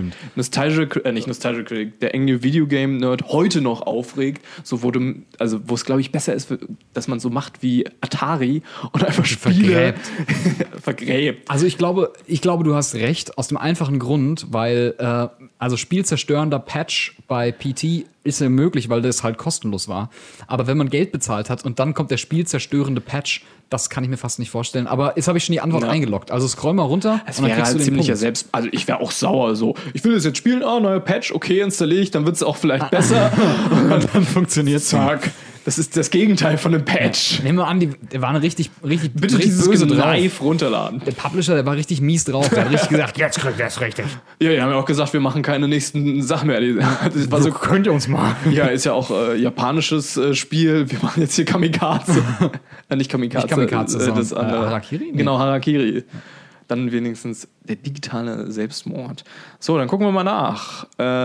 der enge Videogame-Nerd heute noch aufregt. So wo es, glaube ich, besser ist, dass man so macht wie Atari und einfach Spiele vergräbt. Also ich glaube, du hast recht, aus dem einfachen Grund, weil also spielzerstörender Patch bei PT ist ja möglich, weil das halt kostenlos war. Aber wenn man Geld bezahlt hat und dann kommt der spielzerstörende Patch, das kann ich mir fast nicht vorstellen. Aber jetzt habe ich schon die Antwort eingeloggt. Also scroll mal runter. Es und dann wäre halt ziemlicher Selbst... Also ich wäre auch sauer so. Ich will das jetzt spielen, neuer Patch, okay, installiere ich, dann wird es auch vielleicht besser. Und dann funktioniert es. Zack. Das ist das Gegenteil von einem Patch. Nehmen wir an, der war richtig bitte dieses böse live runterladen. Der Publisher, der war richtig mies drauf. Der hat richtig gesagt, jetzt kriegt er es richtig. Ja, die haben ja auch gesagt, wir machen keine nächsten Sachen mehr. Das war so, könnt ihr uns mal. Ja, ist ja auch japanisches Spiel. Wir machen jetzt hier Kamikaze. Nicht Kamikaze, das andere. Harakiri? Nee. Genau, Harakiri. Dann wenigstens der digitale Selbstmord. So, dann gucken wir mal nach.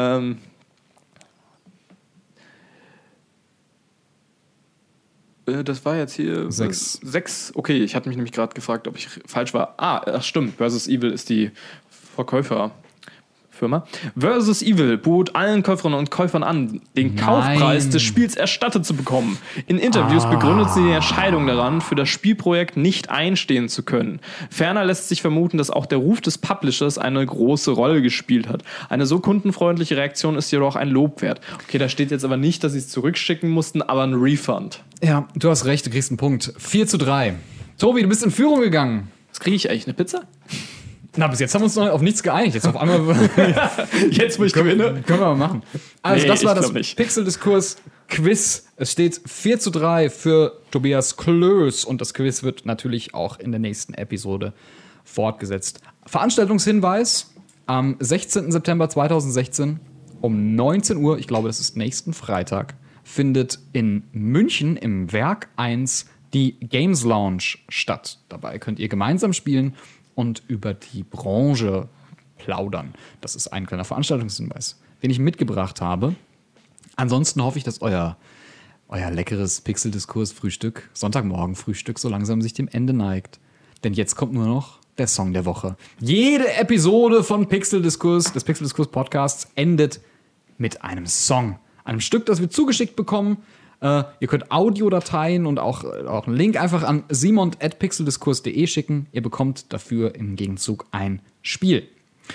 Das war jetzt hier 6. Okay, ich hatte mich nämlich gerade gefragt, ob ich falsch war. Ach stimmt, Versus Evil ist die Verkäuferfirma. Versus Evil bot allen Käuferinnen und Käufern an, den Kaufpreis des Spiels erstattet zu bekommen. In Interviews begründet sie die Entscheidung daran, für das Spielprojekt nicht einstehen zu können. Ferner lässt sich vermuten, dass auch der Ruf des Publishers eine große Rolle gespielt hat. Eine so kundenfreundliche Reaktion ist jedoch ein Lob wert. Okay, da steht jetzt aber nicht, dass sie es zurückschicken mussten, aber ein Refund. Ja, du hast recht, du kriegst einen Punkt. 4:3. Tobi, du bist in Führung gegangen. Was kriege ich eigentlich, eine Pizza? Na, bis jetzt haben wir uns noch auf nichts geeinigt. Jetzt auf einmal. Jetzt, wo ich gewinne. Können wir mal machen. Also, das war das Pixel-Diskurs-Quiz. Es steht 4:3 für Tobias Klöß. Und das Quiz wird natürlich auch in der nächsten Episode fortgesetzt. Veranstaltungshinweis: am 16. September 2016 um 19 Uhr, ich glaube, das ist nächsten Freitag, findet in München im Werk 1 die Games Lounge statt. Dabei könnt ihr gemeinsam spielen und über die Branche plaudern. Das ist ein kleiner Veranstaltungshinweis, den ich mitgebracht habe. Ansonsten hoffe ich, dass euer leckeres Pixel-Diskurs-Frühstück, Sonntagmorgen-Frühstück, so langsam sich dem Ende neigt. Denn jetzt kommt nur noch der Song der Woche. Jede Episode von Pixel-Diskurs, des Pixel-Diskurs-Podcasts, endet mit einem Song. Einem Stück, das wir zugeschickt bekommen. Ihr könnt Audiodateien und auch einen Link einfach an simon@pixeldiskurs.de schicken. Ihr bekommt dafür im Gegenzug ein Spiel,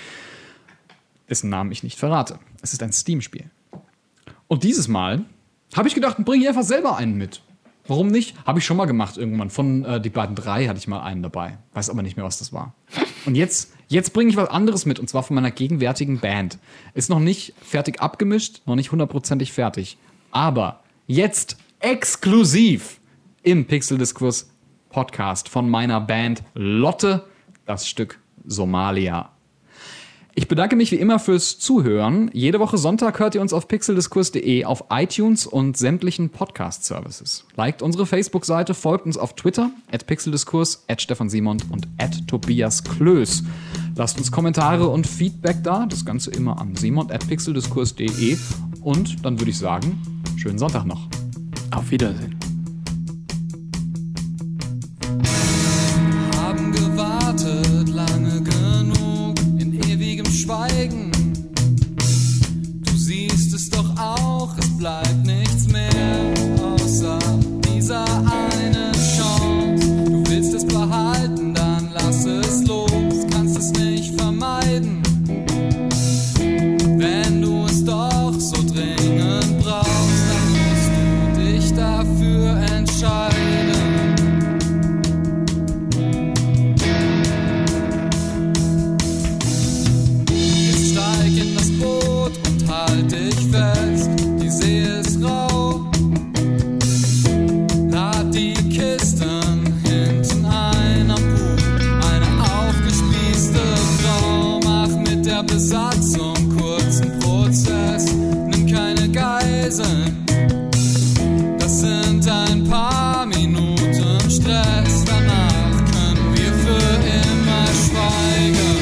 dessen Namen ich nicht verrate. Es ist ein Steam-Spiel. Und dieses Mal habe ich gedacht, bringe ich einfach selber einen mit. Warum nicht? Habe ich schon mal gemacht irgendwann. Von die beiden 3 hatte ich mal einen dabei. Weiß aber nicht mehr, was das war. Und jetzt bringe ich was anderes mit, und zwar von meiner gegenwärtigen Band. Ist noch nicht fertig abgemischt, noch nicht 100%ig fertig. Aber jetzt exklusiv im Pixel-Diskurs Podcast von meiner Band Lotte, das Stück Somalia. Ich bedanke mich wie immer fürs Zuhören. Jede Woche Sonntag hört ihr uns auf pixeldiskurs.de, auf iTunes und sämtlichen Podcast-Services. Liked unsere Facebook-Seite, folgt uns auf Twitter, @pixeldiskurs, @StefanSimont und @TobiasKlöß. Lasst uns Kommentare und Feedback da, das Ganze immer an simont@pixeldiskurs.de. Und dann würde ich sagen, schönen Sonntag noch. Auf Wiedersehen. Haben gewartet lange genug in ewigem Schweigen. Du siehst es doch auch, es bleibt nichts mehr außer dieser einen Chance. Du willst es behalten, dann lass es los, kannst es nicht vermeiden. Wenn du es doch so dringend brauchst, dann musst du dich dafür entscheiden. Halt dich fest, die See ist rau. Lad die Kisten hinten ein am Pool. Eine aufgespießte Frau, mach mit der Besatzung kurzen Prozess. Nimm keine Geiseln, das sind ein paar Minuten Stress. Danach können wir für immer schweigen.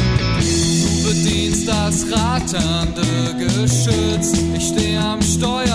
Das ratternde Geschütz, ich steh am Steuer.